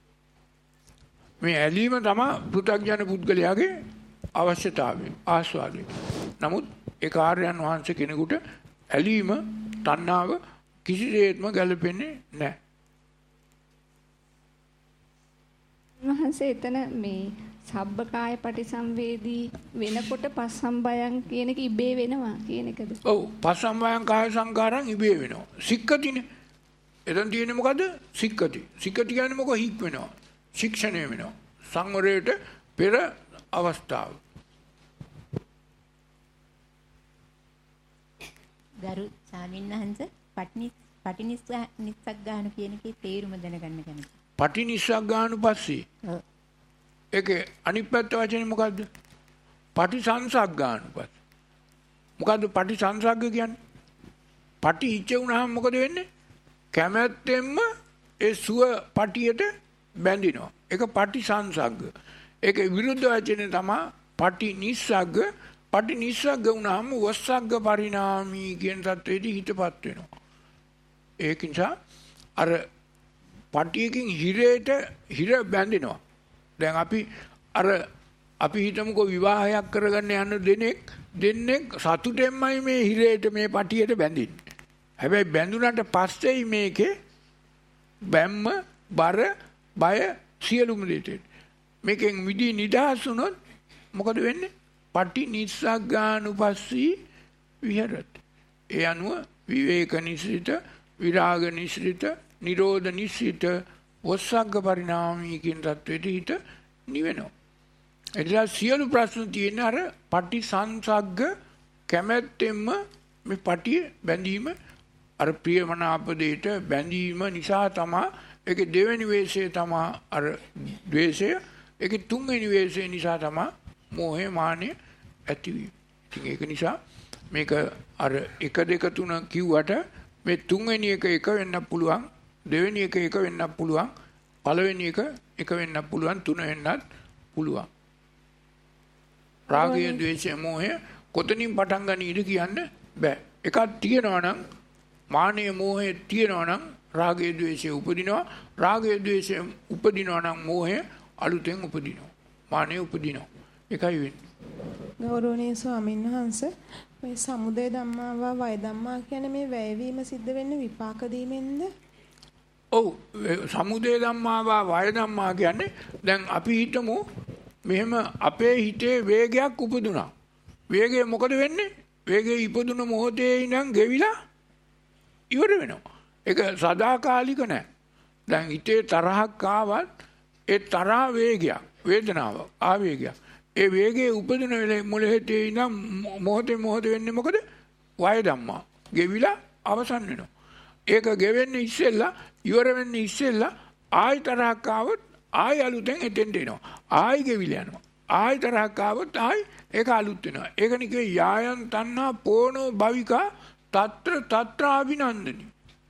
මේ ඇලීම තමයි පෘථග්ජන පුද්ගලයාගේ අවශ්‍යතාවය, ආස්වාදය. නමුත් ඒ කාර්යයන් වහන්සේ කෙනෙකුට ඇලීම, තණ්හාව කිසිසේත්ම ගැලපෙන්නේ නැහැ. වහන්සේ එතන මේ සබ්බකාය පටිසංවේදී වෙනකොට පස්සම්බයං කියන එක ඉබේ වෙනවා කියන එකද? ඔව්, පස්සම්බයං කාය සංකාරං ඉබේ වෙනවා. සික්කතිනේ. එතන තියෙන්නේ මොකද? සික්කති. සික්කති කියන්නේ මොකද? හික් වෙනවා. ශික්ෂණය වෙනවා. සංවරයට පෙර අවස්ථාව. ගරු ස්වාමින්වහන්සේ පටිනිස්සග්ගාන කියන එකේ තේරුම දැනගන්න කැමතියි. පටිනිස්සග්ගානුපස්සී. ඔව්. ඒකේ අනිත් පැත්ත වචනේ මොකද්ද? පටිසංසග්ගානුපස්සී. මොකද්ද පටිසංසග්ග කියන්නේ? පටි ඉච්ච වුණාම මොකද වෙන්නේ? කැමැත්තෙන්ම ඒ සුව පටියට බැඳිනවා. ඒක පටිසංසග්ග. ඒකේ විරුද්ධ වචනේ තමයි පටිනිස්සග්ග. පටිනිස්සග්ග වුණාම වස්සග්ග පරිණාමී කියන තත්ත්වෙදී හිතපත් වෙනවා. ඒක නිසා අර පටියකින් හිර බැඳිනවා. දැන් අපි හිතමුකෝ විවාහයක් කරගන්න යන දෙන්නෙක් සතුටෙන්මයි මේ හිරේට මේ පටියට බැඳින්නේ. හැබැයි බැඳුනට පස්සේ මේකේ බැම්ම, බර, බය සියලුම දෙයට මේකෙන් විදි නිදහස් වුණොත් මොකද වෙන්නේ? පටි නිස්සග්ගානුපස්සී විහෙරති. ඒ අනුව විවේක නිස්සිත, විරාග නිස්සිත, නිරෝධ නිස්සිත, වස්සග්ග පරිණාමී කියන තත්වෙදී හිත නිවෙනවා. එදලා සියලු ප්‍රශ්න තියෙන අර පටි සංසග්ග කැමැත්තෙන්ම මේ පටිය බැඳීම, අර ප්‍රියමනාප දෙයට බැඳීම නිසා තමයි ඒකේ දෙවෙනි වේශය තමයි අර ද්වේෂය. ඒකේ තුන්වෙනි වේශය නිසා තමයි මෝහය මානෙ ඇතිවීම. ඉතින් ඒක නිසා මේක අර 1 2 3 කිව්වට මේ තුන්වෙනි එක වෙන්නත් පුළුවන්, දෙවෙනි එක වෙන්නත් පුළුවන්, පළවෙනි එක වෙන්නත් පුළුවන්, තුන වෙන්නත් පුළුවන්. රාගය, ද්වේෂය, මෝහය කොතනින් පටන් ගන්නීද කියන්න බෑ. එකක් තියෙනවා නම් මානය, මෝහය තියෙනවා නම් රාගය, ද්වේෂය උපදිනවා. රාගය, ද්වේෂය උපදිනවා නම් මෝහය අලුතෙන් උපදිනවා. මානය උපදිනවා. ඒකයි වෙන්නේ. ගෞරවනීය ස්වාමීන් වහන්සේ, මේ සමුදය ධම්මා වය ධම්මා කියන්නේ මේ වැයවීම සිද්ධ වෙන්නේ විපාක දීමෙන්ද? ඔව්, සමුදය ධම්මා වය ධම්මා කියන්නේ දැන් අපි හිතමු මෙහෙම අපේ හිතේ වේගයක් උපදුනා. වේගය මොකද වෙන්නේ? වේගය ඉපදුන මොහොතේ ඉඳන් ගෙවිලා ඉවර වෙනවා. ඒක සදාකාලික නෑ. දැන් හිතේ තරහක් ආවත් ඒ තරහ වේගයක්, වේදනාවක්, ආවේගයක්. ඒ වේගයේ උපදින මොළෙහිතේ ඉඳන් මොහොත වෙන්නේ මොකද? වය ධම්මා. ගෙවිලා අවසන් වෙනවා. ඒක ගෙවෙන්නේ ඉස්සෙල්ලා, ඉවර වෙන්නේ ඉස්සෙල්ලා ආයි තරහක් ආවොත් ආයි අලුතෙන් එතෙන්ට එනවා. ආයි ගෙවිලා යනවා. ආයි තරහක් ආවොත් ආයි ඒක අලුත් වෙනවා. ඒක නිකේ යායන් තණ්හා පෝනෝ භවිකා තත්‍ර අභිනන්දනි.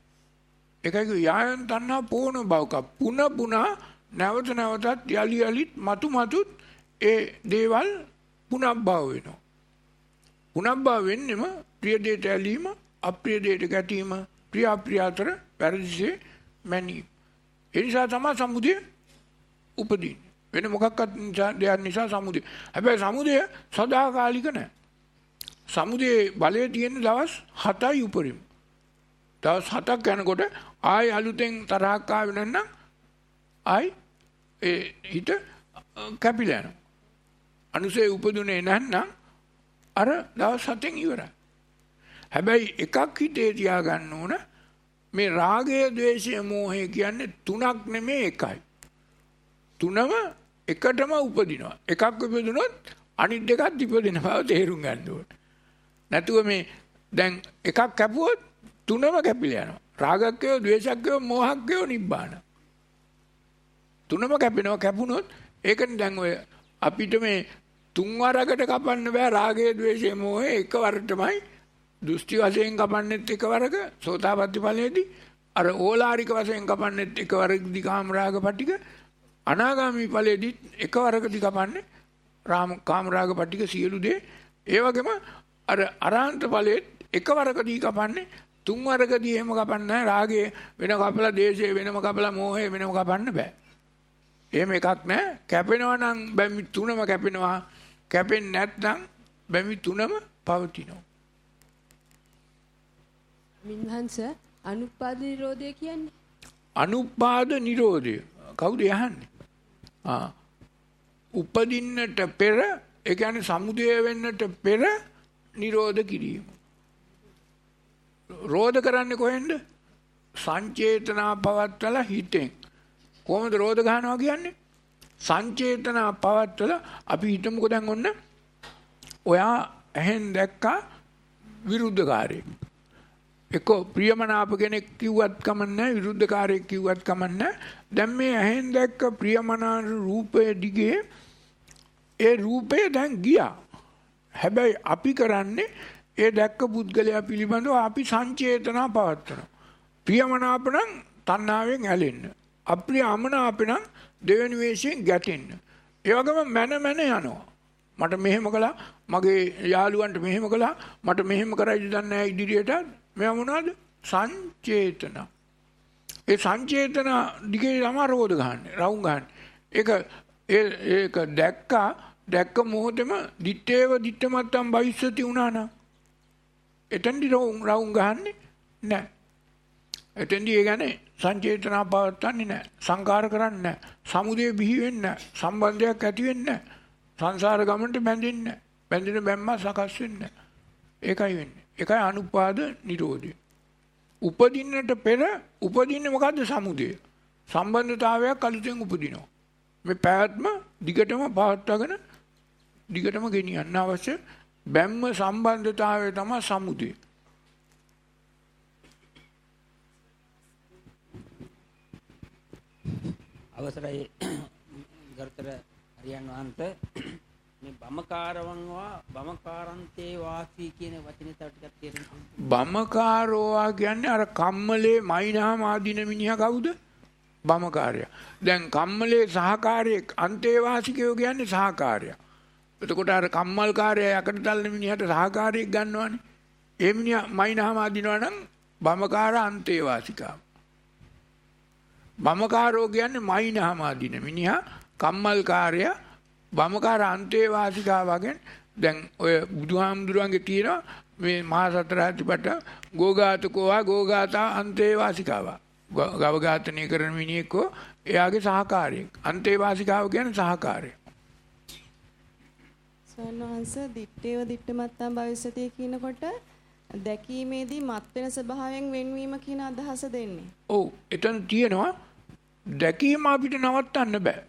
ඒකයි යායන් තණ්හා පෝනෝ භවිකා පුනා නැවත නැවතත් යලිත් මතුත් ඒ දේවල් පුනබ්භව වෙනවා. පුනබ්භව වෙන්නෙම ප්‍රිය දෙයට ඇලීම, අප්‍රිය දෙයට ගැටීම, ප්‍රිය අප්‍රිය අතර පරිදිසේ මැනීම. ඒ නිසා තමයි සමුදය උපදින්නේ. වෙන මොකක්වත් දෙයක් නිසා සමුදය. හැබැයි සමුදය සදාකාලික නැහැ. සමුදයේ බලය තියෙන දවස් 7යි උපරිම. දවස් 7ක් යනකොට ආයි අලුතෙන් තරහක් ආවෙ නැත්නම් ආයි ඒ හිත කැපිලා යනවා. අනුසේ උපදුනේ නැත්නම් අර දවස් 7න් ඉවරයි. හැබැයි එකක් හිතේ තියාගන්න ඕන, මේ රාගය, ද්වේෂය, මෝහය කියන්නේ තුනක් නෙමෙයි එකයි. තුනම එකටම උපදිනවා. එකක් උපදිනොත් අනිත් දෙකත් ඉපදින බව තේරුම් ගන්න ඕන. නැතුව මේ දැන් එකක් කැපුවොත් තුනම කැපිලා යනවා. රාගක්කයෝ, ද්වේෂක්කයෝ, මෝහක්කයෝ නිබ්බාන. තුනම කැපෙනවා. කැපුණොත් ඒකනේ දැන් ඔය අපිට මේ තුන් වරකට කපන්න බෑ රාගය, ද්වේෂය, මෝහය එකවරටමයි. දෘෂ්ටි වශයෙන් කපන්නෙත් එකවරක සෝතාපට්ටි ඵලයේදී, අර ඕලාරික වශයෙන් කපන්නෙත් එකවරකදී කාම රාග පටික, අනාගාමී ඵලයේදී එකවරකදී කපන්නේ කාම රාග පටික සියලු දේ. ඒ වගේම අර අරහන්ත ඵලයේත් එකවරකදී කපන්නේ, තුන් වරකදී එහෙම කපන්නේ නැහැ. රාගය වෙන කපලා, දේශය වෙනම කපලා, මෝහය වෙනම කපන්න බෑ. එහෙම එකක් නැහැ. කැපෙනවා නම් බැමි තුනම කැපෙනවා. කැපෙන්නේ නැත්නම් බැමි තුනම පවතිනවා. මින්හංස අනුපාද නිරෝධය කියන්නේ? අනුපාද නිරෝධය කවුද යහන්නේ? උපදින්නට පෙර, ඒ කියන්නේ සමුදය වෙන්නට පෙර නිරෝධ කිරීම. රෝධ කරන්නේ කොහෙන්ද? සංචේතනා පවත්වලා හිතෙන්. කොහොමද රෝධ ගන්නවා කියන්නේ? සංචේතනා පවත්වලා අපි හිතමුකෝ දැන් ඔන්න ඔයා ඇහෙන් දැක්කා විරුද්ධකාරයෙක්. එක්ක ප්‍රියමනාප කෙනෙක් කිව්වත් කමන්නේ, විරුද්ධකාරයෙක් කිව්වත් කමන්නේ. දැන් මේ ඇහෙන් දැක්ක ප්‍රියමනාප රූපය දිගේ ඒ රූපය දැන් ගියා. හැබැයි අපි කරන්නේ ඒ දැක්ක පුද්ගලයා පිළිබඳව අපි සංචේතනා පවත්වනවා. ප්‍රියමනාප නම් තණ්හාවෙන් ඇලෙන්න. අප්‍රිය අමනාප නම් දෙවෙනි වේශයෙන් ගැටෙන්න. ඒ වගේම මන යනවා. මට මෙහෙම කළා, මගේ යාළුවන්ට මෙහෙම කළා, මට මෙහෙම කරයිද දන්නේ නැහැ ඉදිරියට. මෙයා මොනවද? සංචේතන. ඒ සංචේතන දිගේ තමයි රෝධ ගහන්නේ, රවුම් ගහන්නේ. ඒක දැක්ක මොහොතේම දිත්තේව දිත්තමත්තම් භවිෂ්‍යති වුණා නම් එතෙන්දි රවුම් ගහන්නේ නැහැ. එතෙන්දි ඒ කියන්නේ සංචේතනා පවත්න්නේ නැහැ. සංකාර කරන්නේ නැහැ. සමුදය බිහි වෙන්නේ නැහැ. සම්බන්ධයක් ඇති වෙන්නේ නැහැ. සංසාර ගමනට බැඳෙන්නේ නැහැ. බැඳෙන බැම්ම සකස් වෙන්නේ නැහැ. ඒකයි වෙන්නේ. ඒකයි අනුපාද නිරෝධය. උපදින්නට පෙර උපදින්නේ මොකද්ද? සමුදය. සම්බන්ධතාවයක් අලුතෙන් උපදිනවා. මේ පැවැත්ම දිගටම පවත්වාගෙන දිගටම ගෙනියන්න අවශ්‍ය බැම්ම සම්බන්ධතාවය තමයි සමුදය. අවසරයි ගරුතර හරියන් වහන්සේ මේ බමකාරන්තේ වාසී කියන වචනේ තව ටිකක් තේරෙන්න. බමකාරෝවා කියන්නේ අර කම්මලේ මයින්හාම ආදින මිනිහා කවුද? බමකාරයා. දැන් කම්මලේ සහකාරයෙක් අන්තේවාසිකයෝ කියන්නේ සහකාරයා. එතකොට අර කම්මල්කාරයා යකට තල්න මිනිහට සහකාරයෙක් ගන්නවනේ. ඒ මිනිහා මයින්හාම ආදිනවා නම් බමකාර අන්තේවාසිකා. බමකාරෝ කියන්නේ මයින්හාම ආදින මිනිහා, කම්මල්කාරයා බමකාර අන්තේවාසිකා වගේ. දැන් ඔය බුදුහාමුදුරන්ගේ තියෙනවා මේ මහා සතරාතිපට ගෝඝාතකෝවා ගෝඝාතා අන්තේවාසිකාවා. ගව ඝාතනය කරන මිනිහෙක්කෝ එයාගේ සහකාරයෙක්. අන්තේවාසිකාව කියන්නේ සහකාරය. සවනංශ දිත්තේව දිත්තමත්තම් භවිෂති කියනකොට දැකීමේදී මත් වෙන ස්වභාවයෙන් වෙන්වීම කියන අදහස දෙන්නේ. ඔව් එතන තියෙනවා දැකීම අපිට නවත්තන්න බෑ.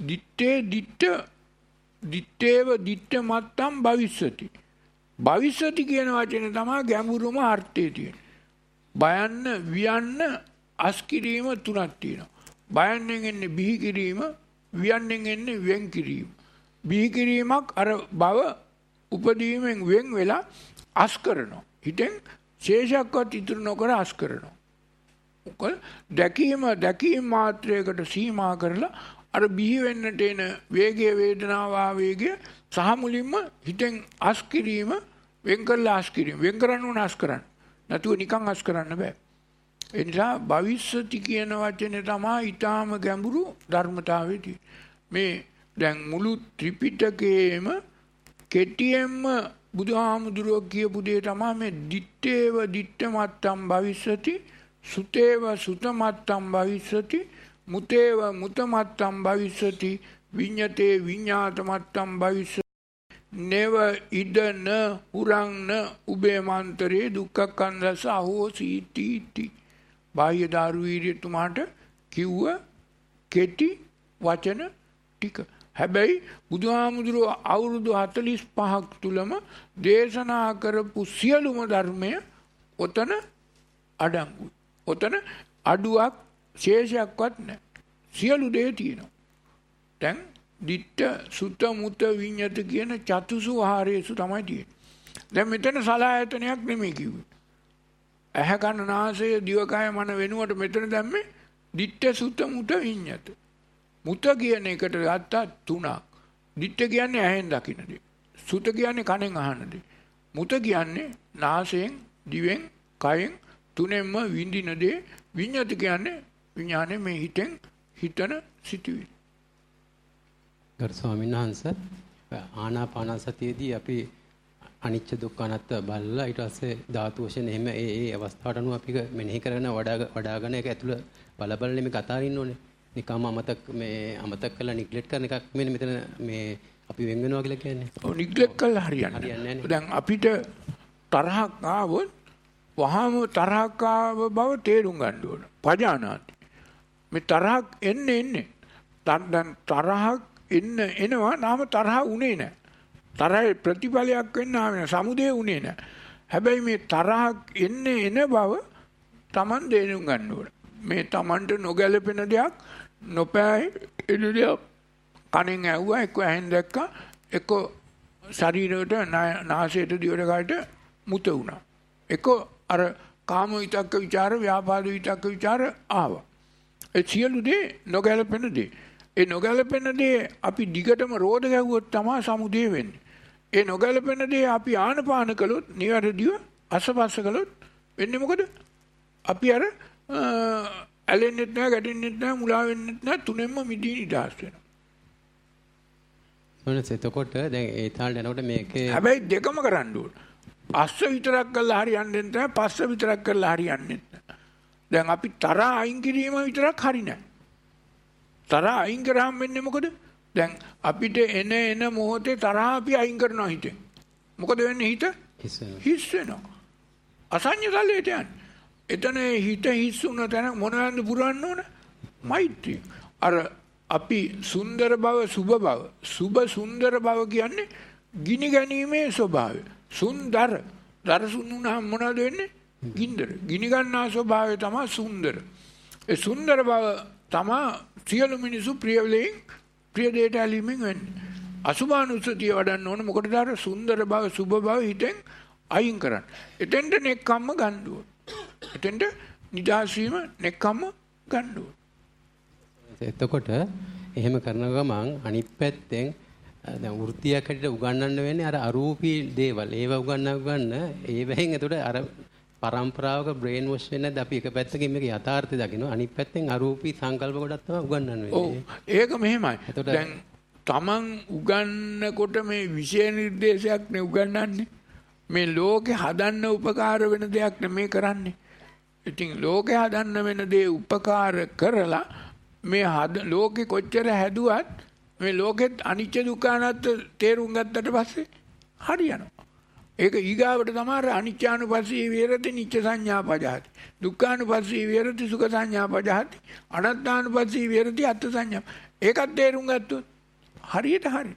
දිත්තේව දිත්තමත්තම් භවිෂති. භවිෂති කියන වචනේ තමයි ගැඹුරුම අර්ථය තියෙන්නේ. බයන්න වියන්න අස්කිරීම තුනක් තියෙනවා. බයන්නෙන් එන්නේ බිහි කිරීම, වියන්නෙන් එන්නේ වෙන් කිරීම. බිහි කිරීමක් අර බව උපදීමෙන් වෙන් වෙලා අස් කරනවා. හිතෙන් ශේෂයක්වත් ඉතුරු නොකර අස් කරනවා. මොකද දැකීම මාත්‍රයකට සීමා කරලා අර බිහි වෙන්නට එන වේගය, වේදනාව, ආවේගය සහ මුලින්ම හිතෙන් අස් කිරීම, වෙන් කරලා අස් කිරීම. වෙන් කරන්න ඕන අස් කරන්න. නැතුව නිකන් අස් කරන්න බෑ. ඒ නිසා භවිෂ්‍යති කියන වචනේ තමයි ඊටාම ගැඹුරු ධර්මතාවයේදී. මේ දැන් මුළු ත්‍රිපිටකයේම කෙටියෙන්ම බුදුහාමුදුරුවෝ කියපු දේ තමයි මේ දිත්තේව දිත්තමත්තම් භවිෂ්‍යති, සුතේව සුතමත්තම් භවිෂ්‍යති, මුතේව මුතමත්තම් භවිෂ්‍යති, විඤ්ඤතේ විඤ්ඤාතමත්තම් භවිෂ්‍යති. නේව ඉදන උරංන උබේමන්තරේ දුක්ඛකන්දස අහෝසීති. බාහ්‍ය දාරුවීරතුමාට කිව්ව කෙටි වචන ටික. හැබැයි බුදුහාමුදුරුවෝ අවුරුදු 45ක් තුලම දේශනා කරපු සියලුම ධර්මය ඔතන අඩංගුයි. ඔතන අඩුවක් ශේෂයක්වත් නැහැ. සියලු දේ තියෙනවා. දැන් දිට්ඨ සුත මුත විඤ්ඤත කියන චතුසු ආහාරයේසු තමයි තියෙන්නේ. දැන් මෙතන සලආයතනයක් නෙමෙයි කිව්වේ. ඇහැ කන නාසය දිවකය මන වෙනුවට මෙතන දැම්මේ දිට්ඨ සුත මුත විඤ්ඤත. මුත කියන එකට ගත්තා තුනක්. දිට්ඨ කියන්නේ ඇහෙන් දකින්න දේ. සුත කියන්නේ කනෙන් අහන දේ. මුත කියන්නේ නාසයෙන් දිවෙන් කයෙන් තුනෙන්ම විඳින දේ. විඤ්ඤත කියන්නේ විඥානේ මේ හිතෙන් හිතන සිතුවිලි. ගරු ස්වාමීන් වහන්සේ ආනාපානසතියේදී අපි අනිච්ච දුක්ඛ අනාත්ම බලලා ඊට පස්සේ ධාතු වශයෙන් එහෙම ඒ අවස්ථාවට අනුව අපි මෙනෙහි කරගෙන වඩාගෙන ඒක ඇතුළ බලබලනේ මේ කතාරින්න ඕනේ. නිකම්ම අමතක කරලා නිග්ලෙක්ට් කරන එකක් මෙතන මේ අපි වෙන් වෙනවා කියලා කියන්නේ. ඔව් නිග්ලෙක්ට් කරලා හරියන්නේ නැහැ. දැන් අපිට තරහක් ආවොත් වහාම තරහක් ආව බව තේරුම් ගන්න ඕන. පජානාති. මේ තරහක් එන්නේ. දැන් තරහක් එනවා නාම තරහ උනේ නැහැ. තරහේ ප්‍රතිඵලයක් වෙන්න ආවේ සමුදේ උනේ නැහැ. හැබැයි මේ තරහක් එන බව Taman තේරුම් ගන්න ඕන. මේ Tamanට නොගැලපෙන දෙයක් නොපෑ එන දෙයක් කණෙන් ඇහුවා එක්ක ඇහෙන් දැක්කා එක්ක ශරීරයට නාසයට දිවට කාට මුත වුණා. එක්ක අර කාම විතක්ක ਵਿਚාර ව්‍යාපාද විතක්ක ਵਿਚාර ආවා. ඒ සියලු දේ නොගැලපෙන දේ. ඒ නොගැලපෙන දේ අපි දිගටම රෝධ ගැහුවොත් තමයි සමුදේ වෙන්නේ. ඒ නොගැලපෙන දේ අපි ආනපාන කළොත් නිවැරදිව අසපස්ස කළොත් වෙන්නේ මොකද? අපි අර ඇලෙන්නෙත් නැහැ, ගැටෙන්නෙත් නැහැ, මුලා වෙන්නෙත් නැහැ, තුනෙන්ම මිදී නිදහස් වෙනවා. මොනස එතකොට දැන් ඒ තාලට යනකොට මේකේ හැබැයි දෙකම කරන්න ඕන. අස්ස විතරක් කරලා හරියන්නේ නැහැ, පස්ස විතරක් කරලා හරියන්නේ නැහැ. දැන් අපි තරහ අයින් කිරීම විතරක් හරියන්නේ නැහැ. තරහ අයින් කරාම වෙන්නේ මොකද? දැන් අපිට එන මොහොතේ තරහ අපි අයින් කරනවා හිතෙන්. මොකද වෙන්නේ? හිත හිස් වෙනවා. අසඤ්ඤ තලයට යන්නේ. එතන හිත හිස් වුණ තැන මොනවද පුරවන්න ඕන? මෛත්‍රිය. අර අපි සුන්දර බව, සුභ බව. සුභ සුන්දර බව කියන්නේ ගිනි ගැනීමේ ස්වභාවය. සුන්දර. දරසුන්ුනහම මොනවද වෙන්නේ? ගින්දර. ගිනි ගන්නා ස්වභාවය තමයි සුන්දර. ඒ සුන්දර බව තමයි සියලු මිනිසු ප්‍රියවලින් ප්‍රිය දෙයට ඇලීමෙන් වෙන්නේ. අසුභානුස්සතිය වඩන්න ඕන. මොකටද අර සුන්දර බව සුභ බව හිතෙන් අයින් කරන්න. එතෙන්ට නෙක්කම්ම ගන්න ඕන. එතෙන්ට නිදහස් වීම නෙක්කම්ම ගන්න ඕන. එතකොට එහෙම කරන ගමන් අනිත් පැත්තෙන් දැන් වෘත්තියක් හැටියට උගන්වන්න වෙන්නේ අර අරූපී දේවල්. ඒව උගන්වන්න ඒවෙන් එතකොට අර පරම්පරාවක බ්‍රේන් වොෂ් වෙන්නේ නැද්ද? අපි එක පැත්තකින් මේක යථාර්ථය දකිනවා. අනිත් පැත්තෙන් අරූපී සංකල්ප කොටක් තමයි උගන්වන්න වෙන්නේ. ඔව්. ඒක මෙහෙමයි. දැන් තමන් උගන්නකොට මේ විෂය නිර්දේශයක් නේ උගන්වන්නේ. මේ ලෝකේ හදන්න උපකාර වෙන දෙයක් නෙමේ කරන්නේ. ඉතින් ලෝකේ හදන්න වෙන දේ උපකාර කරලා මේ ලෝකේ කොච්චර හැදුවත් මේ ලෝකෙත් අනිත්‍ය දුක්ඛ අනාත්ම තේරුම් ගත්තට පස්සේ හරියනවා. ඒක ඊගාවට තමයි අනිච්චානුපස්සී විහෙරති නිච්ච සංඥා පජහති. දුක්ඛානුපස්සී විහෙරති සුඛ සංඥා පජහති. අනාත්මානුපස්සී විහෙරති අත්ථ සංඥා. ඒකත් තේරුම් ගත්තොත් හරියට හරි.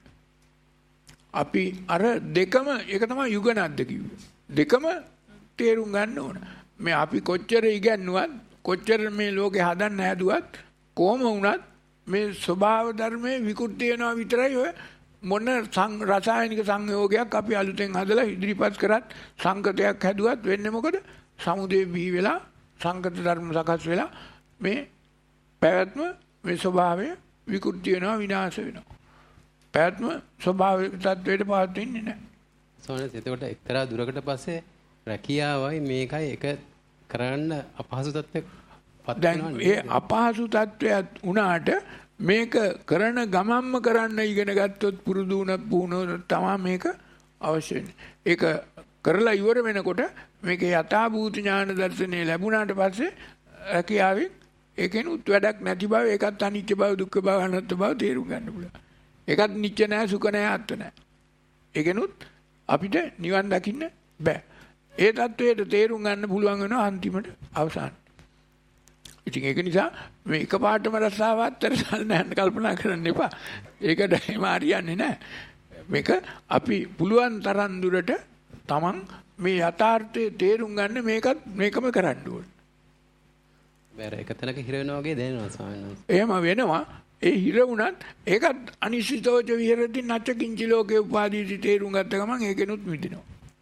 අපි අර දෙකම ඒක තමයි යුගනද්ද කිව්වේ. දෙකම තේරුම් ගන්න ඕන. මේ අපි කොච්චර ඉගෙනුවත් කොච්චර මේ ලෝකේ හදන්න හැදුවත් කොහොම වුණත් මේ ස්වභාව ධර්මයේ විකෘති වෙනවා විතරයි ඔය මොන රසායනික සංයෝගයක් අපි අලුතෙන් හදලා ඉදිරිපත් කරත් සංකතයක් හැදුවත් වෙන්නේ මොකද? සමුදේ බිහි වෙලා සංකත ධර්ම සකස් වෙලා මේ පැවැත්ම මේ ස්වභාවය විකෘති වෙනවා විනාශ වෙනවා. පැවැත්ම ස්වභාවික තත්වයට පවත් වෙන්නේ නැහැ. සෝනස් එතකොට එක්තරා දුරකට පස්සේ රැකියාවයි මේකයි එක කරන්න අපහසු තත්ත්වයක් පත් වෙනවා. දැන් ඒ අපහසු තත්වයක් වුණාට මේක කරන ගමම්ම කරන්න ඉගෙන ගත්තොත් පුරුදු වුණොත් තමයි මේක අවශ්‍ය වෙන්නේ. ඒක කරලා ඉවර වෙනකොට මේකේ යථාභූත ඥාන දර්ශනය ලැබුණාට පස්සේ රැකියාවෙන් ඒකෙනුත් වැඩක් නැති බව ඒකත් අනිත්‍ය බව දුක්ඛ බව අනාත්ම බව තේරුම් ගන්න පුළුවන්. ඒකත් නිත්‍ය නැහැ සුඛ නැහැ අත්ත නැහැ. ඒකෙනුත් අපිට නිවන් දකින්න බෑ. ඒ தത്വයට තේරුම් ගන්න පුළුවන් වෙනවා අන්තිමට අවසාන. ඉතින් ඒක නිසා මේ එකපාරටම රස්සාව අත්තර නැන්න කල්පනා කරන්න එපා. ඒකට එහෙම හරියන්නේ නැහැ. මේක අපි පුළුවන් තරම් දුරට තමන් මේ යථාර්ථයේ තේරුම් ගන්න මේකම කරන්න ඕනේ. බෑර එක තැනක හිර වෙනවා වගේ දැනෙනවා ස්වාමීන් වහන්සේ. එහෙම වෙනවා. ඒ හිර වුණත් ඒකත් අනිශ්චිතෝච විහෙරති නැච කිංචි ලෝකේ උපාදීති තේරුම් ගත්ත ගමන් ඒකෙනුත් මිදිනවා.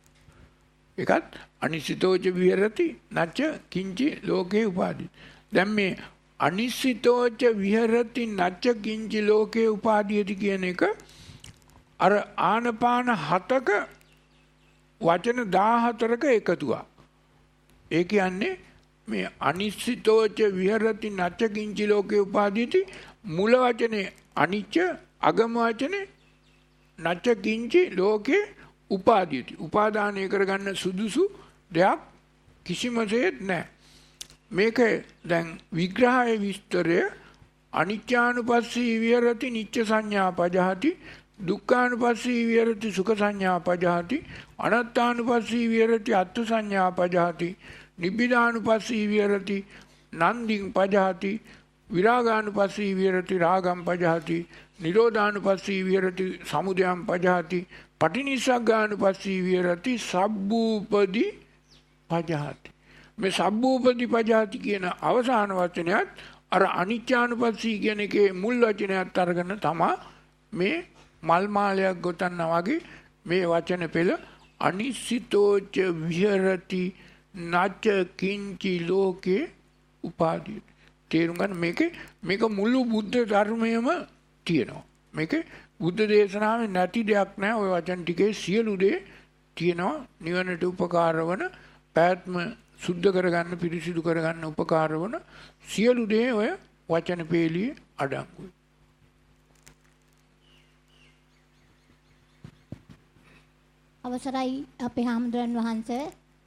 ඒකත් අනිශ්චිතෝච විහෙරති නැච කිංචි ලෝකේ උපාදීති. දැන් මේ අනිශ්චිතෝච විහෙරති නැච කිංචි ලෝකේ උපාදීති කියන එක අර ආනපාන 7ක වචන 14ක එකතුවක්. ඒ කියන්නේ මේ අනිශ්චිතෝච විහෙරති නැච කිංචි ලෝකේ උපාදීති මුල වචනේ අනිච්ච අගම වචනේ නැච කිංචි ලෝකේ උපාදීති. උපාදානය කරගන්න සුදුසු දෙයක් කිසිම දෙයක් නැහැ. මේක දැන් විග්‍රහයේ විස්තරය අනිච්චානුපස්සී විහෙරති නිච්ච සංඥා පජහති දුක්ඛානුපස්සී විහෙරති සුඛ සංඥා පජහති අනාත්මානුපස්සී විහෙරති අත්ථ සංඥා පජහති නිබ්බිදානුපස්සී විහෙරති නන්දිං පජහති විරාගානුපස්සී විහෙරති රාගම් පජහති නිරෝධානුපස්සී විහෙරති සමුදයම් පජහති පටිනිස්සග්ගානුපස්සී විහෙරති සබ්බූපදී පජහති. මේ සබ්බූපදී පජහති කියන අවසාන වචනයත් අර අනිච්චානුපස්සී කියන එකේ මුල් වචනයත් අරගෙන තමයි මේ මල් මාලයක් ගොතන්නා වගේ මේ වචන පෙළ අනිශ්චිතෝච විහෙරති නච කිංචි ලෝකේ උපාදී. තේරුම් ගන්න මේක මුළු බුද්ධ ධර්මයේම තියෙනවා. මේක බුද්ධ දේශනාවේ නැති දෙයක් නෑ. ওই වචන ටිකේ සියලු දේ තියෙනවා. නිවනට උපකාර වන පැවැත්ම සුද්ධ කරගන්න පිරිසිදු කරගන්න උපකාර වන සියලු දේ ඔය වචන පේළියේ අඩංගුයි. අවසරයි අපේ හාමුදුරන් වහන්සේ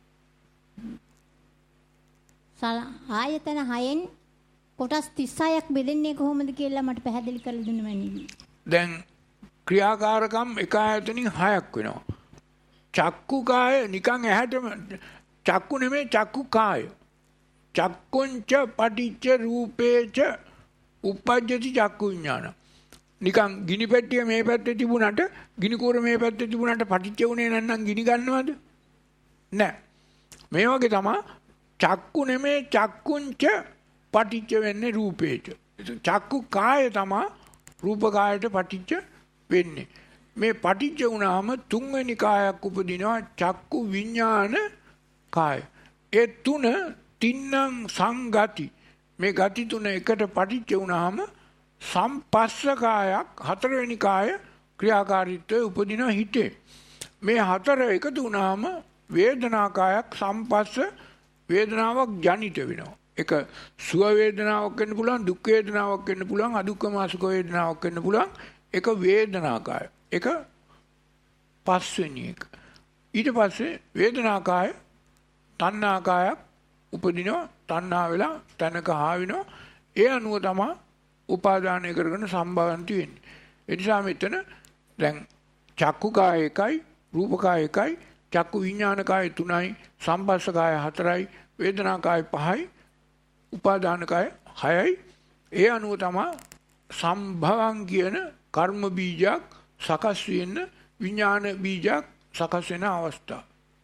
ආයතන 6න් කොටස් 36ක් බෙදෙන්නේ කොහොමද කියලා මට පැහැදිලි කරලා දෙන්න මැනවි. දැන් ක්‍රියාකාරකම් එක ආයතනින් 6ක් වෙනවා. චක්කු කාය නිකන් ඇහැටම චක්කු නෙමෙයි චක්කු කාය. චක්කුංච පටිච්ච රූපේච උපජ්ජති චක්කු විඥාන. නිකන් ගිනි පෙට්ටිය මේ පැත්තේ තිබුණාට ගිනි කූර මේ පැත්තේ තිබුණාට පටිච්ච උනේ නැත්නම් ගිනි ගන්නවද? නැහැ. මේ වගේ තමයි චක්කු නෙමේ චක්කුංච පටිච්ච වෙන්නේ රූපේච. චක්කු කාය තමයි රූප කායට පටිච්ච වෙන්නේ. මේ පටිච්ච වුණාම තුන්වෙනි කායක් උපදිනවා චක්කු විඥාන කාය. ඒ තුන තින්නම් සංගති. මේ ගති තුන එකට පටිච්ච වුණාම සම්පස්ස කායක් හතරවෙනි කාය ක්‍රියාකාරීත්වයේ උපදින හිතේ. මේ හතර එකතු වුණාම වේදනා කායක් සම්පස්ස වේදනාවක් ජනිත වෙනවා. එක සුව වේදනාවක් වෙන්න පුළුවන්, දුක් වේදනාවක් වෙන්න පුළුවන්, අදුක්කම අසුඛ වේදනාවක් වෙන්න පුළුවන්. එක වේදනා කාය. එක පස්වෙනි එක. ඊට පස්සේ වේදනා කාය තණ්හා කායක් උපදිනවා. තණ්හා වෙලා තනක හාවිනවා. ඒ අනුව තමයි උපාදානය කරගෙන සම්භවන්ති වෙන්නේ. ඒ නිසා මෙතන දැන් චක්කු කාය එකයි, රූප කාය එකයි, චක්කු විඥාන කාය 3යි, සම්පස්ස කාය 4යි, වේදනා කාය 5යි, උපාදාන කාය 6යි. ඒ අනුව තමයි සම්භවං කියන කර්ම බීජයක් සකස් වෙන්න, විඥාන බීජයක් සකස් වෙන අවස්ථාව.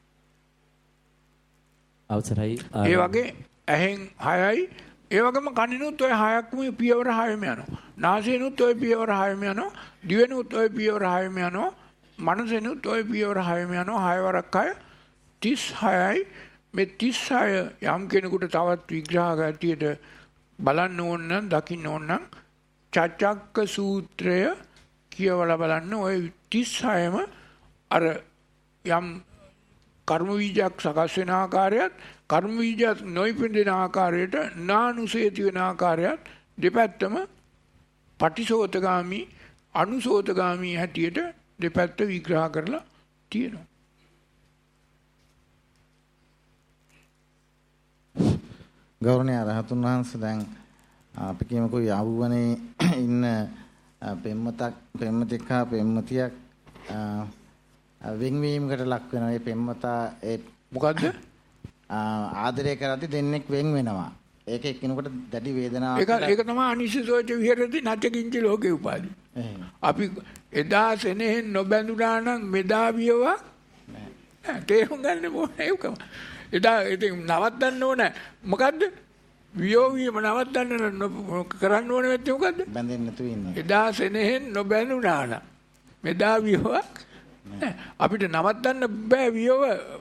අවසරයි. ඒ වගේ ඇහෙන් 6යි, ඒ වගේම කනිනුත් ඔය 6ක්ම පියවර 6ම යනවා. නාසයෙන්ුත් ඔය පියවර 6ම යනවා. දිවෙනුත් ඔය පියවර 6ම යනවා. මනසෙනුත් ඔය පියවර 6ම යනවා. 6 වරක් 6 36යි. මේ 36 යම් කෙනෙකුට තවත් විග්‍රහ ගැටියට බලන්න ඕන නම්, දකින්න ඕන නම් චක්ක සූත්‍රය කියවලා බලන්න. ඔය 36ම අර යම් කර්ම බීජයක් සකස් වෙන ආකාරයත්, කර්ම බීජයක් නොයිපෙදෙන ආකාරයට, නානුසේති වෙන ආකාරයත් දෙපැත්තම පටිසෝතගාමි අනුසෝතගාමි හැටියට දෙපැත්ත විග්‍රහ කරලා තියෙනවා. ගෞරවනීය රහතුන් වහන්සේ, දැන් අපි කියමුකෝ යවුවනේ ඉන්න පෙම්මතියක් හා පෙම්මතියක් වෙන්වීමකට ලක් වෙනවා. ඒ පෙම්මතා ඒ මොකද්ද ආදරය කරද්දී දෙන්නෙක් වෙන් වෙනවා. ඒක එක්කිනෙකුට දැඩි වේදනාවක්. ඒක තමයි අනිශ්චිතෝච විහෙරති නැචකින්ච ලෝකේ උපාදි. අපි එදා සෙනෙහෙන් නොබැඳුනා නම් මෙදා වියවා නෑ. තේරුම් ගන්න ඕනේ ඒකම. එදා ඉතින් නවත්තන්න ඕනේ. මොකද්ද? වියෝවීම නවත්තන්න කරන්න ඕනේ නැත්තේ මොකද්ද? බැඳෙන්න නැතුව ඉන්න. එදා සෙනෙහෙන් නොබැඳුනා නම් මෙදා වියවා අපිට නවත්තන්න බෑ වියව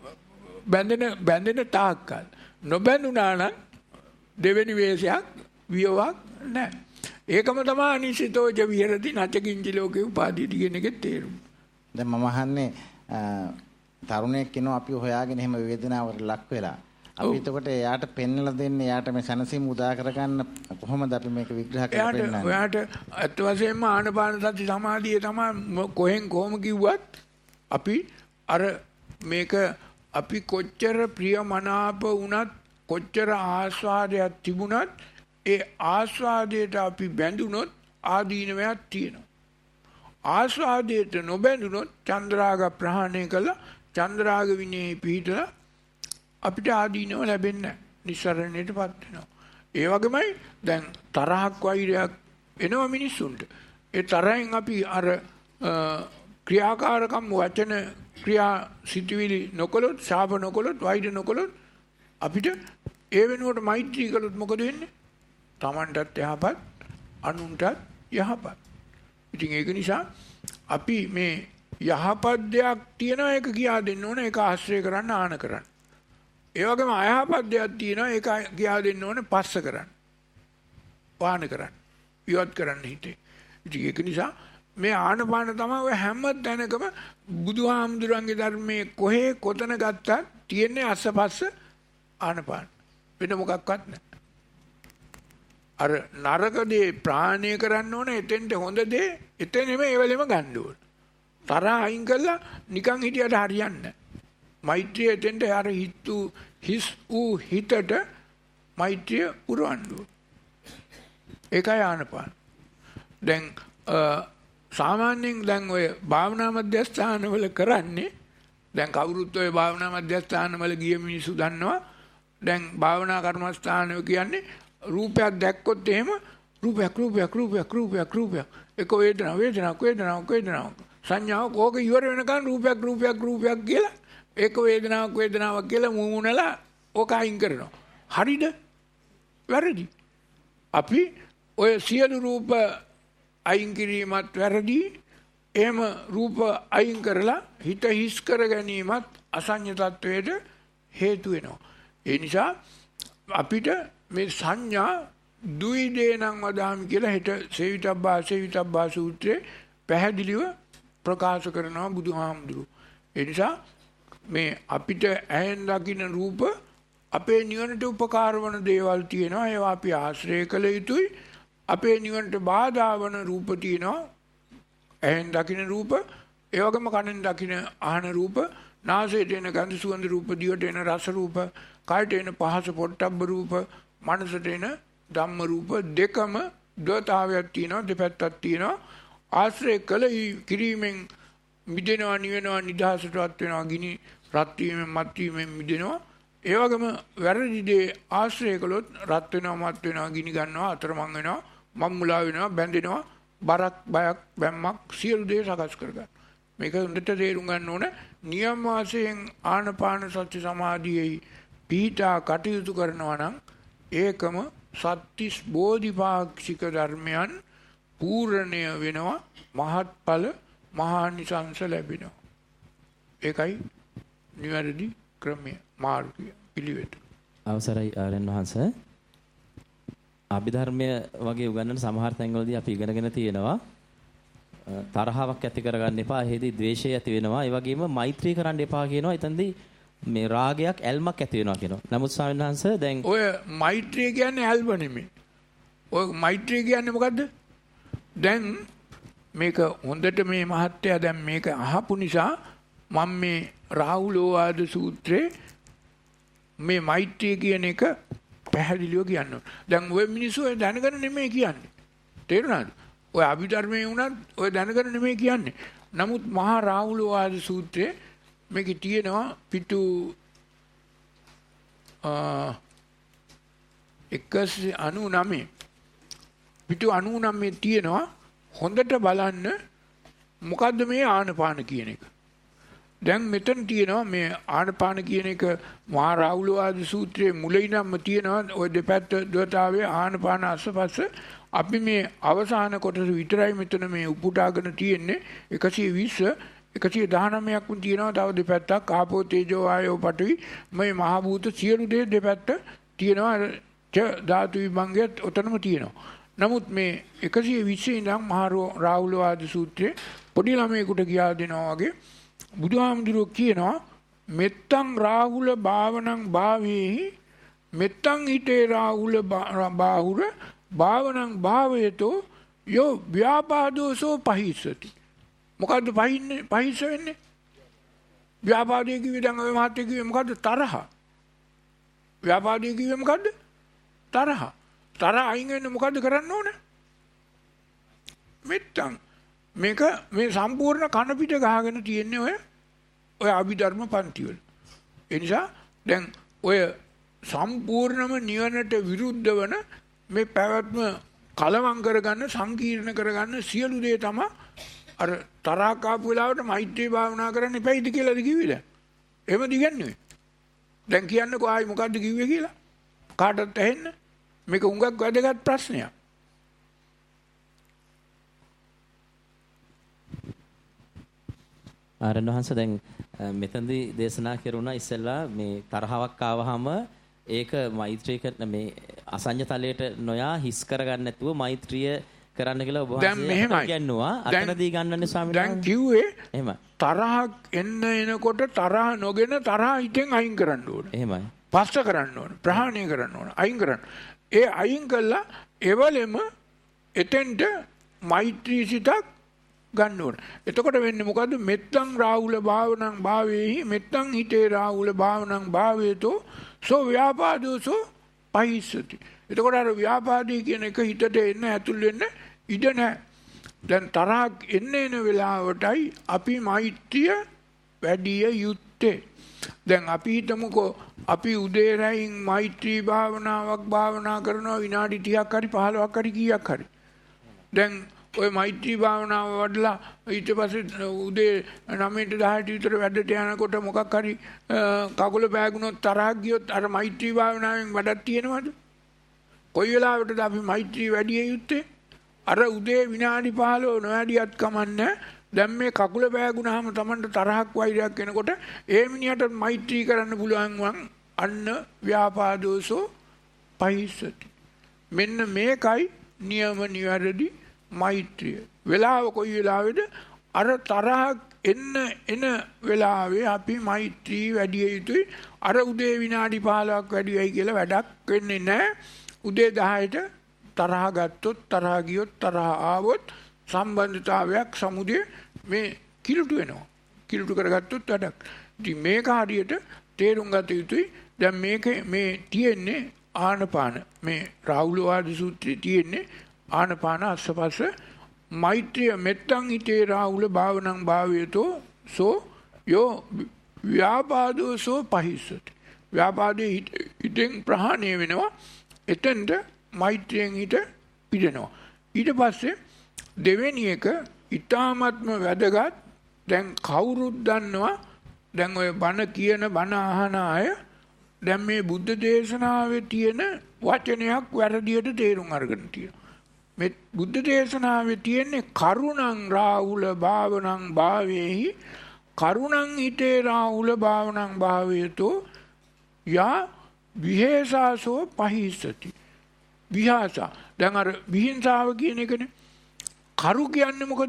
බැඳෙන තාක්කල්. නොබැඳුනා නම් දෙවෙනි වේශයක් වියවක් නැහැ. ඒකම තමයි අනිශ්චිතෝච විහෙරති නචකින්ච ලෝකේ උපාදීති කියන එකේ තේරුම. දැන් මම අහන්නේ තරුණයෙක් කෙනා අපි හොයාගෙන එහෙම වේදනාවට ලක් වෙලා අපි එතකොට එයාට පෙන්වලා දෙන්නේ, එයාට මේ සනසීම උදා කරගන්න කොහොමද අපි මේක විග්‍රහ කරලා පෙන්නන්නේ? ඔයාට අත් වශයෙන්ම ආනපාන සති සමාධිය තමයි කොහෙන් කොහොම කිව්වත් අපි අර මේක අපි කොච්චර ප්‍රියමනාප වුණත්, කොච්චර ආස්වාදයක් තිබුණත්, ඒ ආස්වාදයට අපි බැඳුනොත් ආදීනවයක් තියෙනවා. ආස්වාදයට නොබැඳුනොත් චන්ද්‍රාග ප්‍රහාණය කළා, චන්ද්‍රාග විනේ පිහිටලා අපිට ආදීනව ලැබෙන්නේ නැහැ. නිස්සරණයටපත් වෙනවා. ඒ වගේමයි දැන් තරහක් වෛරයක් එනවා මිනිස්සුන්ට. ඒ තරහෙන් අපි අර ක්‍රියාකාරකම් වචන ක්‍රියා සිතුවිලි නොකළොත්, ශාප නොකළොත්, වෛර නොකළොත් අපිට ඒ වෙනුවට මෛත්‍රී කළොත් මොකද වෙන්නේ? Tamanටත් යහපත්, අනුන්ටත් යහපත්. ඉතින් ඒක නිසා අපි මේ යහපත් දෙයක් තියෙනවා, ඒක කියා දෙන්න ඕනේ, ඒක ආශ්‍රය කරන්න, ආන කරන්න. ඒ වගේම අයහපත් දෙයක් තියෙනවා, ඒක කියා දෙන්න ඕනේ, පස්ස කරන්න, පාන කරන්න, ඉවත් කරන්න හිතේ. ඉතින් ඒක නිසා මේ ආනපාන තමයි ඔය හැම තැනකම බුදුහාමුදුරන්ගේ ධර්මයේ කොහේ කොතන ගත්තත් තියෙන්නේ අස්සපස්ස ආනපාන. වෙන මොකක්වත් නැහැ. අර නරක දේ ප්‍රාණය කරන්න ඕනේ, එතෙන්ට හොඳ දේ එතනෙම ඒ වෙලෙම ගන්න ඕනේ. තරහ අයින් කළා නිකන් හිටියට හරියන්නේ නැහැ. මෛත්‍රිය එතෙන්ට අර හිස් වූ හිතට මෛත්‍රිය පුරවන්න ඕනේ. ඒකයි ආනපාන. දැන් සාමාන්‍යයෙන් දැන් ඔය භාවනා මධ්‍යස්ථානවල කරන්නේ, දැන් කවුරුත් ඔය භාවනා මධ්‍යස්ථානවල ගිය මිනිස්සු දන්නවා. දැන් භාවනා කර්මස්ථානය කියන්නේ රූපයක් දැක්කොත් එහෙම රූපයක් එක වේදනාවක් සංඥාව කෝක ඉවර වෙනකන් රූපයක් කියලා ඒක වේදනාවක් කියලා මූණලා ඕක අයින් කරනවා. හරිද? වැරදි. අපි ඔය සියලු රූප අයින් කිරීමත් වැරදි. එහෙම රූප අයින් කරලා හිත හිස් කර ගැනීමත් අසඤ්ඤ තත්වයට හේතු වෙනවා. ඒ නිසා අපිට මේ සංඥා දුයිදේනං වදාමි කියලා හෙට සේවිතබ්බා සූත්‍රයේ පැහැදිලිව ප්‍රකාශ කරනවා බුදුහාමුදුරුවෝ. ඒ නිසා මේ අපිට ඇහෙන් දකින්න රූප අපේ නිවනට උපකාර වන දේවල් තියෙනවා. ඒවා අපි ආශ්‍රය කළ යුතුයි. අපේ නිවනට බාධා වන රූප තියෙනවා. ඇහෙන් දකින්න රූප, ඒ වගේම කනෙන් දකින්න ආහන රූප, නාසයට එන ගන්ධ සුවඳ රූප, දිවට එන රස රූප, කයට එන පහස පොට්ටබ්බ රූප, මනසට එන ධම්ම රූප දෙකම ද්වතාවයක් තියෙනවා, දෙපැත්තක් තියෙනවා. ආශ්‍රය කළ කිරීමෙන් මිදෙනවා, නිවෙනවා, නිදහසටවත් වෙනවා, ගිනි රත් වීමෙන් මත් වීමෙන් මිදෙනවා. ඒ වගේම වැරදි දේ ආශ්‍රය කළොත් රත් වෙනවා, මත් වෙනවා, ගිනි ගන්නවා, අතරමං වෙනවා, මම්මුලා වෙනවා, බැඳෙනවා, බරක් බයක් බැම්මක් සියලු දේ සකස් කරගන්න. මේක හොඳට තේරුම් ගන්න ඕන. නියම වශයෙන් ආනපාන සති සමාධියේ පීඨා කටයුතු කරනවා නම් ඒකම සත්‍තිස් බෝධිපාක්ෂික ධර්මයන් පූර්ණය වෙනවා, මහත්ඵල මහානිසංස ලැබෙනවා. ඒකයි නිවැරදි ක්‍රමය, මාර්ගය, පිළිවෙත. අවසරයි ආරයන් වහන්සේ. අභිධර්මය වගේ උගන්වන සමහර තැන්වලදී අපි ඉගෙනගෙන තියෙනවා තරහාවක් ඇති කරගන්න එපා, එහෙදී ද්වේෂය ඇති වෙනවා, ඒ වගේම මෛත්‍රී කරන්න එපා කියනවා. එතනදී මේ රාගයක් ඇල්මක් ඇති වෙනවා කියනවා. නමුත් ස්වාමීන් වහන්සේ දැන් ඔය මෛත්‍රිය කියන්නේ ඇල්ම නෙමෙයි. ඔය මෛත්‍රිය කියන්නේ මොකද්ද? දැන් මේක හොඳට මේ මහත්තයා දැන් මේක අහපු නිසා මම මේ රාහුලෝවාද සූත්‍රයේ මේ මෛත්‍රිය කියන එක පැහැදිලිව කියනවා. දැන් ඔය මිනිස්සු ඔය දැනගෙන නෙමෙයි කියන්නේ. තේරුණාද? ඔය අභිධර්මයේ වුණත් ඔය දැනගෙන නෙමෙයි කියන්නේ. නමුත් මහා රාහුලෝවාද සූත්‍රයේ මේකේ තියෙනවා පිටු 199 පිටු 99 තියෙනවා. හොඳට බලන්න මොකද්ද මේ ආනපාන කියන එක. දැන් මෙතන තියෙනවා මේ ආනපාන කියන එක මහා රාහුලවාද සූත්‍රයේ මුලින්ම තියෙනවා. ওই දෙපැත්ත දවතාවේ ආනපාන අස්පස්ස අපි මේ අවසාන කොටස විතරයි මෙතන මේ උපුටාගෙන තියෙන්නේ. 120 119ක් වුන් තියෙනවා. තව දෙපැත්තක් ආපෝ තේජෝ ආයෝ පඨවි මේ මහ භූත සියලු දේ දෙපැත්ත තියෙනවා. ච ධාතු විභංගයත් ඔතනම තියෙනවා. නමුත් මේ 120 ඉඳන් මහා රාහුලවාද සූත්‍රයේ පොඩි ළමයෙකුට කියා දෙනවා වගේ බුදුහාමුදුරුවෝ කියනවා මෙත්තං රාහුල භාවනං භාවේහි මෙත්තං හිතේ රාහුල බාහුර භාවනං භාවයතෝ යෝ ව්‍යාපාදෝසෝ පහිස්සති. මොකද්ද පහිස්ස වෙන්නේ? ව්‍යාපාදයේ කිව්වේ දැන් ඔය මහත්තයා කිව්වේ මොකද්ද? තරහ. ව්‍යාපාදයේ කිව්වේ මොකද්ද? තරහ. තරහ අයින් වෙන්න මොකද්ද කරන්න ඕන? මෙත්තං මේක මේ සම්පූර්ණ කන පිට ගහගෙන තියෙන්නේ ඔය අභිධර්ම පන්ති වල. ඒ නිසා දැන් ඔය සම්පූර්ණම නිවනට විරුද්ධ වන මේ පැවැත්ම කලවම් කරගන්න, සංකීර්ණ කරගන්න සියලු දේ තමයි අර තරහ කාපු වෙලාවට මෛත්‍රී භාවනා කරන්න එපයිද කියලාද කිව්වේ දැන්? එහෙමද කියන්නේ? දැන් කියන්නකෝ ආයි මොකද්ද කිව්වේ කියලා? කාටවත් ඇහෙන්න? මේක උඟක් වැදගත් ප්‍රශ්නයක්. ආරණ වහන්සේ දැන් මෙතනදී දේශනා කරුණා ඉස්සෙල්ලා මේ තරහාවක් ආවහම ඒක මෛත්‍රී කරන මේ අසඤ්ඤ තලයට නොයා හිස් කරගන්න නැතුව මෛත්‍රිය කරන්න කියලා ඔබ වහන්සේ කියනවා. අතනදී ගන්නන්නේ ස්වාමීන් වහන්සේ. දැන් කිව්වේ එහෙම තරහක් එනකොට තරහ නොගෙන තරහ හිතෙන් අයින් කරන්න ඕන. එහෙමයි. පස්ස කරන්න ඕන. ප්‍රහාණය කරන්න ඕන. අයින් කරන්න. ඒ අයින් කළා එවලෙම එතෙන්ට මෛත්‍රී සිතක් ගන්න ඕන. එතකොට වෙන්නේ මොකද්ද? මෙත්තං රාහුල භාවනං භාවේහි මෙත්තං හිතේ රාහුල භාවනං භාවේතෝ සෝ ව්‍යාපාදෝසෝ පහිස්සති. එතකොට අර ව්‍යාපාදී කියන එක හිතට එන්න ඇතුල් වෙන්න ඉඩ නැහැ. දැන් තරහක් එන්න වෙලාවටයි අපි මෛත්‍රිය වැඩි යුත්තේ. දැන් අපි හිතමුකෝ අපි උදේ රැයින් මෛත්‍රී භාවනාවක් භාවනා කරනවා විනාඩි 30ක් හරි 15ක් හරි කීයක් හරි. දැන් ඔය මෛත්‍රී භාවනාව වඩලා ඊට පස්සේ උදේ 9ට 10ට විතර වැඩට යනකොට මොකක් හරි කකුල පෑගුණොත් තරහක් ගියොත් අර මෛත්‍රී භාවනාවෙන් වැඩක් තියෙනවද? කොයි වෙලාවටද අපි මෛත්‍රී වැඩි යුත්තේ? අර උදේ විනාඩි 15 නොවැඩියත් කමන්නේ. දැන් මේ කකුල බෑගුණාම Tamanට තරහක් වෛරයක් එනකොට ඒ මිනිහට මෛත්‍රී කරන්න පුළුවන් වන් අන්න ව්‍යාපාදෝසෝ පහිස්සති. මෙන්න මේකයි නියම නිවැරදි මෛත්‍රිය. වෙලාව කොයි වෙලාවේද අර තරහක් එන වෙලාවේ අපි මෛත්‍රී වැඩි යුතුයි. අර උදේ විනාඩි 15ක් වැඩි වෙයි කියලා වැඩක් වෙන්නේ නැහැ. උදේ 10ට තරහ ගත්තොත් තරහ ගියොත් තරහ ආවොත් සම්බන්ධතාවයක් සමුදේ මේ කිලුට වෙනවා. කිලුට කරගත්තොත් වැඩක්. ඉතින් මේක හරියට තේරුම් ගත යුතුයි. දැන් මේකේ මේ තියෙන්නේ ආනපාන. මේ රාහුල වාදී සූත්‍රයේ තියෙන්නේ ආනපාන අස්සපස්ස මෛත්‍රිය මෙත්තං හිතේ රාහුල භාවනං භාවයතෝ සෝ යෝ ව්‍යාපාදෝ සෝ පහිස්සති. ව්‍යාපාදේ හිතෙන් ප්‍රහාණය වෙනවා. එතෙන්ට මෛත්‍රියෙන් හිත පිරෙනවා. ඊට පස්සේ දෙවෙනි එක ඊ타ත්ම වැදගත්. දැන් කවුරුත් දන්නවා දැන් ඔය බණ කියන බණ අහන අය දැන් මේ බුද්ධ දේශනාවේ තියෙන වචනයක් වැරදියට තේරුම් අරගෙන තියෙනවා. මේ බුද්ධ දේශනාවේ තියෙන්නේ කරුණං රාහුල භාවනං භාවේහි කරුණං හිතේ රාහුල භාවනං භාවයතෝ යා විහෙසාසෝ පහිස්සති. විහාසා. දැන් අර විහිංසාව කියන එකනේ. කරු කියන්නේ මොකද?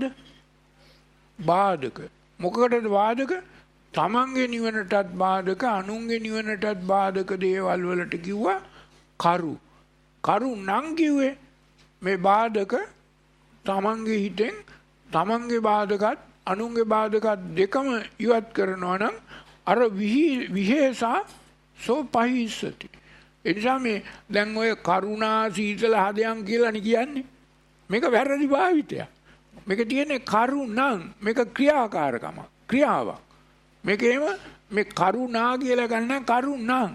බාධක. මොකකටද බාධක? තමන්ගේ නිවනටත් බාධක, අනුන්ගේ නිවනටත් බාධක දේවල් වලට කිව්වා කරු. කරු නම් කිව්වේ මේ බාධක තමන්ගේ හිතෙන් තමන්ගේ බාධකත් අනුන්ගේ බාධකත් දෙකම ඉවත් කරනවා නම් අර විහෙසා සෝ පහිස්සති. එනිසා මේ දැන් ඔය කරුණා සීතල හදයන් කියලානේ කියන්නේ. මේක වැරදි භාවිතයක්. මේක තියෙන්නේ කරුණං. මේක ක්‍රියාකාරකම. ක්‍රියාවක්. මේකේම මේ කරුණා කියලා ගන්න කරුණං.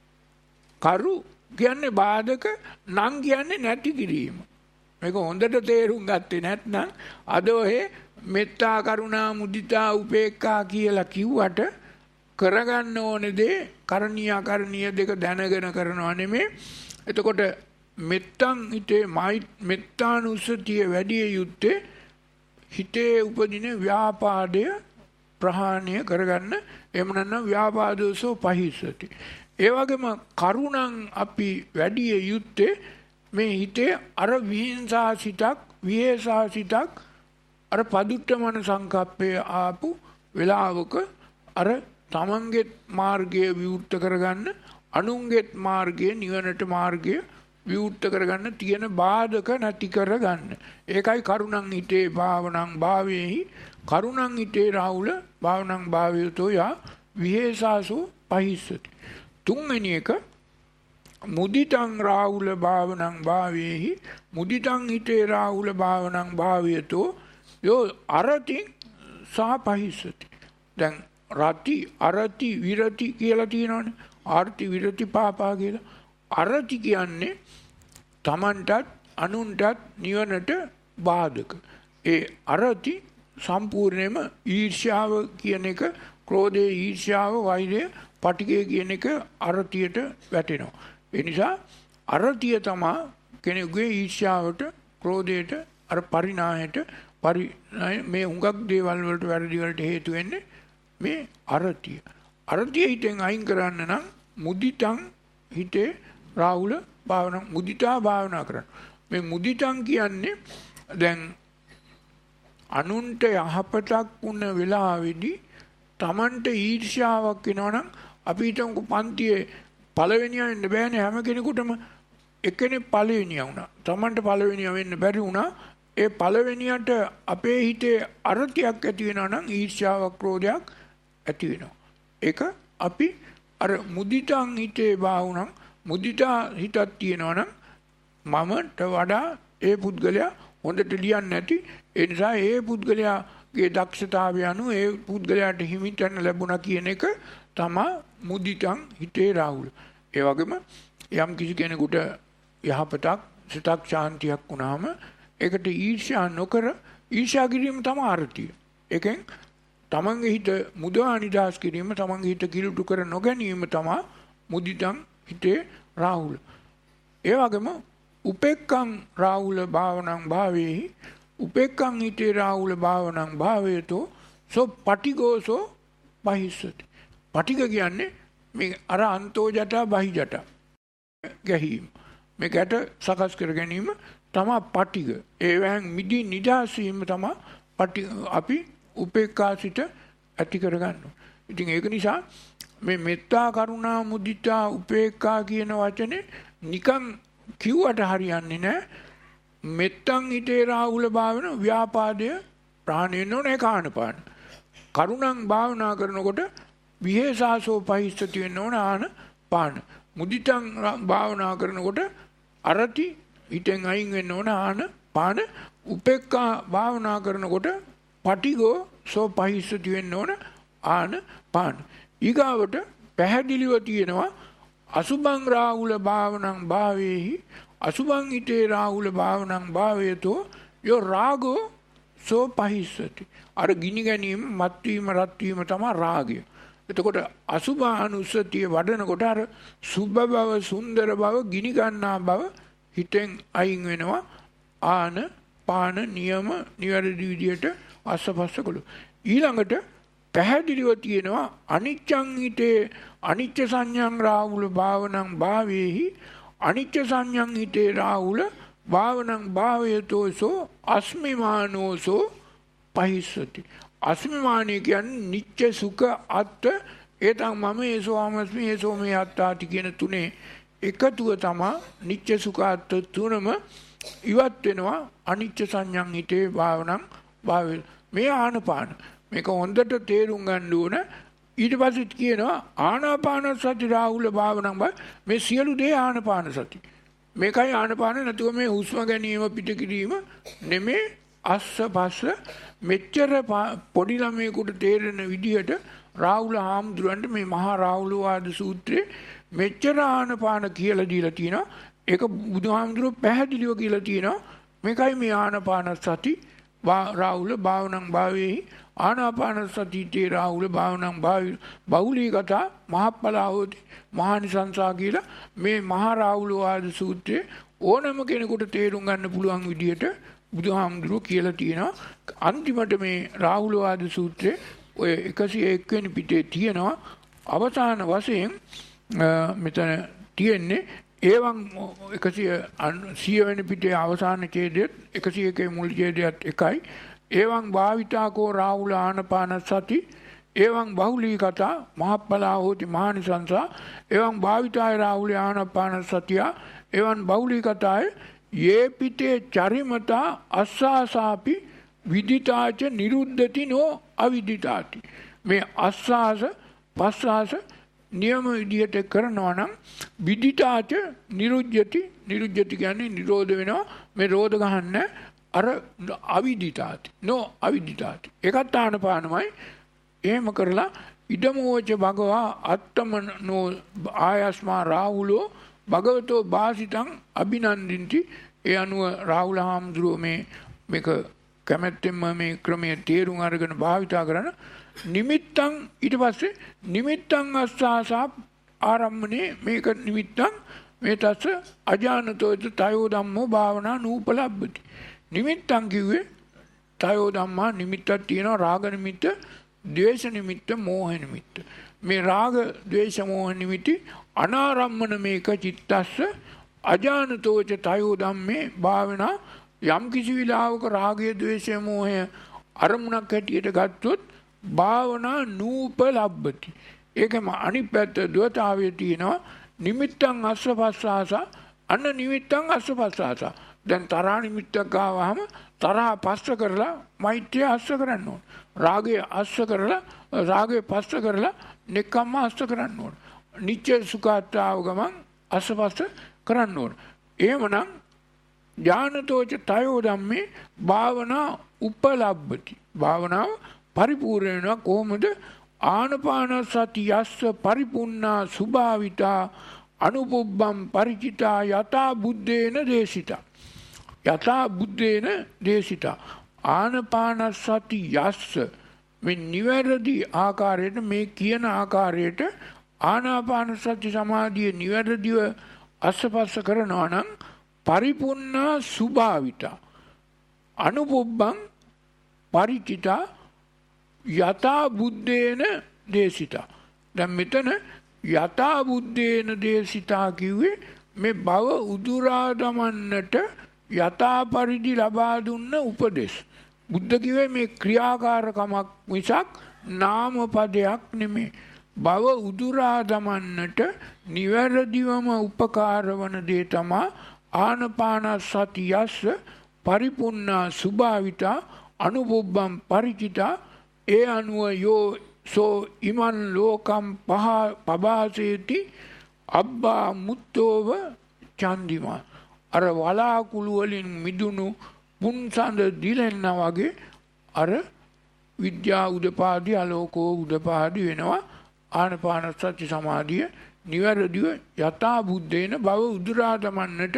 කරු කියන්නේ බාධක, නම් කියන්නේ නැති කිරීම. මේක හොඳට තේරුම් ගත්තේ නැත්නම් අද ඔහේ මෙත්තා කරුණා මුදිතා උපේක්ඛා කියලා කිව්වට කරගන්න ඕනේ දේ කරණීය අකරණීය දෙක දැනගෙන කරනවා නෙමෙයි. එතකොට මෙත්තන් හිතේ මෙත්තානුස්සතිය වැඩි යුත්තේ හිතේ උපදින ව්‍යාපාදය ප්‍රහාණය කරගන්න. එහෙම නැත්නම් ව්‍යාපාදෝසෝ පහිස්සති. ඒ වගේම කරුණං අපි වැඩි යුත්තේ මේ හිතේ අර විහිංසා සිතක්, විහෙසා සිතක්, අර පදුට්ඨමන සංකප්පය ආපු වෙලාවක අර තමන්ගේ මාර්ගය විවෘත කරගන්න, අනුන්ගේ මාර්ගය නිවනට මාර්ගය විවෘත කරගන්න තියෙන බාධක නැති කරගන්න. ඒකයි කරුණං හිතේ භාවනං භාවේහි කරුණං හිතේ රාහුල භාවනං භාවයතෝ යා විහෙසාසෝ පහිස්සති. තුන්වෙනි එක මුදිතං රාහුල භාවනං භාවේහි මුදිතං හිතේ රාහුල භාවනං භාවයතෝ යෝ අරති සා පහිස්සති. දැන් රති අරති විරති කියලා තියෙනවනේ. ආර්ති විරති පාපා කියලා. අරති කියන්නේ තමන්ටත් අනුන්ටත් නිවනට බාධක. ඒ අරති සම්පූර්ණයෙන්ම ඊර්ෂ්‍යාව කියන එක, ක්‍රෝධයේ ඊර්ෂ්‍යාව, වෛරය, පටිඝය කියන එක අරතියට වැටෙනවා. ඒ නිසා අරතිය තමයි කෙනෙකුගේ ඊර්ෂ්‍යාවට, ක්‍රෝධයට, අර පරිණාහයට මේ හුඟක් දේවල් වලට වැරදි වලට හේතු වෙන්නේ මේ අරතිය. අරතිය හිතෙන් අයින් කරන්න නම් මුදිතං හිතේ රාහුල භාවනා මුදිතා භාවනා කරන්න. මේ මුදිතං කියන්නේ දැන් අනුන්ට යහපතක් වුණ වෙලාවේදී Tamanට ඊර්ෂ්‍යාවක් වෙනවනම් අපි හිතමුකෝ පන්තියේ පළවෙනියා වෙන්න බෑනේ හැම කෙනෙකුටම. එකෙනෙක් පළවෙනියා වුණා. Tamanට පළවෙනියා වෙන්න බැරි වුණා. ඒ පළවෙනියට අපේ හිතේ අරතියක් ඇති වෙනවා නම් ඊර්ෂ්‍යාවක්, ක්‍රෝධයක් ඇති වෙනවා. ඒක අපි අර මුදිතං හිතේ බාහුණම් මුදිතා හිතක් තියෙනවා නම් මමට වඩා ඒ පුද්ගලයා හොඳට ලියන්නේ නැති. ඒ නිසා ඒ පුද්ගලයාගේ දක්ෂතාවය අනුව ඒ පුද්ගලයාට හිමිටන්න ලැබුණා කියන එක තමයි මුදිතං හිතේ රාහුල. ඒ වගේම යම් කිසි කෙනෙකුට යහපතක්, සිතක් ශාන්තියක් වුණාම ඒකට ඊර්ෂ්‍යා නොකර ඊර්ෂ්‍යා කිරීම තමයි අර්ථය. ඒකෙන් තමන්ගේ හිත මුදවා නිදහස් කිරීම, තමන්ගේ හිත කිලුටු කර නොගැනීම තමයි මුදිතං හිතේ රාහුල. ඒ වගේම උපෙක්ඛං රාහුල භාවනං භාවේහි උපෙක්ඛං ඊතේ රාහුල භාවනං භාවේතෝ සෝ පටිගෝසෝ පහිස්සති. පටිග කියන්නේ මේ අර අන්තෝ ජටා බහි ජටා ගැහිම මේ ගැට සකස් කර ගැනීම තමයි පටිග. ඒවෙන් මිදි නිදාසීම තමයි අපි උපේක්ඛාසිත ඇති කරගන්නවා. ඉතින් ඒක නිසා මේ මෙත්තා කරුණා මුදිතා උපේක්ඛා කියන වචනේ නිකන් කිව්වට හරියන්නේ නැහැ. මෙත්තන් හිතේ රාහුල භාවන ව්‍යාපාදය ප්‍රාණය නොනේ කාණපාන. කරුණං භාවනා කරනකොට විහෙසාසෝ පහිස්සති වෙන්න ඕන ආන පාන. මුදිතං භාවනා කරනකොට අරති හිතෙන් අයින් වෙන්න ඕන ආන පාන. උපේක්ඛා භාවනා කරනකොට පටිගෝ සෝ පහිස්සති වෙන්න ඕන ආන පාන. ඊගාවට පැහැදිලිව තියෙනවා අසුභං රාහුල භාවනං භාවේහි අසුභං හිතේ රාහුල භාවනං භාවේතෝ යෝ රාගෝ සෝ පහිස්සති. අර ගිනි ගැනීම මත්වීම රත්වීම තමයි රාගය. එතකොට අසුභානුස්සතිය වඩනකොට අර සුභ බව සුන්දර බව ගිනි ගන්නා බව හිතෙන් අයින් වෙනවා. ආන පාන නියම නිවැරදි විදියට අස්සපස්ස කළු. ඊළඟට පැහැදිලිව තියෙනවා අනිච්ඡං හිතේ අනිච්ච සංඥං රාහුල භාවනං භාවේහි අනිච්ච සංඥං හිතේ රාහුල භාවනං භාවයතෝසෝ අස්මිමානෝසෝ පහිස්සති. අස්මිමානී කියන්නේ නිච්ච සුඛ අත්ත ඒතං මම ඒසෝමස්මි ඒසෝ මේ අත්තාති කියන තුනේ එකතුව තමයි නිච්ච සුඛ අත්ත තුනම ඉවත් වෙනවා අනිච්ච සංඥං හිතේ භාවනං භාවය. මේ ආනපාන මේක හොඳට තේරුම් ගන්න ඕන. ඊට පස්සෙත් කියනවා ආනාපාන සති රාහුල භාවනං මේ සියලු දේ ආනාපාන සති. මේකයි ආනාපාන නැතුව මේ හුස්ම ගැනීම පිට කිරීම නෙමේ. අස්ස පස්ස මෙච්චර පොඩි ළමයෙකුට තේරෙන විදිහට රාහුල හාමුදුරන්ට මේ මහා රාහුල වාද සූත්‍රයේ මෙච්චර ආනාපාන කියලා දීලා තියෙනවා. ඒක බුදුහාමුදුරුවෝ පැහැදිලිව කියලා තියෙනවා. මේකයි මේ ආනාපාන සති රාහුල භාවනං භාවේහි ආනාපාන සතිතේ රාහුල භාවනං බහුලී කතා මහප්පලාහෝති මහානිසංසා කියලා මේ මහා රාහුල වාද සූත්‍රයේ ඕනම කෙනෙකුට තේරුම් ගන්න පුළුවන් විදිහට බුදුහාමුදුරුවෝ කියලා තියෙනවා. අන්තිමට මේ රාහුල වාද සූත්‍රයේ ඔය 101 වෙනි පිටේ තියෙනවා. අවසාන වශයෙන් මෙතන තියෙන්නේ ඒවන් 100 වෙනි පිටේ අවසාන ඡේදයත් 101 මුල් ඡේදයත් එකයි. එවං භාවිතාකෝ රාහුල ආනපාන සති එවං බහුලී කතා මහප්පලා හෝති මහානිසංසා එවං භාවිතාය රාහුල ආනපාන සතිය එවං බහුලී කතාය යේ පිටේ චරිමතා අස්සාසාපි විදිතාච නිරුද්ධති නෝ අවිදිතාති. මේ අස්සාස පස්සාස නියම විදියට කරනවා නම් විදිතාච නිරුද්ධති නිරුද්ධති කියන්නේ නිරෝධ වෙනවා. මේ රෝධ ගහන්න අර අවිදිතාති නෝ අවිදිතාති ඒකත් ආනපානමයි. එහෙම කරලා ඉදමෝච භගවා අත්තමනෝ ආයස්මා රාහුලෝ භගවතෝ භාසිතං අභිනන්දින්ති. ඒ අනුව රාහුල හාමුදුරුවෝ මේක කැමැත්තෙන්ම මේ ක්‍රමයේ තේරුම් අරගෙන භාවිතා කරන නිමිත්තං ඊට පස්සේ නිමිත්තං අස්සාසා ආරම්මනේ මේක නිමිත්තං මේ තස්ස අජානතෝ තයෝ ධම්මෝ භාවනා නූපලබ්බති. නිමිත්තං කිව්වේ තයෝ ධම්මා නිමිත්තක් තියෙනවා. රාග නිමිත්ත, ද්වේෂ නිමිත්ත, මෝහ නිමිත්ත. මේ රාග, ද්වේෂ, මෝහ නිමිති අනාරම්මන මේක චිත්තස්ස අජානතෝච තයෝ ධම්මේ භාවනා. යම් කිසි විලාවක රාගය, ද්වේෂය, මෝහය අරමුණක් හැටියට ගත්තොත් භාවනා නූපලබ්බති. ඒකම අනිත් පැත්ත ද්වතාවයේ තියෙනවා. නිමිත්තං අස්සපස්සාස අන්න නිමිත්තං අස්සපස්සාස. දැන් තරහ නිමිත්තක් ආවහම තරහ පස්ස කරලා මෛත්‍රිය අස්ස කරන්න ඕන. රාගය අස්ස කරලා රාගය පස්ස කරලා නෙක්ඛම්ම අස්ස කරන්න ඕන. නිච්ච සුඛාත්තාව ගමන් අස්සපස්ස කරන්න ඕන. එහෙමනම් ඥානතෝච තයෝ ධම්මේ භාවනා උපලබ්බති. භාවනාව පරිපූර්ණ වෙනවා කොහොමද? ආනපාන සතියස්ස පරිපුන්නා සුභාවිතා අනුපුබ්බම් ಪರಿචිතා යතා බුද්දේන දේශිතා. යතා බුද්දේන දේශිතා. ආනපාන සතියස්ස මේ නිවැරදි ආකාරයට මේ කියන ආකාරයට ආනාපාන සති සමාධිය නිවැරදිව අස්සපස්ස කරනවා නම් පරිපුන්නා සුභාවිතා අනුපොබ්බං පරිචිතා යථා බුද්දේන දේශිතා. දැන් මෙතන යථා බුද්දේන දේශිතා කිව්වේ මේ භව උදුරා දමන්නට යථා පරිදි ලබා දුන්න උපදෙස්. බුද්ධ කිව්වේ මේ ක්‍රියාකාරකමක් මිසක් නාම පදයක් නෙමෙයි. භව උදුරා දමන්නට නිවැරදිවම උපකාර වන දේ තමයි ආනපානසතියස්ස පරිපුන්නා සුභාවිතා අනුපොබ්බම් පරිචිතා. ඒ අනුව යෝ සෝ ඉමන් ලෝකම් පබාසේති අබ්බා මුත්තෝව චන්දිමා. අර වලාකුළු වලින් මිදුණු පුන්සඳ දිලෙන්නා වගේ අර විද්‍යා උදපාදි ආලෝකෝ උදපාදි වෙනවා. ආනපානසති සමාධිය නිවැරදිව යථා බුද්දේන භව උදුරා දමන්නට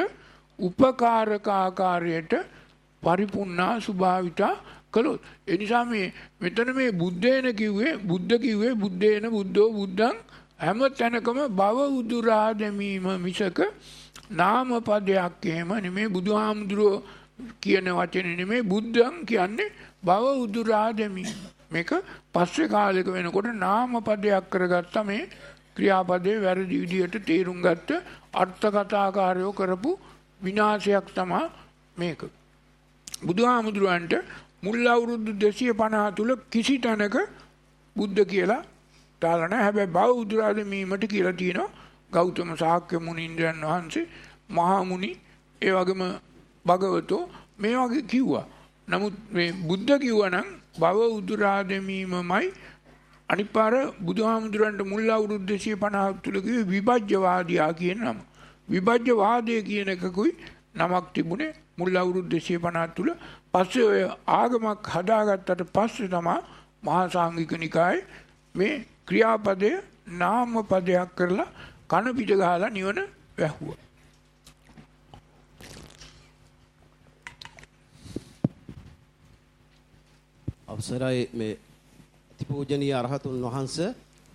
උපකාරක ආකාරයට පරිපුන්නා සුභාවිතා කළොත්. ඒ නිසා මෙතන මේ බුද්දේන කිව්වේ බුද්ධ කිව්වේ බුද්දේන බුද්ධෝ බුද්ධං හැම තැනකම භව උදුරා දැමීම මිසක නාම පදයක් එහෙම නෙමෙයි. බුදුහාමුදුරුවෝ කියන වචනේ නෙමෙයි. බුද්ධං කියන්නේ භව උදුරා දැමීම. මේක පස්සේ කාලෙක වෙනකොට නාම පදයක් කරගත්තා. මේ ක්‍රියාපදේ වැරදි විදියට තේරුම් ගත්ත අර්ථකථාකාරයෝ කරපු විනාශයක් තමයි මේක. බුදුහාමුදුරුවන්ට මුල් අවුරුදු 250 තුල කිසි තැනක බුද්ධ කියලා දාලා නැහැ. හැබැයි භව උදුරා දැමීමට කියලා තියෙනවා. ගෞතම සාක්‍ය මුනින්ද්‍රයන් වහන්සේ, මහා මුනි, ඒ වගේම භගවතෝ මේ වගේ කිව්වා. නමුත් මේ බුද්ධ කිව්වා නම් භව උදුරා දැමීමමයි. අනිත් පාර බුදුහාමුදුරන්ට මුල් අවුරුදු 250 තුල කිව්වේ විභජ්‍යවාදියා කියන නම. විභජ්‍යවාදය කියන එකකුයි නමක් තිබුණේ මුල් අවුරුදු 250 තුල. පස්සේ ඔය ආගමක් හදාගත්තට පස්සේ තමයි මහා සාංඝික නිකායේ මේ ක්‍රියාපදය නාම පදයක් කරලා කන පිට ගහලා නිවන වැහුවා. අවසරයි මේ අතිපූජනීය අරහතුන් වහන්සේ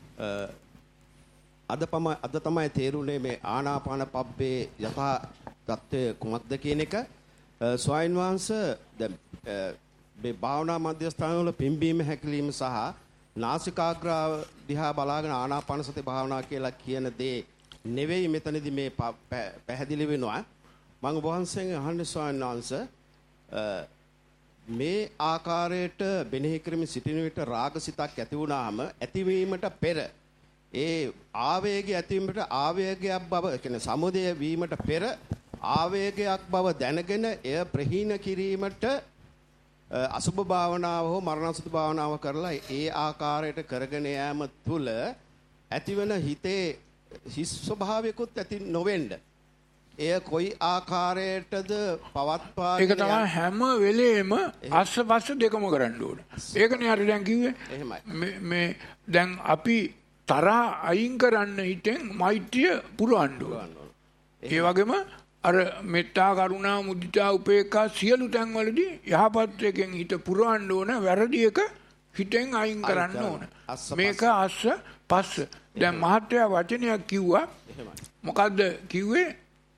අද තමයි තේරුනේ මේ ආනාපාන පබ්බේ යථා தත්ත්වය කුමක්ද කියන එක. ස්වාමීන් වහන්සේ දැන් මේ භාවනා මධ්‍යස්ථානවල පිම්බීම හැකිලිම සහ නාසිකාග්‍රාව දිහා බලාගෙන ආනාපාන සති භාවනා කියලා කියන දේ නෙවෙයි මෙතනදී මේ පැහැදිලි වෙනවා. මම ඔබ වහන්සේගෙන් අහන්නේ ස්වාමීන් වහන්සේ මේ ආකාරයට බෙනෙහි කරමින් සිටින විට රාගසිතක් ඇති වුණාම ඇතිවීමට පෙර ඒ ආවේගය ඇතිවීමට ආවේගයක් බව කියන්නේ සමුදය වීමට පෙර ආවේගයක් බව දැනගෙන එය ප්‍රහීන කිරීමට අසුභ භාවනාව හෝ මරණසුත භාවනාව කරලා ඒ ආකාරයට කරගෙන යාම තුළ ඇතිවන හිතේ හිස් ස්වභාවයකුත් ඇති නොවෙන්න එය කොයි ආකාරයටද පවත්වාගෙන ඒක තමයි හැම වෙලේම අස්ස දෙකම කරන්න ඕන. ඒකනේ හරි දැන් කිව්වේ. මේ දැන් අපි තරහ අයින් කරන්න හිතෙන් මෛත්‍රිය පුරවන්න ඕන. ඒ වගේම අර මෙත්තා කරුණා මුදිතා උපේක්ඛා සියලු තැන්වලදී යහපත් එකෙන් හිත පුරවන්න ඕන. වැරදි එක හිතෙන් අයින් කරන්න ඕන. මේක අස්ස පස්ස. දැන් මහත්ය වචනයක් කිව්වා. මොකද්ද කිව්වේ?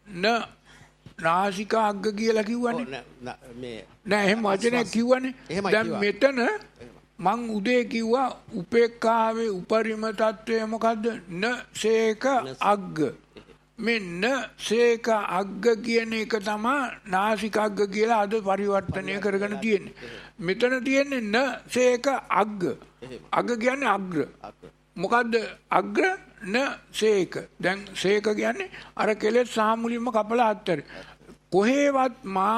නාසික අග්ග කියලා කිව්වනේ. නෑ එහෙම වචනයක් කිව්වනේ. දැන් මෙතන මං උදේ කිව්වා උපේක්ඛාවේ උපරිම తත්වය මොකද්ද? නසේක අග්ග. මෙන්න සේක අග්ග කියන එක තමයි නාසික අග්ග කියලා අද පරිවර්තනය කරගෙන තියෙන්නේ. මෙතන තියෙන්නේ නසේක අග්ග. අග්ග කියන්නේ අග්‍ර. මොකද්ද අග්‍ර? නසේක. දැන් සේක කියන්නේ අර කෙලෙස් සාමුලින්ම කපලා අත්තර. කොහේවත්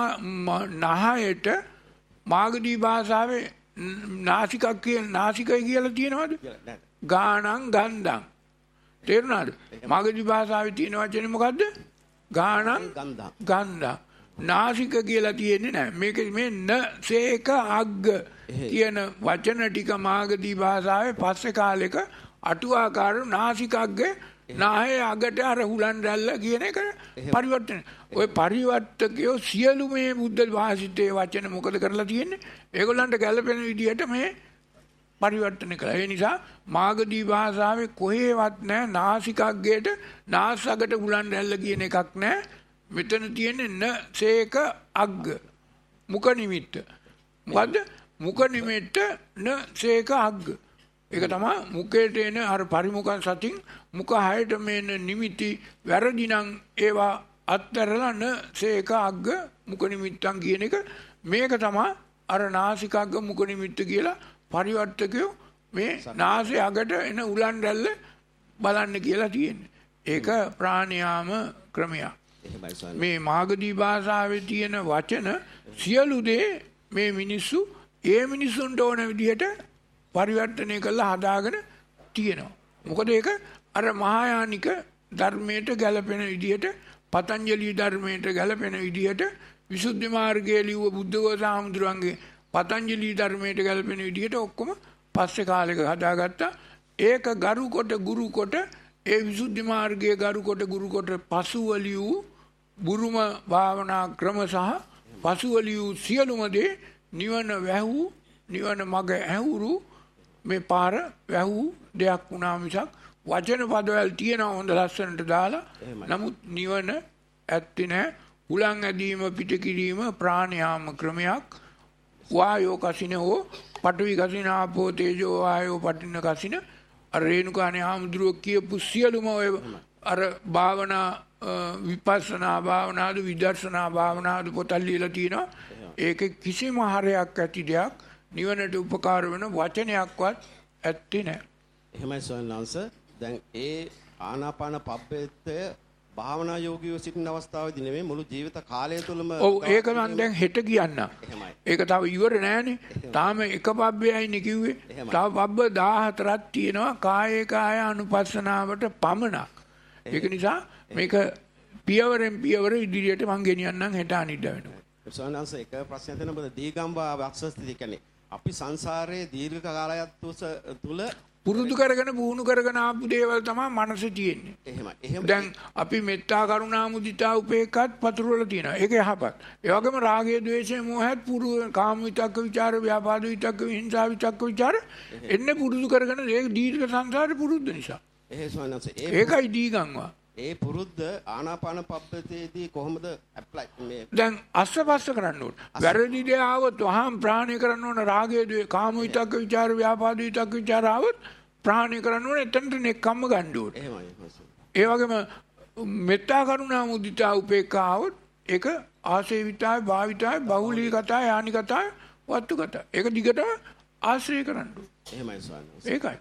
නහයට මාගදී භාෂාවේ නාසිකක් කියන නාසිකය කියලා තියෙනවද? ගානං ගන්ධං. තේරුණාද? මාගදී භාෂාවේ තියෙන වචනේ මොකද්ද? ගානං ගන්ධං. නාසික කියලා තියෙන්නේ නැහැ. මේක මේ නසේක අග්ග කියන වචන ටික මාගදී භාෂාවේ පස්සේ කාලෙක අටුවාකාර නාසිකග්ගේ නාහේ අගට අර හුලන් රැල්ල කියන එක පරිවර්තන. ඔය පරිවර්තකයෝ සියලු මේ බුද්ධ භාෂිතයේ වචන මොකද කරලා තියෙන්නේ? ඒගොල්ලන්ට ගැළපෙන විදිහට මේ පරිවර්තන කළා. ඒ නිසා මාගදී භාෂාවේ කොහේවත් නැහැ නාසිකග්ගේට නාසගට හුලන් රැල්ල කියන එකක් නැහැ. මෙතන තියෙන්නේ න සේක අග්ග මුඛ නිමිත්ත. මොකද්ද? මුඛ නිමිත්ත න සේක අග්ග. ඒක තමයි මුඛයට එන අර පරිමුඛන් සතින් මුඛ හයට මේන නිමිති වැරදි නම් ඒවා අත්තරලා න සේක අග්ග මුඛ නිමිත්තන් කියන එක මේක තමයි අර නාසිකාග්ග මුඛ නිමිත්ත කියලා පරිවර්තකයෝ මේ නාසය අගට එන උලන් රැල්ල බලන්න කියලා තියෙන්නේ. ඒක ප්‍රාණයාම ක්‍රමයක්. මේ මාගදී භාෂාවේ තියෙන වචන සියලු දේ මේ මිනිස්සු ඒ මිනිස්සුන්ට ඕන විදිහට පරිවර්තනය කරලා හදාගෙන තියෙනවා. මොකද ඒක අර මහායානික ධර්මයට ගැලපෙන විදිහට පතංජලි ධර්මයට ගැලපෙන විදිහට විසුද්ධි මාර්ගයේ ලියුව බුද්ධඝෝෂ හාමුදුරුවන්ගේ පතංජලි ධර්මයට ගැලපෙන විදිහට ඔක්කොම පස්සේ කාලෙක හදාගත්තා. ඒක ගරු කොට ගුරු කොට ඒ විසුද්ධි මාර්ගයේ ගරු කොට ගුරු කොට පසුව ලියූ බුරුම භාවනා ක්‍රම සහ පසුව ලියූ සියලුම දේ නිවන වැහූ නිවන මග ඇහුරු මේ පාර වැහූ දෙයක් වුණා මිසක් වචන පදවල තියෙන හොඳ ලස්සනට දාලා නමුත් නිවන ඇත්තේ නැහැ. උලන් ඇදීම පිට කිරීම ප්‍රාණයාම ක්‍රමයක්. වායෝ කසින හෝ පඨවි කසින ආපෝ තේජෝ වායෝ පටින කසින අර රේණුකාණේ හාමුදුරුවෝ කියපු සියලුම ඔය අර භාවනා විපස්සනා භාවනාද විදර්ශනා භාවනාද පොතල් ලියලා තියෙනවා. ඒකේ කිසිම හරයක් ඇති දෙයක් නිවනට උපකාර වෙන වචනයක්වත් ඇත්තේ නැහැ. එහෙමයි ස්වාමීන් වහන්සේ. දැන් ඒ ආනාපාන පබ්බේතය භාවනා යෝගීව සිටින අවස්ථාවේදී නෙමෙයි මුළු ජීවිත කාලය තුළම. ඔව් ඒක නම් දැන් හෙට කියන්න. ඒක තව ඉවර නෑනේ. තාම එක පබ්බයයිනේ කිව්වේ. තව පබ්බ 14ක් තියෙනවා කායේ කාය අනුපස්සනාවට පමණක්. ඒක නිසා මේක පියවරෙන් පියවර ඉදිරියට මං ගෙනියන්නම් හෙට අනිද්දා වෙනවා. ස්වාමීන් වහන්සේ එක ප්‍රශ්නයක් තියෙනවා. මොකද දීගම්බා වක්සස්ති කියන්නේ අපි සංසාරයේ දීර්ඝ කාලයක් තුල පුරුදු කරගෙන පුහුණු කරගෙන ආපු දේවල් තමයි මනසේ තියෙන්නේ. එහෙමයි. දැන් අපි මෙත්තා කරුණා මුදිතා උපේක්ඛාත් පතුරවල තියෙනවා. ඒක යහපත්. ඒ වගේම රාගය, ද්වේෂය, මෝහයත් කාම විතක්ක විචාර, ව්‍යාපාද විතක්ක, හිංසා විතක්ක විචාර එන්නේ පුරුදු කරගෙන ඒක දීර්ඝ සංසාරේ පුරුද්ද නිසා. ඒකයි දීගම්වා. ඒ පුරුද්ද ආනාපාන පබ්බතේදී කොහොමද ඇප්ලයි මේ දැන් අස්සපස්ස කරන්න ඕන. වැරදි දේ ආවොත් වහාම ප්‍රහාණය කරන්න ඕන. රාගය, ද්වේෂය, කාම විතක්ක විචාර, ව්‍යාපාද විතක්ක විචාර ආවොත් ප්‍රහාණය කරන්න ඕන. එතනට නෙක්කම්ම ගන්න ඕන. ඒ වගේම මෙත්තා කරුණා මුදිතා උපේක්ඛා ආවොත් ඒක ආසේවිතාය, භාවිතාය, බහුලීගතාය, යානිගතාය, වත්තුගතාය. ඒක දිගට ආශ්‍රය කරන්න ඕන. එහෙමයි ස්වාමීනි. ඒකයි.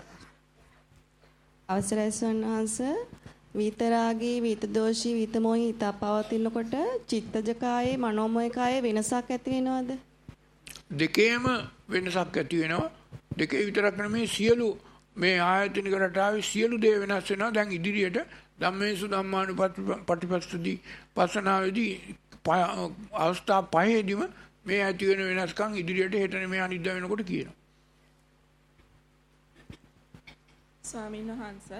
අවසරයි ස්වාමීන් වහන්සේ. විතරාගී විතදෝෂී විතමෝහි හිත පවතිනකොට චිත්තජ කායේ මනෝමය කායේ වෙනසක් ඇති වෙනවද? දෙකේම වෙනසක් ඇති වෙනවා. දෙකේ විතරක් නෙමෙයි සියලු මේ ආයතනික රටාවේ සියලු දේ වෙනස් වෙනවා. දැන් ඉදිරියට ධම්මේසු ධම්මානුපටිපස්සදී පස්සනාවේදී අවස්ථා පහේදීම මේ ඇති වෙන වෙනස්කම් ඉදිරියට හෙට නෙමෙයි අනිද්දා වෙනකොට කියනවා. ස්වාමීන් වහන්සේ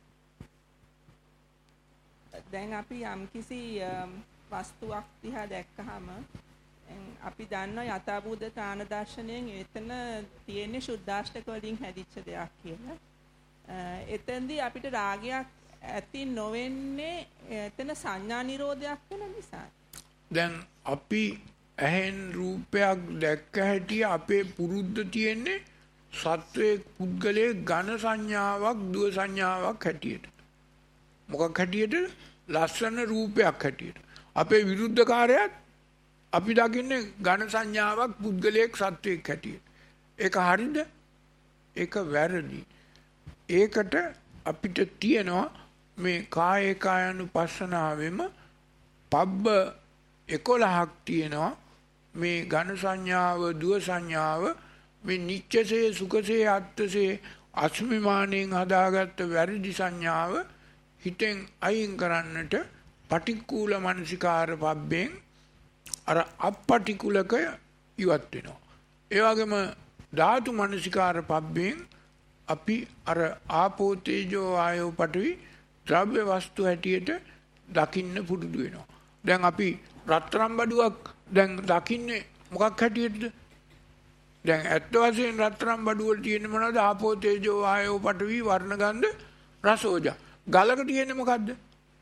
දැන් අපි යම්කිසි වස්තුවක් දිහා දැක්කහම අපි දන්නවා යථාභූත තාන දර්ශනයෙන් එතන තියෙන්නේ සුද්ධාෂ්ටක වලින් හැදිච්ච දෙයක් කියලා. එතෙන්දී අපිට රාගයක් ඇති නොවෙන්නේ එතන සංඥා නිරෝධයක් වෙන නිසා. දැන් අපි ඇහෙන් රූපයක් දැක්ක හැටි අපේ පුරුද්ද තියෙන්නේ සත්වයේ පුද්ගලයේ ඝන සංඥාවක් දුව සංඥාවක් හැටියට. මොකක් හැටියට? ලස්සන රූපයක් හැටියට. අපේ විරුද්ධකාරයත් අපි දකින්නේ ඝන සංඥාවක් පුද්ගලයෙක් සත්වයක් හැටියට. ඒක හරිද? ඒක වැරදි. ඒකට අපිට තියෙනවා මේ කායේ කායानुපස්සනාවෙම පබ්බ 11ක් තියෙනවා. මේ ඝන සංඥාව, දුව සංඥාව, මේ නිච්චසේ සුඛසේ අත්තසේ අස්මිමාණයෙන් හදාගත්ත වැරදි සංඥාව හිතෙන් අයින් කරන්නට පටික්කුල මනසිකාර පබ්බෙන් අර අපටිකුලකය ඉවත් වෙනවා. ඒ වගේම ධාතු මනසිකාර පබ්බෙන් අපි අර ආපෝ තේජෝ ආයෝ පඨවි ද්‍රව්‍ය වස්තු හැටියට දකින්න පුරුදු වෙනවා. දැන් අපි රත්තරන් බඩුවක් දැන් දකින්නේ මොකක් හැටියටද? දැන් ඇත්ත වශයෙන් රත්තරන් බඩුව වල තියෙන්නේ මොනවද? ආපෝ තේජෝ ආයෝ පඨවි වර්ණ ගන්ධ රස ඕජා. ගලක තියෙන්නේ මොකද්ද?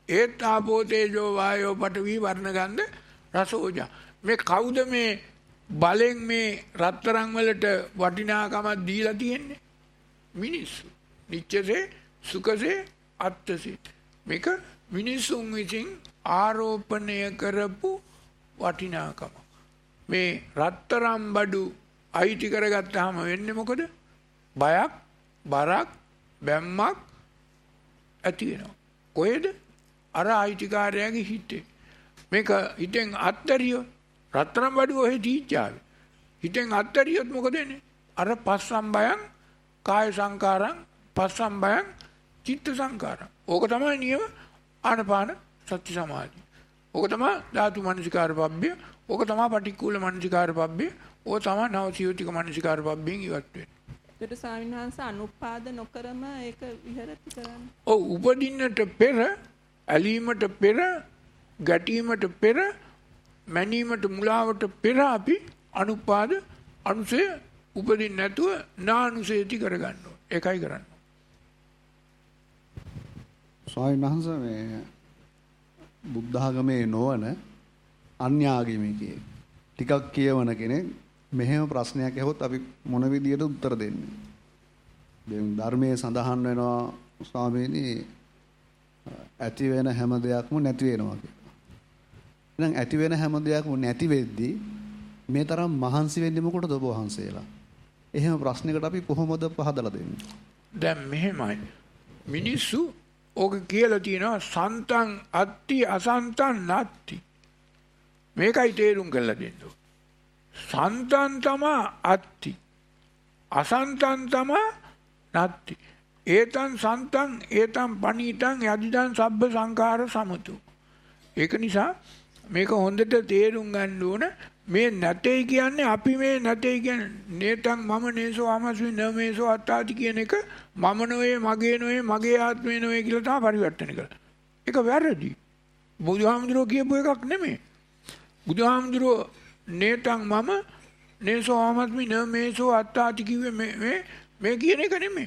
ඒත් ආපෝ තේජෝ වායෝ පඨවි වර්ණ ගන්ධ රස ඕජා. මේ කවුද මේ බලෙන් මේ රත්තරන් වලට වටිනාකමක් දීලා තියෙන්නේ? මිනිස්සු. නිච්චසේ සුඛසේ අත්තසේ. මේක මිනිසුන් විසින් ආරෝපණය කරපු වටිනාකම. මේ රත්තරන් බඩු අයිති කරගත්තාම වෙන්නේ මොකද? බයක්, බරක්, බැම්මක් ඇති වෙනවා. කොහෙද? අර අයිතිකාරයාගේ හිතේ. මේක හිතෙන් අත්තරියෝ රත්තරන් බඩු ඔහෙ තීච්චාවේ. හිතෙන් අත්තරියොත් මොකද වෙන්නේ? අර පස්සම්බයං කාය සංකාරං පස්සම්බයං චිත්ත සංකාරං. ඕක තමයි නියම ආනපාන සති සමාධිය. ඕක තමයි ධාතු මනසිකාර පබ්බේ. ඕක තමයි පටික්කුල මනසිකාර පබ්බේ. ඕක තමයි නවසියෝතික මනසිකාර පබ්බෙන් ඉවත් වෙන්නේ. ඒකට ස්වාමීන් වහන්සේ අනුපාද නොකරම ඒක විහෙරති කරන්නේ. ඔව් උපදින්නට පෙර, ඇලීමට පෙර, ගැටීමට පෙර, මැනීමට මුලාවට පෙර අපි අනුපාද අනුසය උපදින්න නැතුව නානුසයති කරගන්න ඕනේ. ඒකයි කරන්නේ. ස්වාමීන් වහන්සේ මේ බුද්ධ ආගමේ නොවන අන්‍ය ආගමිකයෙක් ටිකක් කියවන කෙනෙක් මෙහෙම ප්‍රශ්නයක් ඇහුවොත් අපි මොන විදියට උත්තර දෙන්නේ? දැන් ධර්මයේ සඳහන් වෙනවා ස්වාමීනි ඇති වෙන හැම දෙයක්ම නැති වෙනවා කියලා. එහෙනම් ඇති වෙන හැම දෙයක්ම නැති වෙද්දී මේ තරම් මහන්සි වෙන්නේ මොකටද ඔබ වහන්සේලා? එහෙම ප්‍රශ්නයකට අපි කොහොමද පහදලා දෙන්නේ? දැන් මෙහෙමයි. මිනිස්සු ඕක කියලා තියෙනවා සන්තං අත්ති අසන්තං නත්ති. මේකයි තේරුම් කරලා දෙන්න. සන්තං තමා අත්ති. අසන්තං තමා නත්ති. ඒතං සන්තං ඒතං පනීතං යදිදං සබ්බ සංඛාර සමතු. ඒක නිසා මේක හොඳට තේරුම් ගන්න ඕන. මේ නැtei කියන්නේ අපි මේ නැtei කියන්නේ නේතං මම නේසෝ ආමස්මි නමේසෝ අත්තාති කියන එක මම නොවේ මගේ නොවේ මගේ ආත්මේ නොවේ කියලා තමයි පරිවර්තන කරන්නේ. ඒක වැරදි. බුදුහාමුදුරුවෝ කියපු එකක් නෙමෙයි. බුදුහාමුදුරුවෝ නේතං මම නේසෝ ආමස්මි නමේසෝ අත්තාති කිව්වේ මේ කියන එක නෙමෙයි.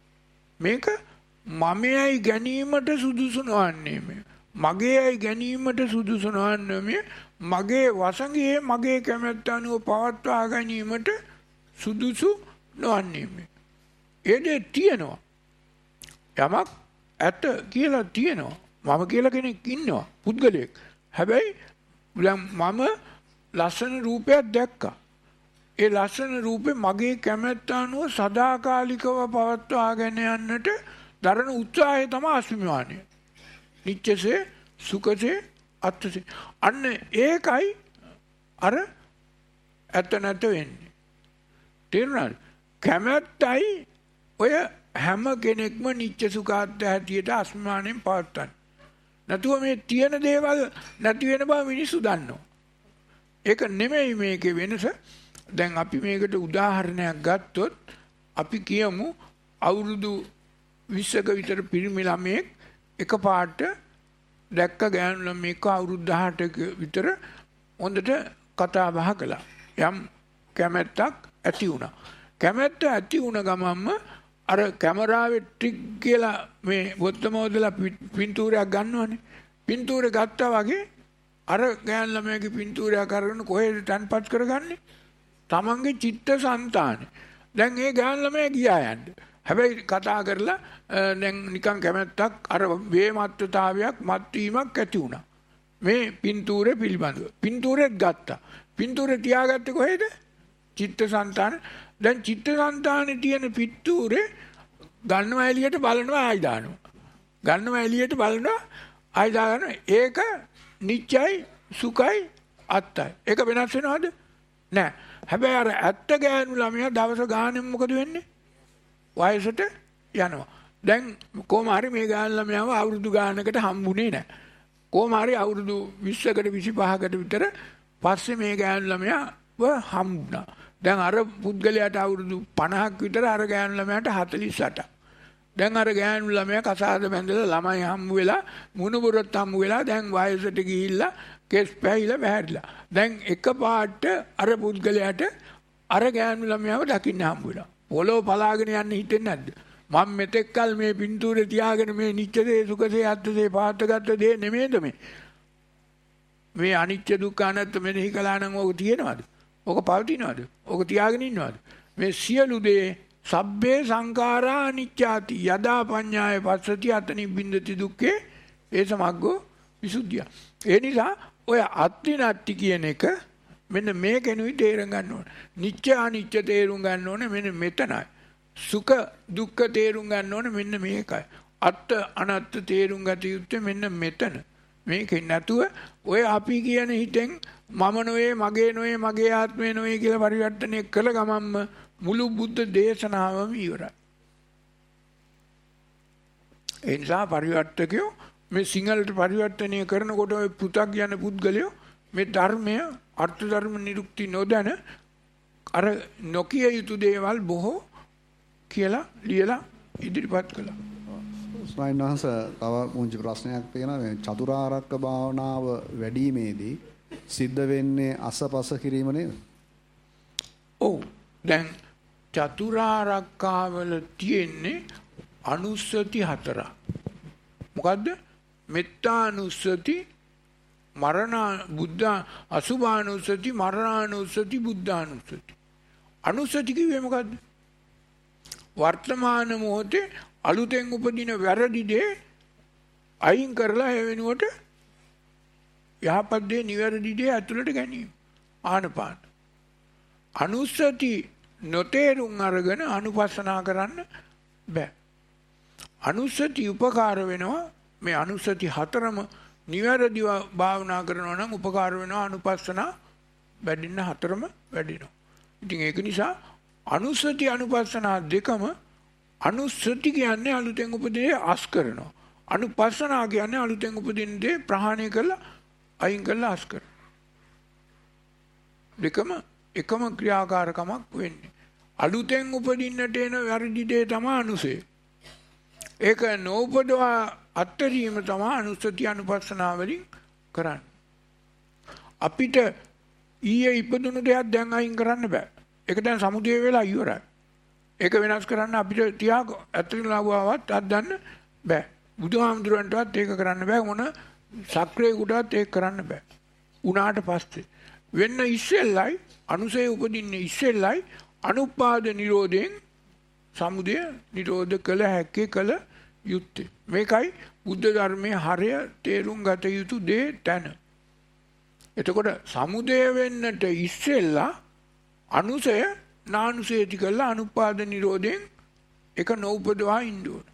මේක මමයි ගැනීමට සුදුසු නොවන්නේ මේ. මගේයි ගැනීමට සුදුසු නොවන්නේ මේ. මගේ වසඟයේ මගේ කැමැත්ත අනුව පවත්වා ගැනීමට සුදුසු නොවන්නේ මේ. ඒ දේ තියෙනවා. යමක් ඇත කියලා තියෙනවා. මම කියලා කෙනෙක් ඉන්නවා. පුද්ගලයෙක්. හැබැයි මම ලස්සන රූපයක් දැක්කා. ඒ ලස්සන රූපේ මගේ කැමැත්ත අනුව සදාකාලිකව පවත්වාගෙන යන්නට දරන උත්සාහය තමයි අස්මිමානය. නිච්චසේ සුඛසේ අත්සේ. අන්න ඒකයි අර ඇත්ත නැත වෙන්නේ. තේරුණාද? කැමැත්තයි ඔය හැම කෙනෙක්ම නිච්ච සුඛාත්ත හැටියට අස්මිමානෙන් පවත්වන්නේ. නැතුව මේ තියෙන දේවල් නැති වෙන බව මිනිස්සු දන්නවා. ඒක නෙමෙයි මේකේ වෙනස. දැන් අපි මේකට උදාහරණයක් ගත්තොත් අපි කියමු අවුරුදු 20ක විතර පිරිමි ළමයෙක් එකපාරට දැක්ක ගෑනු ළමයෙක් අවුරුදු 18ක විතර හොඳට කතා බහ කළා. යම් කැමැත්තක් ඇති වුණා. කැමැත්ත ඇති වුණ ගමන්ම අර කැමරාවේ ට්‍රික් කියලා මේ බොත්තම හොදලා පින්තූරයක් ගන්නවනේ. පින්තූරය ගත්තා වගේ අර ගෑනු ළමයාගේ පින්තූරය කරගෙන කොහෙද තන්පත් කරගන්නේ? තමන්ගේ චිත්තසංතානෙ. දැන් ඒ ගෑනු ළමයා ගියා යන්න. හැබැයි කතා කරලා දැන් නිකන් කැමැත්තක් අර වේමත්වතාවයක් මත්වීමක් ඇති වුණා. මේ පින්තූරේ පිළිබඳව. පින්තූරෙත් ගත්තා. පින්තූරේ තියාගත්තේ කොහෙද? චිත්තසංතාන. දැන් චිත්තසංතානේ තියෙන පින්තූරේ ගන්නවා එළියට බලනවා ආයි දානවා. ගන්නවා එළියට බලනවා ආයි දානවා. ඒක නිච්චයි සුඛයි අත්තයි. ඒක වෙනස් වෙනවද? නෑ. හැබැයි අර ඇත්ත ගෑනු ළමයා දවස ගානෙන් මොකද වෙන්නේ? වයසට යනවා. දැන් කොහොම හරි මේ ගෑනු ළමයාව අවුරුදු ගානකට හම්බුනේ නැහැ. කොහොම හරි අවුරුදු 20කට 25කට විතර පස්සේ මේ ගෑනු ළමයාව හම්බුණා. දැන් අර පුද්ගලයාට අවුරුදු 50ක් විතර අර ගෑනු ළමයාට 48ක්. දැන් අර ගෑනු ළමයා කසාද බැඳලා ළමයි හම්බ වෙලා මුණුබුරත් හම්බ වෙලා දැන් වයසට ගිහිල්ලා කෙස් පැහිලා බහැරිලා. දැන් එකපාරට අර පුද්ගලයාට අර ගෑනු ළමයාව දකින්න හම්බ වෙනවා. පොළොව පලාගෙන යන්න හිතෙන්නේ නැද්ද? මම මෙතෙක්කල් මේ පින්තූරේ තියාගෙන මේ නිච්චදේ සුඛසේ අත්දේ පාත්ගත දේ නෙමෙයිද මේ අනිත්‍ය දුක්ඛ අනාත්ම මෙනෙහි කළා නම් ඕක තියෙනවද? ඕක පවතිනවද? ඕක තියාගෙන ඉන්නවද? මේ සියලු දේ සබ්බේ සංඛාරා අනිච්චාති යදා පඤ්ඤාය පස්සති අතනි බින්දති දුක්ඛේ ඒ සමග්ගෝ විසුද්ධිය. ඒ නිසා ඔය අත්තිනත්ති කියන එක මෙන්න මේකෙනුයි තේරුම් ගන්න ඕනේ. නිච්ච අනිච්ච තේරුම් ගන්න ඕනේ මෙන්න මෙතනයි. සුඛ දුක්ඛ තේරුම් ගන්න ඕනේ මෙන්න මේකයි. අත්ත අනත්ත තේරුම් ගත යුත්තේ මෙන්න මෙතන. මේකෙන් නැතුව ඔය අපි කියන හිතෙන් මම නොවේ මගේ නොවේ මගේ ආත්මය නොවේ කියලා පරිවර්තනය කළ ගමන්ම මුළු බුද්ධ දේශනාවම ඉවරයි. ඒ නිසා පරිවර්තකයෝ මේ සිංහලට පරිවර්තනය කරනකොට ඔය පුතක් යන පුද්ගලයෝ මේ ධර්මය අර්ථ ධර්ම නිරුක්ති නොදැන අර නොකිය යුතු දේවල් බොහෝ කියලා ලියලා ඉදිරිපත් කළා. ස්වාමීන් තව මුංචි ප්‍රශ්නයක් තියෙනවා. මේ චතුරාර්යක භාවනාව වැඩිීමේදී සිද්ධ වෙන්නේ අසපස කිරීම නේද? ඔව්. දැන් චතුරාර්යකවල තියෙන්නේ අනුස්සති 4. මොකද්ද? මෙත්තානුස්සති, මරණ බුද්ධ අසුභානුස්සති, මරණානුස්සති, බුද්ධානුස්සති. අනුස්සති කිව්වේ මොකද්ද? වර්තමාන මොහොතේ අලුතෙන් උපදින වැරදි දේ අයින් කරලා ඒ වෙනුවට යහපත් දේ නිවැරදි දේ ඇතුළට ගැනීම. ආනපාන. අනුස්සති නොතේරුම් අරගෙන අනුපස්සනා කරන්න බෑ. අනුස්සති උපකාර වෙනවා. මේ අනුස්සති 4ම නිවැරදිව භාවනා කරනවා නම් උපකාර වෙනවා. අනුපස්සනා වැඩින්න 4ම වැඩිනවා. ඉතින් ඒක නිසා අනුස්සති අනුපස්සනා දෙකම අනුස්සති කියන්නේ අලුතෙන් උපදින අස් කරනවා. අනුපස්සනා කියන්නේ අලුතෙන් උපදින දේ ප්‍රහාණය කරලා අයින් කරලා අස් කරනවා. දෙකම එකම ක්‍රියාකාරකමක් වෙන්නේ. අලුතෙන් උපදින්නට එන වැරදි දේ තමයි අනුසය. ඒක නෝපදවා අත්තරීම තමයි අනුස්සති අනුපස්සනා වලින් කරන්නේ. අපිට ඊයේ ඉපදුණු දෙයක් දැන් අයින් කරන්න බෑ. ඒක දැන් සමුදය වෙලා ඉවරයි. ඒක වෙනස් කරන්න අපිට තියා ඇත්තටම අද්දන්න බෑ. බුදුහාමුදුරන්ටවත් ඒක කරන්න බෑ. මොන සක්‍රේකටවත් ඒක කරන්න බෑ. උනාට පස්සේ වෙන්න ඉස්සෙල්ලයි අනුසය උපදින්නේ ඉස්සෙල්ලයි අනුපාද නිරෝධයෙන් සමුදය නිරෝධ කළ හැකි කළ යුත්තේ. මේකයි බුද්ධ ධර්මයේ හරය තේරුම් ගත යුතු දේ තැන. එතකොට සමුදය වෙන්නට ඉස්සෙල්ලා අනුසය නානුසයති කළා අනුපාද නිරෝධයෙන් එක නොඋපදවා ඉන්න ඕන.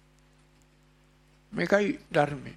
මේකයි ධර්මය.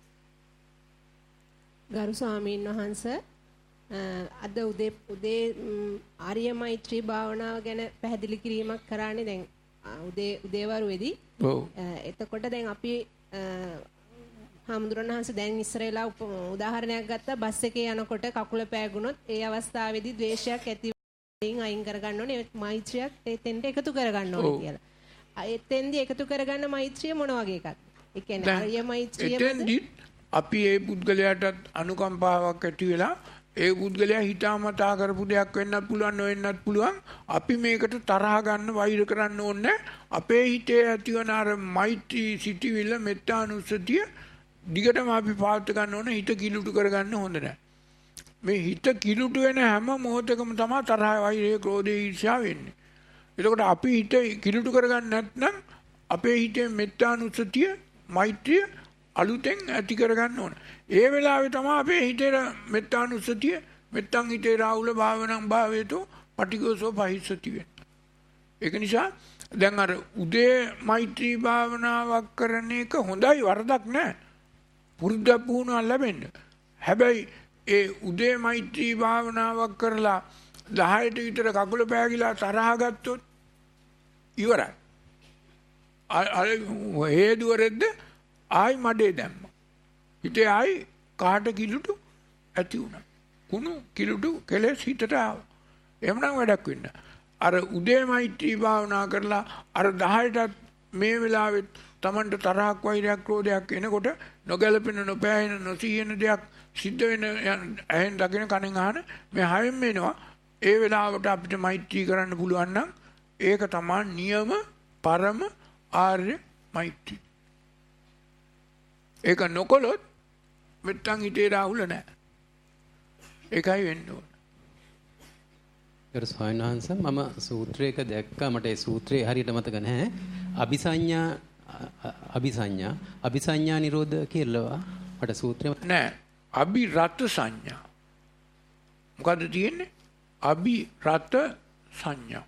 ගරු ස්වාමීන් වහන්සේ අද උදේ ආර්ය මෛත්‍රී භාවනාව ගැන පැහැදිලි කිරීමක් කරානේ දැන් උදේවරුවේදී. ඔව්. එතකොට දැන් අපි හාමුදුරන් වහන්සේ දැන් ඉස්සරලා උදාහරණයක් ගත්තා බස් එකේ යනකොට කකුල පෑගුණොත් ඒ අවස්ථාවේදී ද්වේෂයක් ඇති අයින් කරගන්න ඕනේ මෛත්‍රියක් එතෙන්ට එකතු කරගන්න ඕනේ කියලා. එතෙන්දී එකතු කරගන්න මෛත්‍රිය මොන වගේ එකක්ද? ඒ කියන්නේ ආර්ය මෛත්‍රිය එතෙන්දී අපි ඒ පුද්ගලයාට අනුකම්පාවක් ඇති වෙලා ඒ පුද්ගලයා හිතාමතා කරපු දෙයක් වෙන්නත් පුළුවන් නොවෙන්නත් පුළුවන්. අපි මේකට තරහ ගන්න වෛර කරන්න ඕනේ. අපේ හිතේ ඇතිවන අර මෛත්‍රී සිටිවිල්ල මෙත්තානුස්සතිය දිගටම අපි පාවිච්චි ගන්න ඕනේ. හිත කිලුටු කරගන්න හොඳ නැහැ. මේ හිත කිලුටු වෙන හැම මොහොතකම තමයි තරහ වෛරය ක්‍රෝධය ඊර්ෂ්‍යාව වෙන්නේ. එතකොට අපි හිත කිලුටු කරගන්න නැත්නම් අපේ හිතේ මෙත්තානුස්සතිය මෛත්‍රිය අලුතෙන් ඇති කරගන්න ඕන. ඒ වෙලාවේ තමයි අපේ හිතේ මෙත්තානුස්සතිය මෙත්තන් හිතේ රාහුල භාවනං භාවේතෝ පටිඝෝසෝ පහිස්සති වෙන්නේ. ඒක නිසා දැන් අර උදේ මෛත්‍රී භාවනාවක් කරන එක හොඳයි වරදක් නැහැ. පුරුද්ද පුහුණුවක් ලැබෙන්න. හැබැයි ඒ උදේ මෛත්‍රී භාවනාවක් කරලා 10ට විතර කකුල පෑගිලා තරහ ගත්තොත් ඉවරයි. හේදුවරෙද්ද ආයි මඩේ දැම්ම. හිතේ ආයි කාට කිලුටු ඇති වුණා. කුණු කිලුටු කෙලෙස් හිතට ආවා. එhmenan වැඩක් වෙන්න. අර උදේ මෛත්‍රී භාවනා කරලා අර 10ටත් මේ වෙලාවෙත් Tamanට තරහක් වෛරයක් ක්‍රෝධයක් එනකොට නොගැලපෙන නොපෑහෙන නොසිහින දෙයක් සිද්ධ වෙන ඇහෙන් දකින කනෙන් අහන මේ හයෙන් එනවා. ඒ වෙලාවට අපිට මෛත්‍රී කරන්න පුළුවන් නම් ඒක තමයි නියම පරම ආර්ය මෛත්‍රී. ඒක නොකොලොත් මෙත්තන් හිතේ රාහුල නැහැ. ඒකයි වෙන්න ඕන. ගරු ස්වාමීන් වහන්සේ මම සූත්‍රයක දැක්කා මට ඒ සූත්‍රය හරියට මතක නැහැ. අபிසඤ්ඤා නිරෝධ කියලා මට සූත්‍රය නෑ. අභිරත සංඥා. මොකද්ද තියෙන්නේ? අභිරත සංඥා.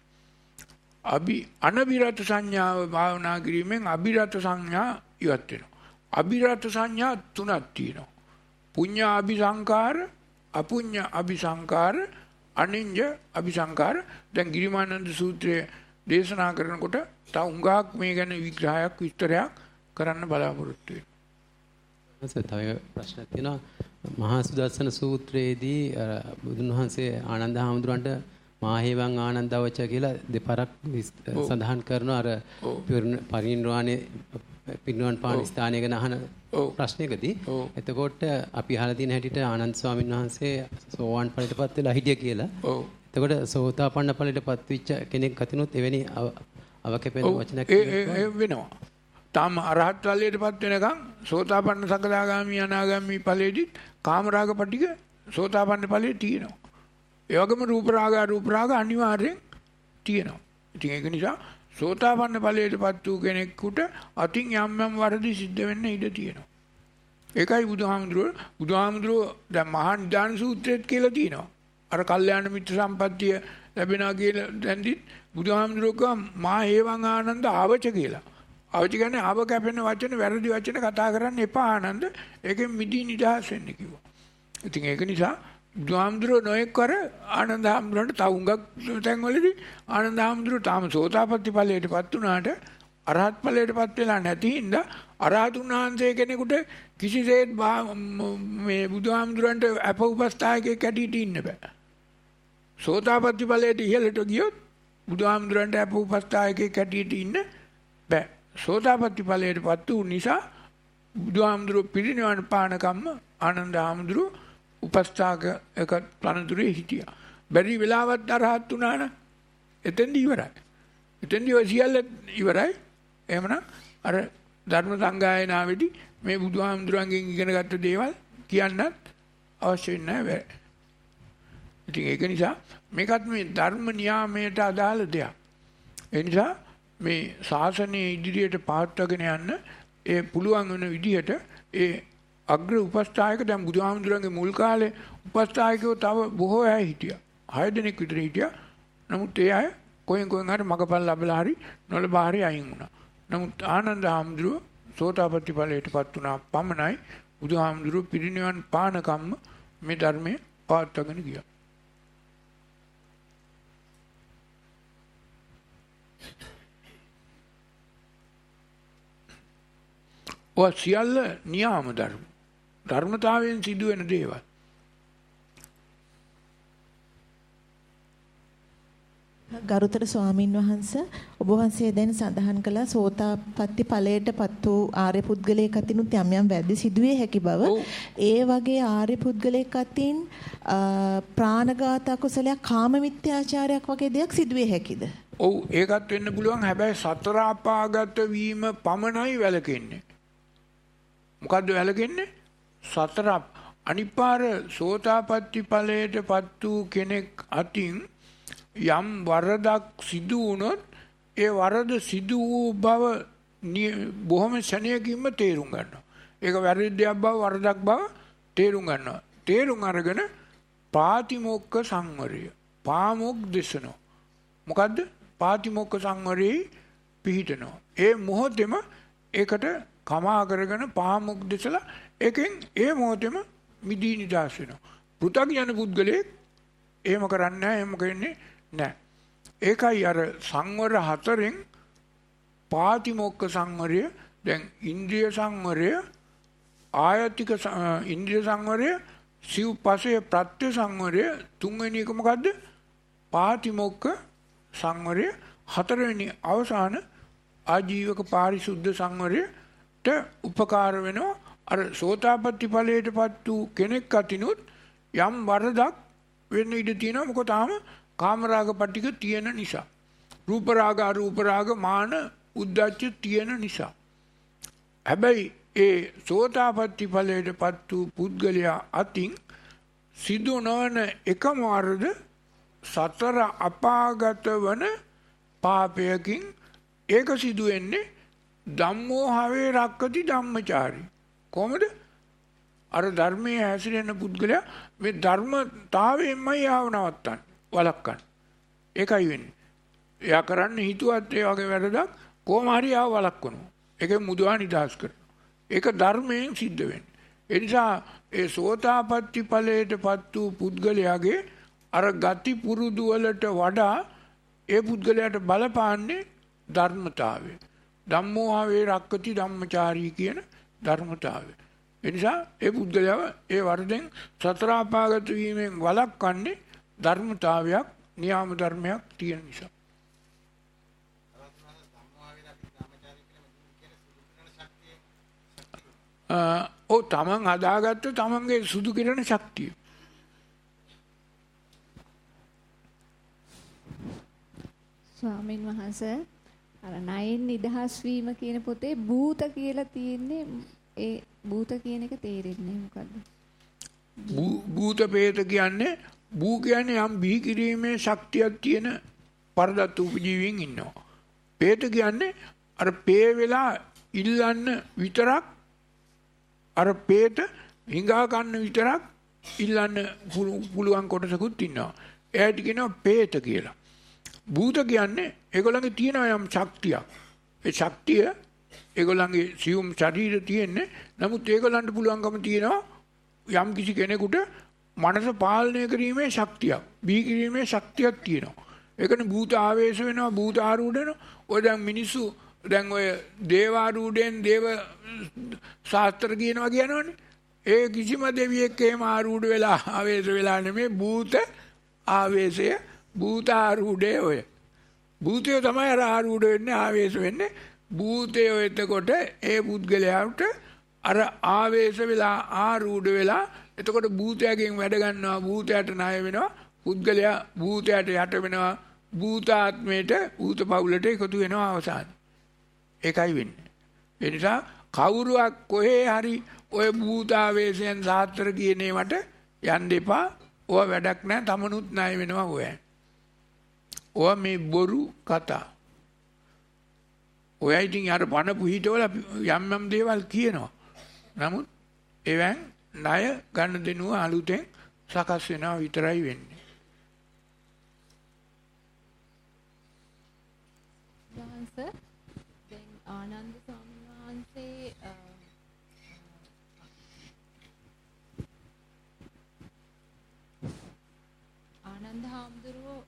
අනබිරත සංඥාව භාවනා කිරීමෙන් අභිරත සංඥා ඉවත් වෙනවා. අභිරත සංඥා තුනක් තියෙනවා. පුඤ්ඤ අபிසංකාර, අපුඤ්ඤ අபிසංකාර, අනිඤ්ඤ අபிසංකාර. දැන් ගිරිමානන්ද සූත්‍රයේ දේශනා කරනකොට තව උඟාක් මේ ගැන විග්‍රහයක් විස්තරයක් කරන්න බලාපොරොත්තු වෙනවා. තව ප්‍රශ්නයක් තියෙනවා. මහා සුදස්සන සූත්‍රයේදී බුදුන් වහන්සේ ආනන්ද හාමුදුරන්ට මාහේවං ආනන්දවච කියලා දෙපාරක් සඳහන් කරනවා. අර පරිනිර්වාණය පිරිනිවන් පාන ස්ථානය ගැන අහන ප්‍රශ්නයකදී. එතකොට අපි අහලා තියෙන හැටියට ආනන්ද ස්වාමීන් වහන්සේ සෝවාන් ඵලයටපත් වෙලා හිටිය කියලා. එතකොට සෝතාපන්න ඵලයටපත් වෙච්ච කෙනෙක් අතිනුත් එවැනි අවකැපෙන වචනයක් වෙනවා. තාම අරහත් ඵලයටපත් වෙනකන් සෝතාපන්න සකදාගාමි අනාගාමි ඵලෙදිත් කාමරාග පටික සෝතාපන්න ඵලයේ තියෙනවා. ඒ වගේම රූප රාග අනිවාර්යෙන් තියෙනවා. ඉතින් ඒක නිසා සෝතාපන්න ඵලයටපත් වූ කෙනෙකුට අතින් යම් යම් වරදි සිද්ධ වෙන්න ඉඩ තියෙනවා. ඒකයි බුදුහාමුදුරුවෝ දැන් මහා නිදාන සූත්‍රයේත් කියලා තියෙනවා. අර කල්යාණ මිත්‍ර සම්පත්තිය ලැබෙනවා කියලා දැන්දි බුදුහාමුදුරුවෝ කිව්වා මා හේවං ආනන්ද ආවච කියලා. ආවච කියන්නේ ආව කැපෙන වචන වැරදි වචන කතා කරන්න එපා ආනන්ද. ඒකෙන් මිදී නිදහස් වෙන්න කිව්වා. ඉතින් ඒක නිසා බුදුහාමුදුරුවෝ නොඑක් කර ආනන්ද හාමුදුරන්ට තව උඟක් තැන්වලදී ආනන්ද හාමුදුරුවෝ තාම සෝතාපට්ටි ඵලයටපත් වුණාට අරහත් ඵලයටපත් වෙලා නැති හින්දා අරහතුන් වහන්සේ කෙනෙකුට කිසිසේත් මේ බුදුහාමුදුරන්ට අප උපස්ථායකයෙක් ඇටියට ඉන්න බෑ. සෝතාපට්ටි ඵලයට ඉහළට ගියොත් බුදුහාමුදුරන්ට අප උපස්ථායකයෙක් ඇටියට ඉන්න බෑ. සෝතාපට්ටි ඵලයටපත් වූ නිසා බුදුහාමුදුරුවෝ පිරිනිවන් පානකම්ම ආනන්ද හාමුදුරුවෝ උපස්ථායක එක තනතුරේ හිටියා. බැරි වෙලාවත් අරහත් වුණා නම් එතෙන්දී ඉවරයි. එතෙන්දී ඔය සියල්ල ඉවරයි. එහෙමනම් අර ධර්ම සංගායනාවේදී මේ බුදුහාමුදුරන්ගෙන් ඉගෙනගත්ත දේවල් කියන්නත් අවශ්‍ය නැහැ. ඉතින් ඒක නිසා මේකත් මේ ධර්ම නියාමයට අදාළ දෙයක්. ඒ නිසා මේ ශාසනය ඉදිරියට පවත්වාගෙන යන්න ඒ පුළුවන් වෙන විදිහට ඒ අග්‍ර උපස්ථායක දැන් බුදුහාමුදුරන්ගේ මුල් කාලේ උපස්ථායකයෝ තව බොහෝ අය හිටියා. 6 දෙනෙක් විතර හිටියා. නමුත් ඒ අය කොහෙන් හරි මගපල් ලැබලා හරි නොලබා හරි අයින් වුණා. නමුත් ආනන්ද හාමුදුරුවෝ සෝතාපට්ටි ඵලයටපත් වුණා පමණයි බුදුහාමුදුරුවෝ පිරිනිවන් පානකම්ම මේ ධර්මයේ පවත්වාගෙන ගියා. ඔය සියල්ල නියාම ධර්ම. ධර්මතාවයෙන් සිදුවෙන දේවල්. ගරුතර ස්වාමින් වහන්සේ ඔබ වහන්සේ දැන් සඳහන් කළා සෝතාපට්ටි ඵලයටපත් වූ ආර්ය පුද්ගලයෙක් අතිනුත් යම් යම් වැරදි සිදුවේ හැකි බව. ඒ වගේ ආර්ය පුද්ගලයෙක් අතින් ප්‍රාණඝාත කුසලයක් කාම මිත්‍යාචාරයක් වගේ දෙයක් සිදුවේ හැකිද? ඔව් ඒකත් වෙන්න පුළුවන්. හැබැයි සතර අපාගත වීම පමණයි වැළකෙන්නේ. මොකද්ද වැළකෙන්නේ? සතර අනිපාර සෝතාපට්ටි ඵලයටපත් වූ කෙනෙක් අතින් යම් වරදක් සිදු වුණොත් ඒ වරද සිදු වූ බව බොහොම ශණයකින්ම තේරුම් ගන්නවා. ඒක වැරදියක් බව වරදක් බව තේරුම් ගන්නවා. තේරුම් අරගෙන පාතිමොක්ඛ සංවරය පාමොක් දෙසනවා. මොකද්ද? පාතිමොක්ඛ සංවරේ පිහිටනවා. ඒ මොහොතේම ඒකට කමා කරගෙන පාමොක් දෙසලා ඒකෙන් ඒ මොහොතේම මිදී නිදහස් වෙනවා. පෘථග්ජන පුද්ගලයෙක් එහෙම කරන්නේ නැහැ. එහෙම කරන්නේ නැහැ. ඒකයි අර සංවර හතරෙන් පාතිමොක්ඛ සංවරය, දැන් ඉන්ද්‍රිය සංවරය, ආයතික ඉන්ද්‍රිය සංවරය, සිව්පසය ප්‍රත්‍ය සංවරය, තුන්වෙනි එක මොකද්ද? පාතිමොක්ඛ සංවරය, හතරවෙනි අවසාන ආජීවක පාරිශුද්ධ සංවරයට උපකාර වෙනවා. අර සෝතාපට්ටි ඵලයටපත් වූ කෙනෙක් අතිනුත් යම් වරදක් වෙන්න ඉඩ තියෙනවා. මොකද තාම කාමරාග පටික තියෙන නිසා. රූප රාග අරූප රාග මාන උද්දච්ච තියෙන නිසා. හැබැයි ඒ සෝතාපට්ටි ඵලයටපත් වූ පුද්ගලයා අතින් සිදු නොවන එකම වරද සතර අපාගත වන පාපයකින් ඒක සිදු වෙන්නේ ධම්මෝ හවේ රක්කති ධම්මචාරී. කොහොමද? අර ධර්මයේ හැසිරෙන පුද්ගලයා මේ ධර්මතාවයෙන්මයි ආව නවත්තන්නේ, වළක්වන්නේ. ඒකයි වෙන්නේ. එයා කරන්නේ හිතුවත් ඒ වගේ වැඩක් කොහොම හරි ආව වළක්වනවා. ඒකෙන් මුදවා නිදහස් කරනවා. ඒක ධර්මයෙන් සිද්ධ වෙන්නේ. ඒ නිසා ඒ සෝතාපට්ටි ඵලයටපත් වූ පුද්ගලයාගේ අර ගති පුරුදු වලට වඩා ඒ පුද්ගලයාට බලපාන්නේ ධර්මතාවය. ධම්මෝ හවේ රක්කති ධම්මචාරී කියන ධර්මතාවය. ඒ නිසා ඒ පුද්ගලයාව ඒ වරදෙන් සතර අපාගත වීමෙන් වළක්වන්නේ ධර්මතාවයක්, නියාම ධර්මයක් තියෙන නිසා. ඔව් තමන් හදාගත්ත තමන්ගේ සුදු කිරණ ශක්තිය. ස්වාමීන් වහන්සේ අර නයින් නිදහස් වීම කියන පොතේ භූත කියලා තියෙන්නේ ඒ භූත කියන එක තේරෙන්නේ මොකද්ද? භූත ප්‍රේත කියන්නේ භූ කියන්නේ යම් බිහි කිරීමේ ශක්තියක් තියෙන පරදත්ත උපජීවීන් ඉන්නවා. ප්‍රේත කියන්නේ අර පේ වෙලා ඉල්ලන්න විතරක් අර ප්‍රේත හිඟා ගන්න විතරක් ඉල්ලන්න පුළුවන් කොටසකුත් ඉන්නවා. එයාට කියනවා ප්‍රේත කියලා. භූත කියන්නේ ඒගොල්ලන්ගේ තියෙන යම් ශක්තියක්. ඒ ශක්තිය ඒගොල්ලන්ගේ සියුම් ශරීරය තියෙන්නේ. නමුත් ඒගොල්ලන්ට පුළුවන්කම තියෙනවා යම් කිසි කෙනෙකුට මනස පාලනය කිරීමේ ශක්තියක්, බිහි කිරීමේ ශක්තියක් තියෙනවා. ඒකනේ භූත ආවේශ වෙනවා, භූත ආරූඪ වෙනවා. ඔය දැන් මිනිස්සු දැන් ඔය දේවාරූඪයෙන් දේව ශාස්ත්‍ර කියනවා කියනවනේ. ඒ කිසිම දෙවියෙක් එහෙම ආරූඪ වෙලා ආවේශ වෙලා නෙමෙයි, භූත ආවේශය, භූත ආරූඪය ඔය. භූතය තමයි අර ආරූඪ වෙන්නේ, ආවේශ වෙන්නේ. භූතය එතකොට ඒ පුද්ගලයාට අර ආවේශ වෙලා ආරූඪ වෙලා එතකොට භූතයගෙන් වැඩ ගන්නවා, භූතයට ණය වෙනවා, පුද්ගලයා භූතයට යට වෙනවා, භූතාත්මයට භූත පවුලට එකතු වෙනවා අවසානයේ. ඒකයි වෙන්නේ. ඒ නිසා කවුරුවක් කොහේ හරි ඔය භූතාවේශයෙන් සාත්‍තර කියන්නේ මට යන්න එපා. ඔය වැඩක් නැහැ, තමනුත් ණය වෙනවා ඔය. ඔය මේ බොරු කතා. ඔය ඉතින් අර බණ පුහිටවල යම් යම් දේවල් කියනවා. නමුත් එවෙන් ණය ගන්න දෙනුව අලුතෙන් සකස් වෙනවා විතරයි වෙන්නේ. දැන් ආනන්ද ස්වාමීන් වහන්සේ ආනන්ද හාමුදුරුවෝ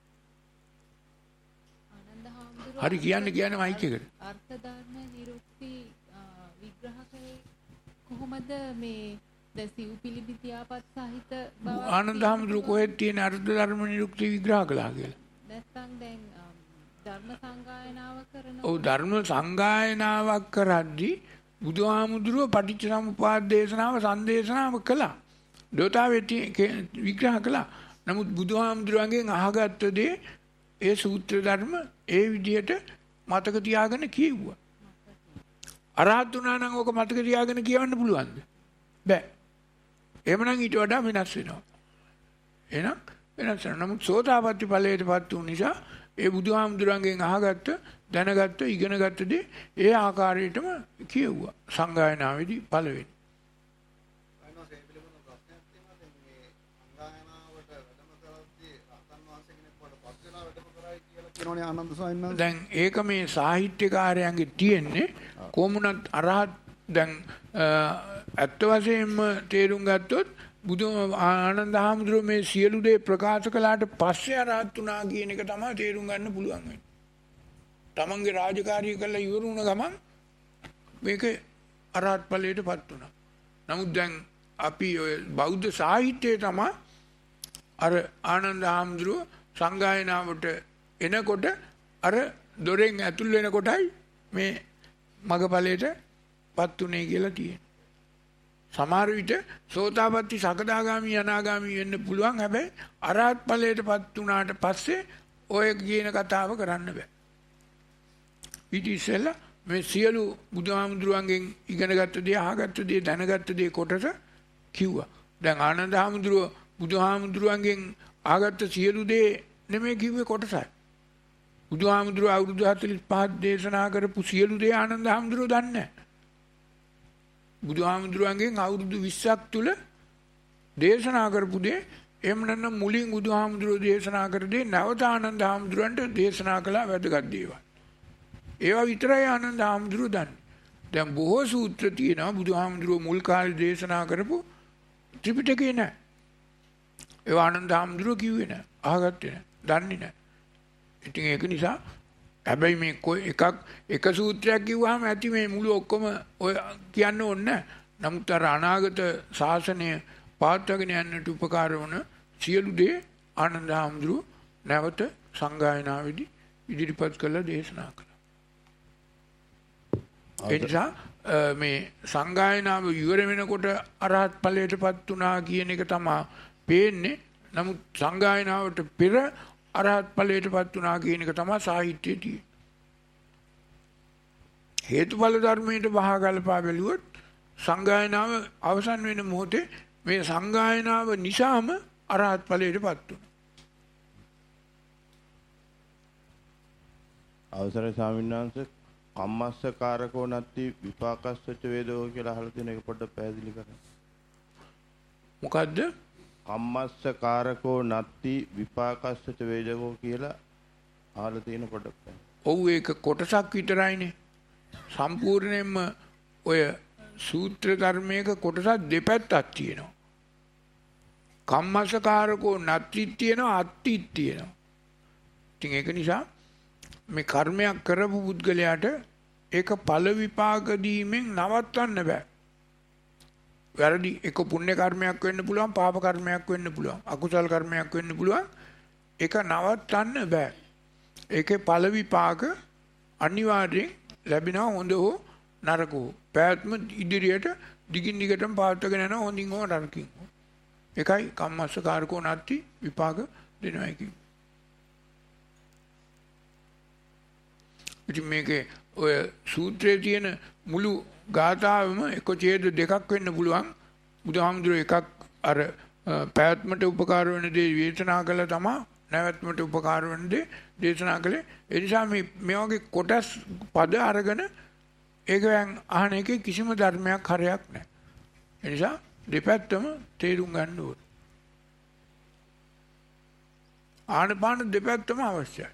හරි කියන්නේ මයික් එකට. අර්ථ ධර්ම නිරුක්ති විග්‍රහ කරේ කොහොමද මේ දසිව් පිළිබිතියාපත් සහිත බව ආනන්ද හාමුදුරුවෝ කොහෙද තියෙන අර්ථ ධර්ම නිරුක්ති විග්‍රහ කළා කියලා? නැත්නම් දැන් ධර්ම සංගායනාව කරන ඔව් ධර්ම සංගායනාවක් කරද්දී බුදුහාමුදුරුවෝ පටිච්චසමුප්පාද දේශනාව සංදේශනාව කළා. දෝතාවේ විග්‍රහ කළා. නමුත් බුදුහාමුදුරුවන්ගෙන් අහගත්ත දේ ඒ සූත්‍ර ධර්ම ඒ විදිහට මතක තියාගෙන කියෙව්වා. අරහත් වුණා නම් ඕක මතක තියාගෙන කියවන්න පුළුවන්ද? බෑ. එහෙමනම් ඊට වඩා වෙනස් වෙනවා. එහෙනම් වෙනස් වෙනවා. නමුත් සෝතාපට්ටි ඵලයටපත් වූ නිසා ඒ බුදුහාමුදුරන්ගෙන් අහගත්ත, දැනගත්ත, ඉගෙනගත්ත දේ ඒ ආකාරයටම කියෙව්වා. සංගායනාවේදී පළවෙනි. දැන් ඒක මේ සාහිත්‍යකාරයන්ගේ තියෙන්නේ කොමුණත් අරහත් දැන් ඇත්ත වශයෙන්ම තේරුම් ගත්තොත් බුදු ආනන්ද හාමුදුරුවෝ මේ සියලු දේ ප්‍රකාශ කළාට පස්සේ අරහත් වුණා කියන එක තමයි තේරුම් ගන්න පුළුවන් වෙන්නේ. තමන්ගේ රාජකාරිය කළා ඉවර වුණ ගමන් මේක අරහත් ඵලයටපත් වුණා. නමුත් දැන් අපි ඔය බෞද්ධ සාහිත්‍යයේ තමයි අර ආනන්ද හාමුදුරුවෝ සංගායනාවට එනකොට අර දොරෙන් ඇතුල් වෙනකොටයි මේ මගපලයටපත් උනේ කියලා තියෙනවා. සමහර විට සෝතාපට්ටි සකදාගාමි අනාගාමි වෙන්න පුළුවන්. හැබැයි අරහත් ඵලයටපත් උනාට පස්සේ ඔය කියන කතාව කරන්න බෑ. ඊට ඉස්සෙල්ලා මේ සියලු බුදුහාමුදුරුවන්ගෙන් ඉගෙනගත්ත දේ, අහගත්ත දේ, දැනගත්ත දේ කොටස කිව්වා. දැන් ආනන්ද හාමුදුරුව බුදුහාමුදුරුවන්ගෙන් අහගත්ත සියලු දේ නෙමෙයි කිව්වේ කොටසයි. බුදුහාමුදුරුව අවුරුදු 45 දේශනා කරපු සියලු දේ ආනන්ද හාමුදුරුව දන්නේ නැහැ. බුදුහාමුදුරුවන්ගෙන් අවුරුදු 20ක් තුල දේශනා කරපු දේ එහෙම නැත්නම් මුලින් බුදුහාමුදුරුව දේශනා කර දේ නැවත ආනන්ද හාමුදුරුවන්ට දේශනා කළා වැදගත් දේවල්. ඒවා විතරයි ආනන්ද හාමුදුරුව දන්නේ. දැන් බොහෝ සූත්‍ර තියෙනවා බුදුහාමුදුරුව මුල් කාලේ දේශනා කරපු ත්‍රිපිටකේ නැහැ. ඒවා ආනන්ද හාමුදුරුව කිව්වේ නැහැ. අහගත්තේ නැහැ. දන්නේ නැහැ. ඉතින් ඒක නිසා හැබැයි මේ එක සූත්‍රයක් කිව්වහම ඇති මේ මුළු ඔක්කොම ඔය කියන්න ඕනේ නැහැ. නමුත් අර අනාගත ශාසනය පාත්වගෙන යන්නට උපකාර වන සියලු දේ ආනන්ද හාමුදුරුව නැවත සංගායනාවේදී ඉදිරිපත් කළා දේශනා කළා. ඒ නිසා මේ සංගායනාව ඉවර වෙනකොට අරහත් ඵලයටපත් වුණා කියන එක තමයි පේන්නේ. නමුත් සංගායනාවට පෙර අරහත් ඵලයටපත් වුණා කියන එක තමයි සාහිත්‍යයේ තියෙන්නේ. හේතුඵල ධර්මයට වහා ගලපා බැලුවොත් සංගායනාව අවසන් වෙන මොහොතේ මේ සංගායනාව නිසාම අරහත් ඵලයටපත් වුණා. අවසරයි ස්වාමීන් වහන්සේ, කම්මස්සකාරකෝ නැති විපාකස්සච වේදෝ කියලා අහලා තියෙන එක පොඩ්ඩක් පැහැදිලි කරන්න. මොකද්ද? කම්මස්සකාරකෝ නැති විපාකස්සච වේදෝ කියලා අහලා තියෙන පොඩ්ඩක්. ඔව් ඒක කොටසක් විතරයිනේ. සම්පූර්ණයෙන්ම ඔය සූත්‍ර ධර්මයක කොටසක් දෙපැත්තක් තියෙනවා. කම්මස්සකාරකෝ නැති තියෙනවා, අත්ති තියෙනවා. ඉතින් ඒක නිසා මේ කර්මයක් කරපු පුද්ගලයාට ඒක ඵල විපාක දීමෙන් නවත්තන්න බෑ. වැරදි එක පුණ්‍ය කර්මයක් වෙන්න පුළුවන්, පාප කර්මයක් වෙන්න පුළුවන්, අකුසල කර්මයක් වෙන්න පුළුවන්. ඒක නවත්තන්න බෑ. ඒකේ ඵල විපාක අනිවාර්යෙන් ලැබෙනවා, හොඳ හෝ නරක හෝ. පැවැත්ම ඉදිරියට දිගින් දිගටම පවත්වාගෙන යනවා, හොඳින් හෝ නරකින් හෝ. ඒකයි කම්මස්සකාරකෝ නැති විපාක දෙනවා කියන්නේ. ඉතින් මේකේ ඔය සූත්‍රයේ තියෙන මුළු ගාථාවම එක ඡේද දෙකක් වෙන්න පුළුවන්. බුදුහාමුදුරුවෝ එකක් අර පැවැත්මට උපකාර වෙන දේ දේශනා කළා තමයි නැවැත්මට උපකාර වෙන දේ දේශනා කළේ. ඒ නිසා මේ වගේ කොටස් පද අරගෙන ඒකෙන් අහන එකේ කිසිම ධර්මයක් හරයක් නැහැ. ඒ නිසා දෙපැත්තම තේරුම් ගන්න ඕනේ. ආනපාන දෙපැත්තම අවශ්‍යයි.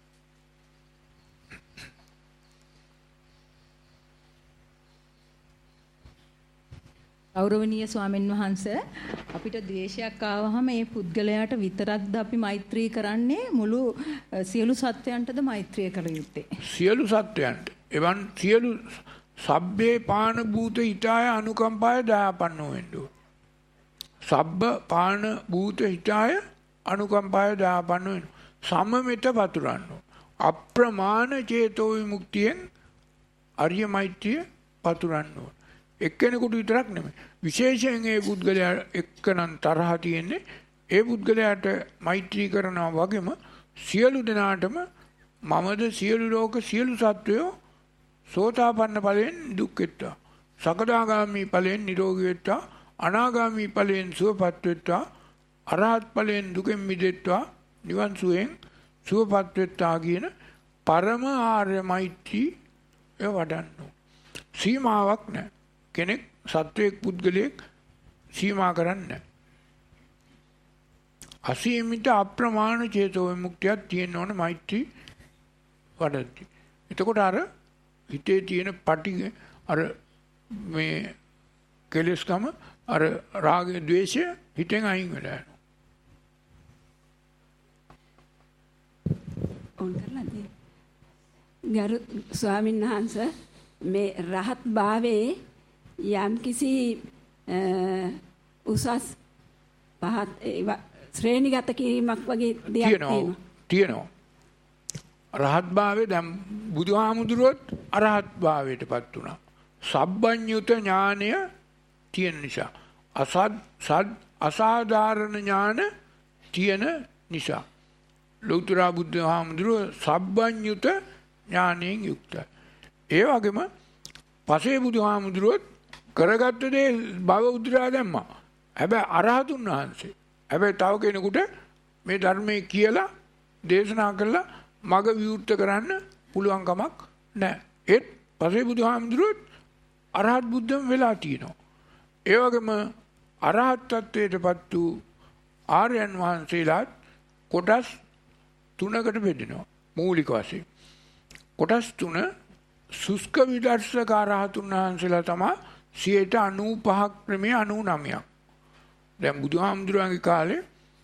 ගෞරවනීය ස්වාමීන් වහන්සේ, අපිට ද්වේෂයක් ආවහම ඒ පුද්ගලයාට විතරක්ද අපි මෛත්‍රී කරන්නේ, මුළු සියලු සත්වයන්ටද මෛත්‍රිය කළ යුත්තේ? සියලු සත්වයන්ට. එවන් සියලු සබ්බේ පාන භූත හිතාය අනුකම්පාය දයාපන්නෝ වෙන්නෝ. සබ්බ පාන භූත හිතාය අනුකම්පාය දයාපන්නෝ වෙන්නෝ. සමමිත පතුරන්නෝ. අප්‍රමාණ චේතෝ විමුක්තියෙන් අරිය මෛත්‍රිය පතුරන්නෝ. එක්කෙනෙකුට විතරක් නෙමෙයි, විශේෂයෙන් ඒ පුද්ගලයා එක්කනම් තරහ තියෙන්නේ, ඒ පුද්ගලයාට මෛත්‍රී කරනවා වගේම සියලු දෙනාටම මමද සියලු ලෝක සියලු සත්වයෝ සෝතාපන්න ඵලයෙන් දුක් වෙත්වා, සකදාගාමි ඵලයෙන් නිරෝගී වෙත්වා, අනාගාමි ඵලයෙන් සුවපත් වෙත්වා, අරහත් ඵලයෙන් දුකෙන් මිදෙත්වා, නිවන් සුවෙන් සුවපත් වෙත්වා කියන පරම ආර්ය මෛත්‍රී වඩන්න. සීමාවක් නැහැ. කෙනෙක් සත්වයක් පුද්ගලයෙක් සීමා කරන්නේ. අසීමිත අප්‍රමාණ චේතෝ විමුක්තියක් තියෙන්න ඕන මෛත්‍රී වඩද්දි. එතකොට අර හිතේ තියෙන පටිග, අර මේ කෙලෙස්කම, අර රාගය ද්වේෂය හිතෙන් අයින් වෙලා යනවා. ගරු ස්වාමීන් වහන්සේ, මේ රහත් භාවයේ යම් කිසි උසස් පහත් ශ්‍රේණිගත කිරීමක් වගේ දෙයක් තියෙනවා. රහත් භාවයේ දැන් බුදුහාමුදුරුවොත් අරහත් භාවයටපත් වුණා. සබ්බඤ්ඤුත ඥානය තියෙන නිසා, අසාධාරණ ඥාන තියෙන නිසා ලෞතර බුදුහාමුදුරුවෝ සබ්බඤ්ඤුත ඥානයෙන් යුක්තයි. ඒ වගේම පසේ බුදුහාමුදුරුවොත් කරගත්ත දේ භව උද්දරා දැම්මා. හැබැයි අරහතුන් වහන්සේ හැබැයි තව කෙනෙකුට මේ ධර්මයේ කියලා දේශනා කළා මග විවෘත කරන්න පුළුවන් කමක් නැහැ. ඒත් පසේ බුදුහාමුදුරුවොත් අරහත් බුද්ධම වෙලා තියෙනවා. ඒ වගේම අරහත් ත්වයටපත් වූ ආර්යයන් වහන්සේලාත් කොටස් 3කට බෙදෙනවා මූලික වශයෙන්. කොටස් 3 සුස්ක විදර්ශක අරහතුන් වහන්සේලා තමයි 95% ක්‍රමයේ 99ක්. දැන් බුදුහාමුදුරන්ගේ කාලේ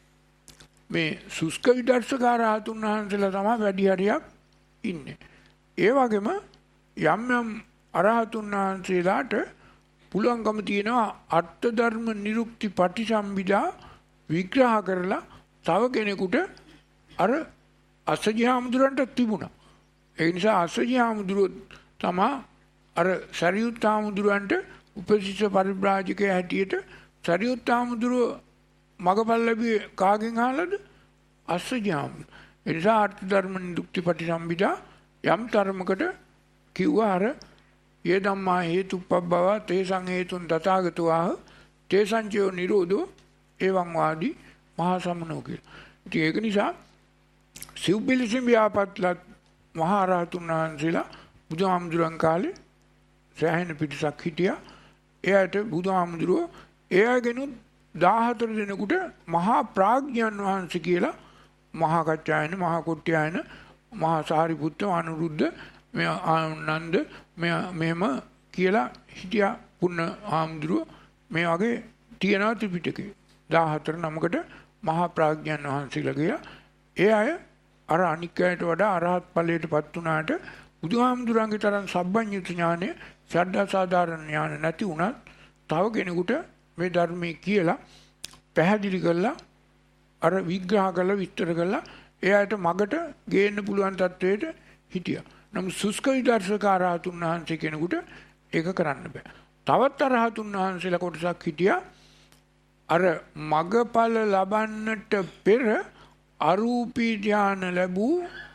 මේ සුස්ක විදර්ශක අරහතුන් වහන්සේලා තමයි වැඩි හරියක් ඉන්නේ. ඒ වගේම යම් යම් අරහතුන් වහන්සේලාට පුළුවන්කම තියෙනවා අර්ථ ධර්ම නිරුක්ති පටිසම්භිදා විග්‍රහ කරලා තව කෙනෙකුට අර අසජි හාමුදුරන්ට තිබුණා. ඒ නිසා අසජි හාමුදුරුවෝ තමයි අර සරියුත් හාමුදුරන්ට උපශිෂ්‍ය පරිබ්‍රාජකයා හැටියට සරියුත් හාමුදුරුවෝ මගපල් ලැබුවේ කාගෙන් අහලාද? අසජි හාමුදුරුවෝ. ඒ නිසා අර්ථ ධර්ම නිරුක්ති පටිසම්භිදා යම් තරමකට කිව්වා අර ये ධම්මා හේතුප්පබ්බව තේසං හේතුන් තථාගතෝ ආහ තේසං චෝ නිරෝධෝ එවං වාදී මහා සමනෝ කියලා. ඉතින් ඒක නිසා සිව්පිලිසිම් ව්‍යාපත්ලත් මහා රහතුන් වහන්සේලා බුදුහාමුදුරන් කාලේ සෑහෙන පිටසක් හිටියා. එයාට බුදුහාමුදුරුවෝ එයාගෙනුත් 14 දෙනෙකුට මහා ප්‍රඥාන් වහන්සේ කියලා මහා කච්චායන මහා කොට්ටායන මහා සාරිපුත්ත අනුරුද්ධ මේ ආනන්ද මෙහෙම කියලා හිටියා පුන්න ආම්දුරුව මේ වගේ තියෙනවා ත්‍රිපිටකේ 14 නමකට මහා ප්‍රඥාන් වහන්සේලා කියලා. ඒ අය අර අනික් අයට වඩා අරහත් ඵලයටපත් වුණාට බුදුහාමුදුරන්ගේ තරම් සබ්බඤ්ඤුත ඥානය ශ්‍රද්ධා සාධාරණ ඥාන නැති වුණත් තව කෙනෙකුට මේ ධර්මයේ කියලා පැහැදිලි කරලා අර විග්‍රහ කරලා විස්තර කරලා එයාට මගට ගේන්න පුළුවන් තත්වයට හිටියා. නමුත් සුස්ක විදර්ශක අරහතුන් වහන්සේ කෙනෙකුට ඒක කරන්න බෑ. තවත් අරහතුන් වහන්සේලා කොටසක් හිටියා අර මගපල ලබන්නට පෙර අරූපී ධානය ලැබූ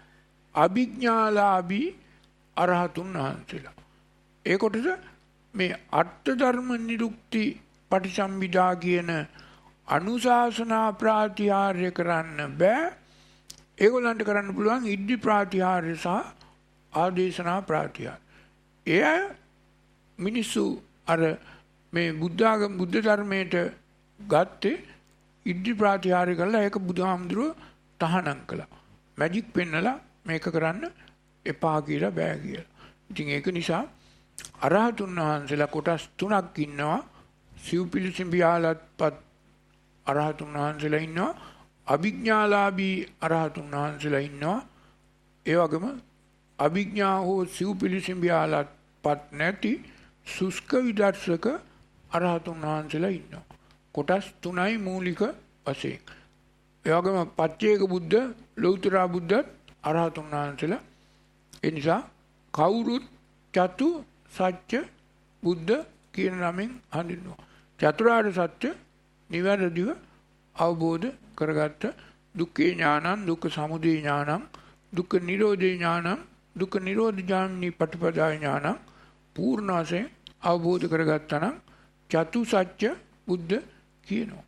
අභිඥාලාභී අරහතුන් වහන්සේලා. ඒ කොටස මේ අර්ථ ධර්ම නිරුක්ති පටිසම්භිදා කියන අනුශාසනා ප්‍රාතිහාර්ය කරන්න බෑ. ඒගොල්ලන්ට කරන්න පුළුවන් ඉද්ධි ප්‍රාතිහාර්ය සහ ආදේශනා ප්‍රාතිහාර්ය. ඒ අය මිනිස්සු අර මේ බුද්ධ ධර්මයට ගත්තේ ඉද්ධි ප්‍රාතිහාර්ය කරලා ඒක බුදුහාමුදුරුවෝ තහනම් කළා. මැජික් පෙන්නලා මේක කරන්න එපා කියලා බෑ කියලා. ඉතින් ඒක නිසා අරහතුන් වහන්සේලා කොටස් 3ක් ඉන්නවා. සිව්පිලිසිම් විහාලත්පත් අරහතුන් වහන්සේලා ඉන්නවා. අභිඥාලාභී අරහතුන් වහන්සේලා ඉන්නවා. ඒ වගේම අභිඥා හෝ සිව්පිලිසිම් විහාලත්පත් නැති සුස්ක විදර්ශක අරහතුන් වහන්සේලා ඉන්නවා. කොටස් 3යි මූලික වශයෙන්. ඒ වගේම පච්චේක බුද්ධ ලෞතර බුද්ධත් අරහතුන් වහන්සේලා. ඒ නිසා කවුරුත් චතු සත්‍ය බුද්ධ කියන නමින් හඳුන්වනවා. චතුරාර්ය සත්‍ය නිවැරදිව අවබෝධ කරගත්ත දුක්ඛේ ඥානං දුක්ඛ සමුදය ඥානං දුක්ඛ නිරෝධේ ඥානං දුක්ඛ නිරෝධ ඥානී පටිපදා ඥානං පූර්ණ වශයෙන් අවබෝධ කරගත්තා නම් චතු සත්‍ය බුද්ධ කියනවා.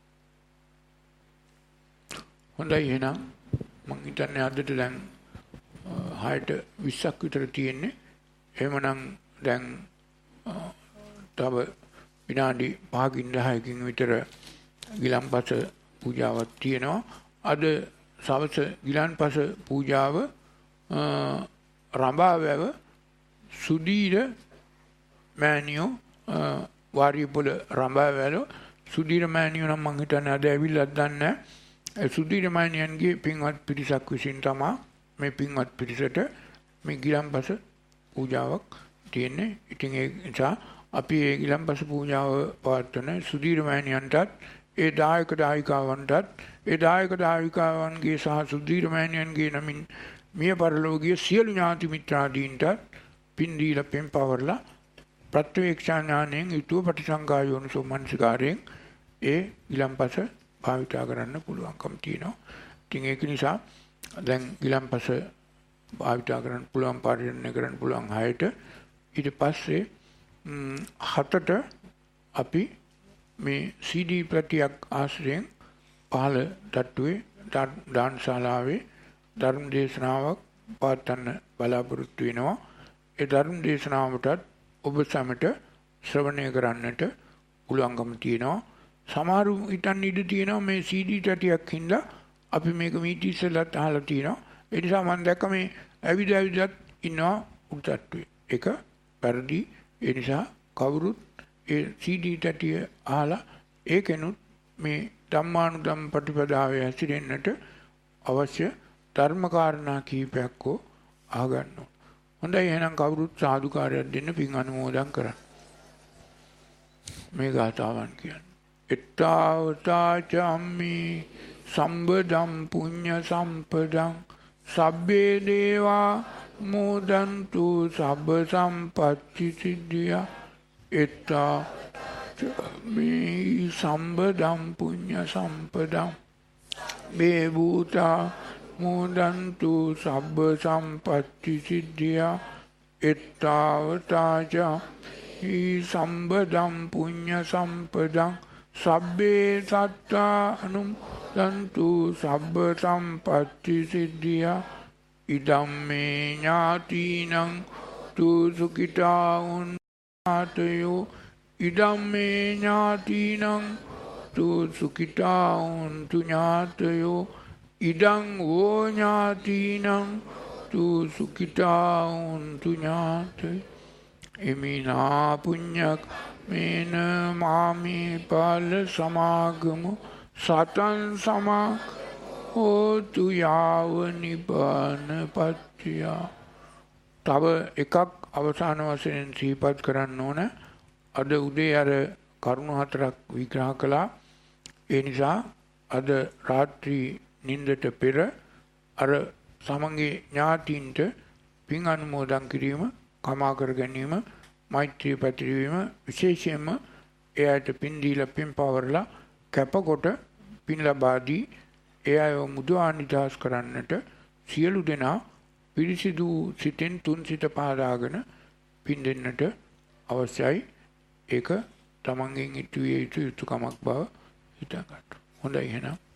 හොඳයි එහෙනම් මම හිතන්නේ අදට දැන් 6ට 20ක් විතර තියෙන්නේ. එහෙමනම් දැන් තව විනාඩි 5කින් 10කින් විතර ගිලන්පස පූජාවක් තියෙනවා. අද සවස ගිලන්පස පූජාව රඹාවැව සුදීර මෑණියෝ වාරියපොළ රඹාවැව සුදීර මෑණියෝ නම් මං හිතන්නේ අද ඇවිල්ලාත් දන්නේ නැහැ. සුදීර මෑණියන්ගේ පින්වත් පිරිසක් විසින් තමයි මේ පින්වත් පිරිසට මේ ගිලන්පස පූජාවක් තියෙන්නේ. ඉතින් ඒ නිසා අපි ඒ ගිලන්පස පූජාව පවත්වන සුදීර මෑණියන්ටත් ඒ දායක දායිකාවන්ටත් ඒ දායක දායිකාවන්ගේ සහ සුදීර මෑණියන්ගේ නමින් මිය පරලෝකීය සියලු ඥාති මිත්‍රාදීන්ටත් පින් දීලා පෙන් පවර්ලා ප්‍රත්‍යක්ෂ ඥාණයෙන් ඊතුව පටිසංකා යෝනිසෝ මනසිකාරයෙන් ඒ ගිලන්පස භාවිතා කරන්න පුළුවන්කම තියෙනවා. ඉතින් ඒක නිසා දැන් ගිලන්පස භාවිත කරන්න පුළුවන් පරිහරණය කරන්න පුළුවන් 6ට ඊට පස්සේ 7ට අපි මේ CD ප්‍රතියක් ආශ්‍රයෙන් පහළ තට්ටුවේ දානශාලාවේ ධර්ම දේශනාවක් පවත්වන්න බලාපොරොත්තු වෙනවා. ඒ ධර්ම දේශනාවටත් ඔබ සැමට ශ්‍රවණය කරන්නට පුළුවන්කම තියෙනවා. සමහරු හිතන් ඉඳ තියෙනවා මේ CD තටියක් හින්දා අපි මේක මීට ඉස්සෙල්ලත් අහලා තියෙනවා. ඒ නිසා මම දැක්ක මේ ඇවිදත් ඉන්නවා උඩට්ටුවේ. ඒක පරිදි. ඒ නිසා කවුරුත් ඒ CD තටිය අහලා ඒකෙනුත් මේ ධම්මානුධම්ම ප්‍රතිපදාවේ හැසිරෙන්නට අවශ්‍ය ධර්ම කාරණා කීපයක් හෝ අහගන්න. හොඳයි එහෙනම් කවුරුත් සාදුකාරයක් දෙන්න පින් අනුමෝදන් කරන්න. මේ ගාථාවන් කියන්නේ එත්තාවතාචම්මි සම්බදම් පුඤ්ඤ සම්පදං සබ්බේ දේවා මෝදන්තු සබ්බ සම්පත්ති සිද්ධියා එත්තා මේ සම්බදම් පුඤ්ඤ සම්පදං මේ භූතා මෝදන්තු සබ්බ සම්පත්ති සිද්ධියා එත්තාවතාච සම්බදම් පුඤ්ඤ සම්පදං සබ්බේ සත්තා අනුමෝදන්තු සබ්බ සම්පත්ති සිද්ධියා ඉදම්මේ ඥාතිනං තු සුඛිතා උන්නාතයෝ ඉදම්මේ ඥාතිනං තු සුඛිතා උන්තු ඥාතයෝ ඉදං වෝ ඥාතිනං තු සුඛිතා උන්තු ඥාතයෝ එමිනා පුඤ්ඤක් මේන මාමේ පාල සමාගමු සතං සමා හෝතු යාව නිපාන පත්‍ත්‍ය. තව එකක් අවසාන වශයෙන් සිහිපත් කරන්න ඕන. අද උදේ අර කරුණු 4ක් විග්‍රහ කළා. ඒ නිසා අද රාත්‍රී නිින්දට පෙර අර සමගි ඥාතීන්ට පින් අනුමෝදන් කිරීම, කමා කර ගැනීම, මෛත්‍රී පැතිරවීම, විශේෂයෙන්ම එයාට පින් දීලා පින් පවරලා කැපකොට පින් ලබා දී ඒ අයව මුදවා නිදහස් කරන්නට සියලු දෙනා පිරිසිදු සිතෙන් තුන් සිත පහදාගෙන පින් දෙන්නට අවශ්‍යයි. ඒක තමන්ගෙන් ඉටුවිය යුතු යුතුකමක් බව හිතා ගන්න. හොඳයි එහෙනම්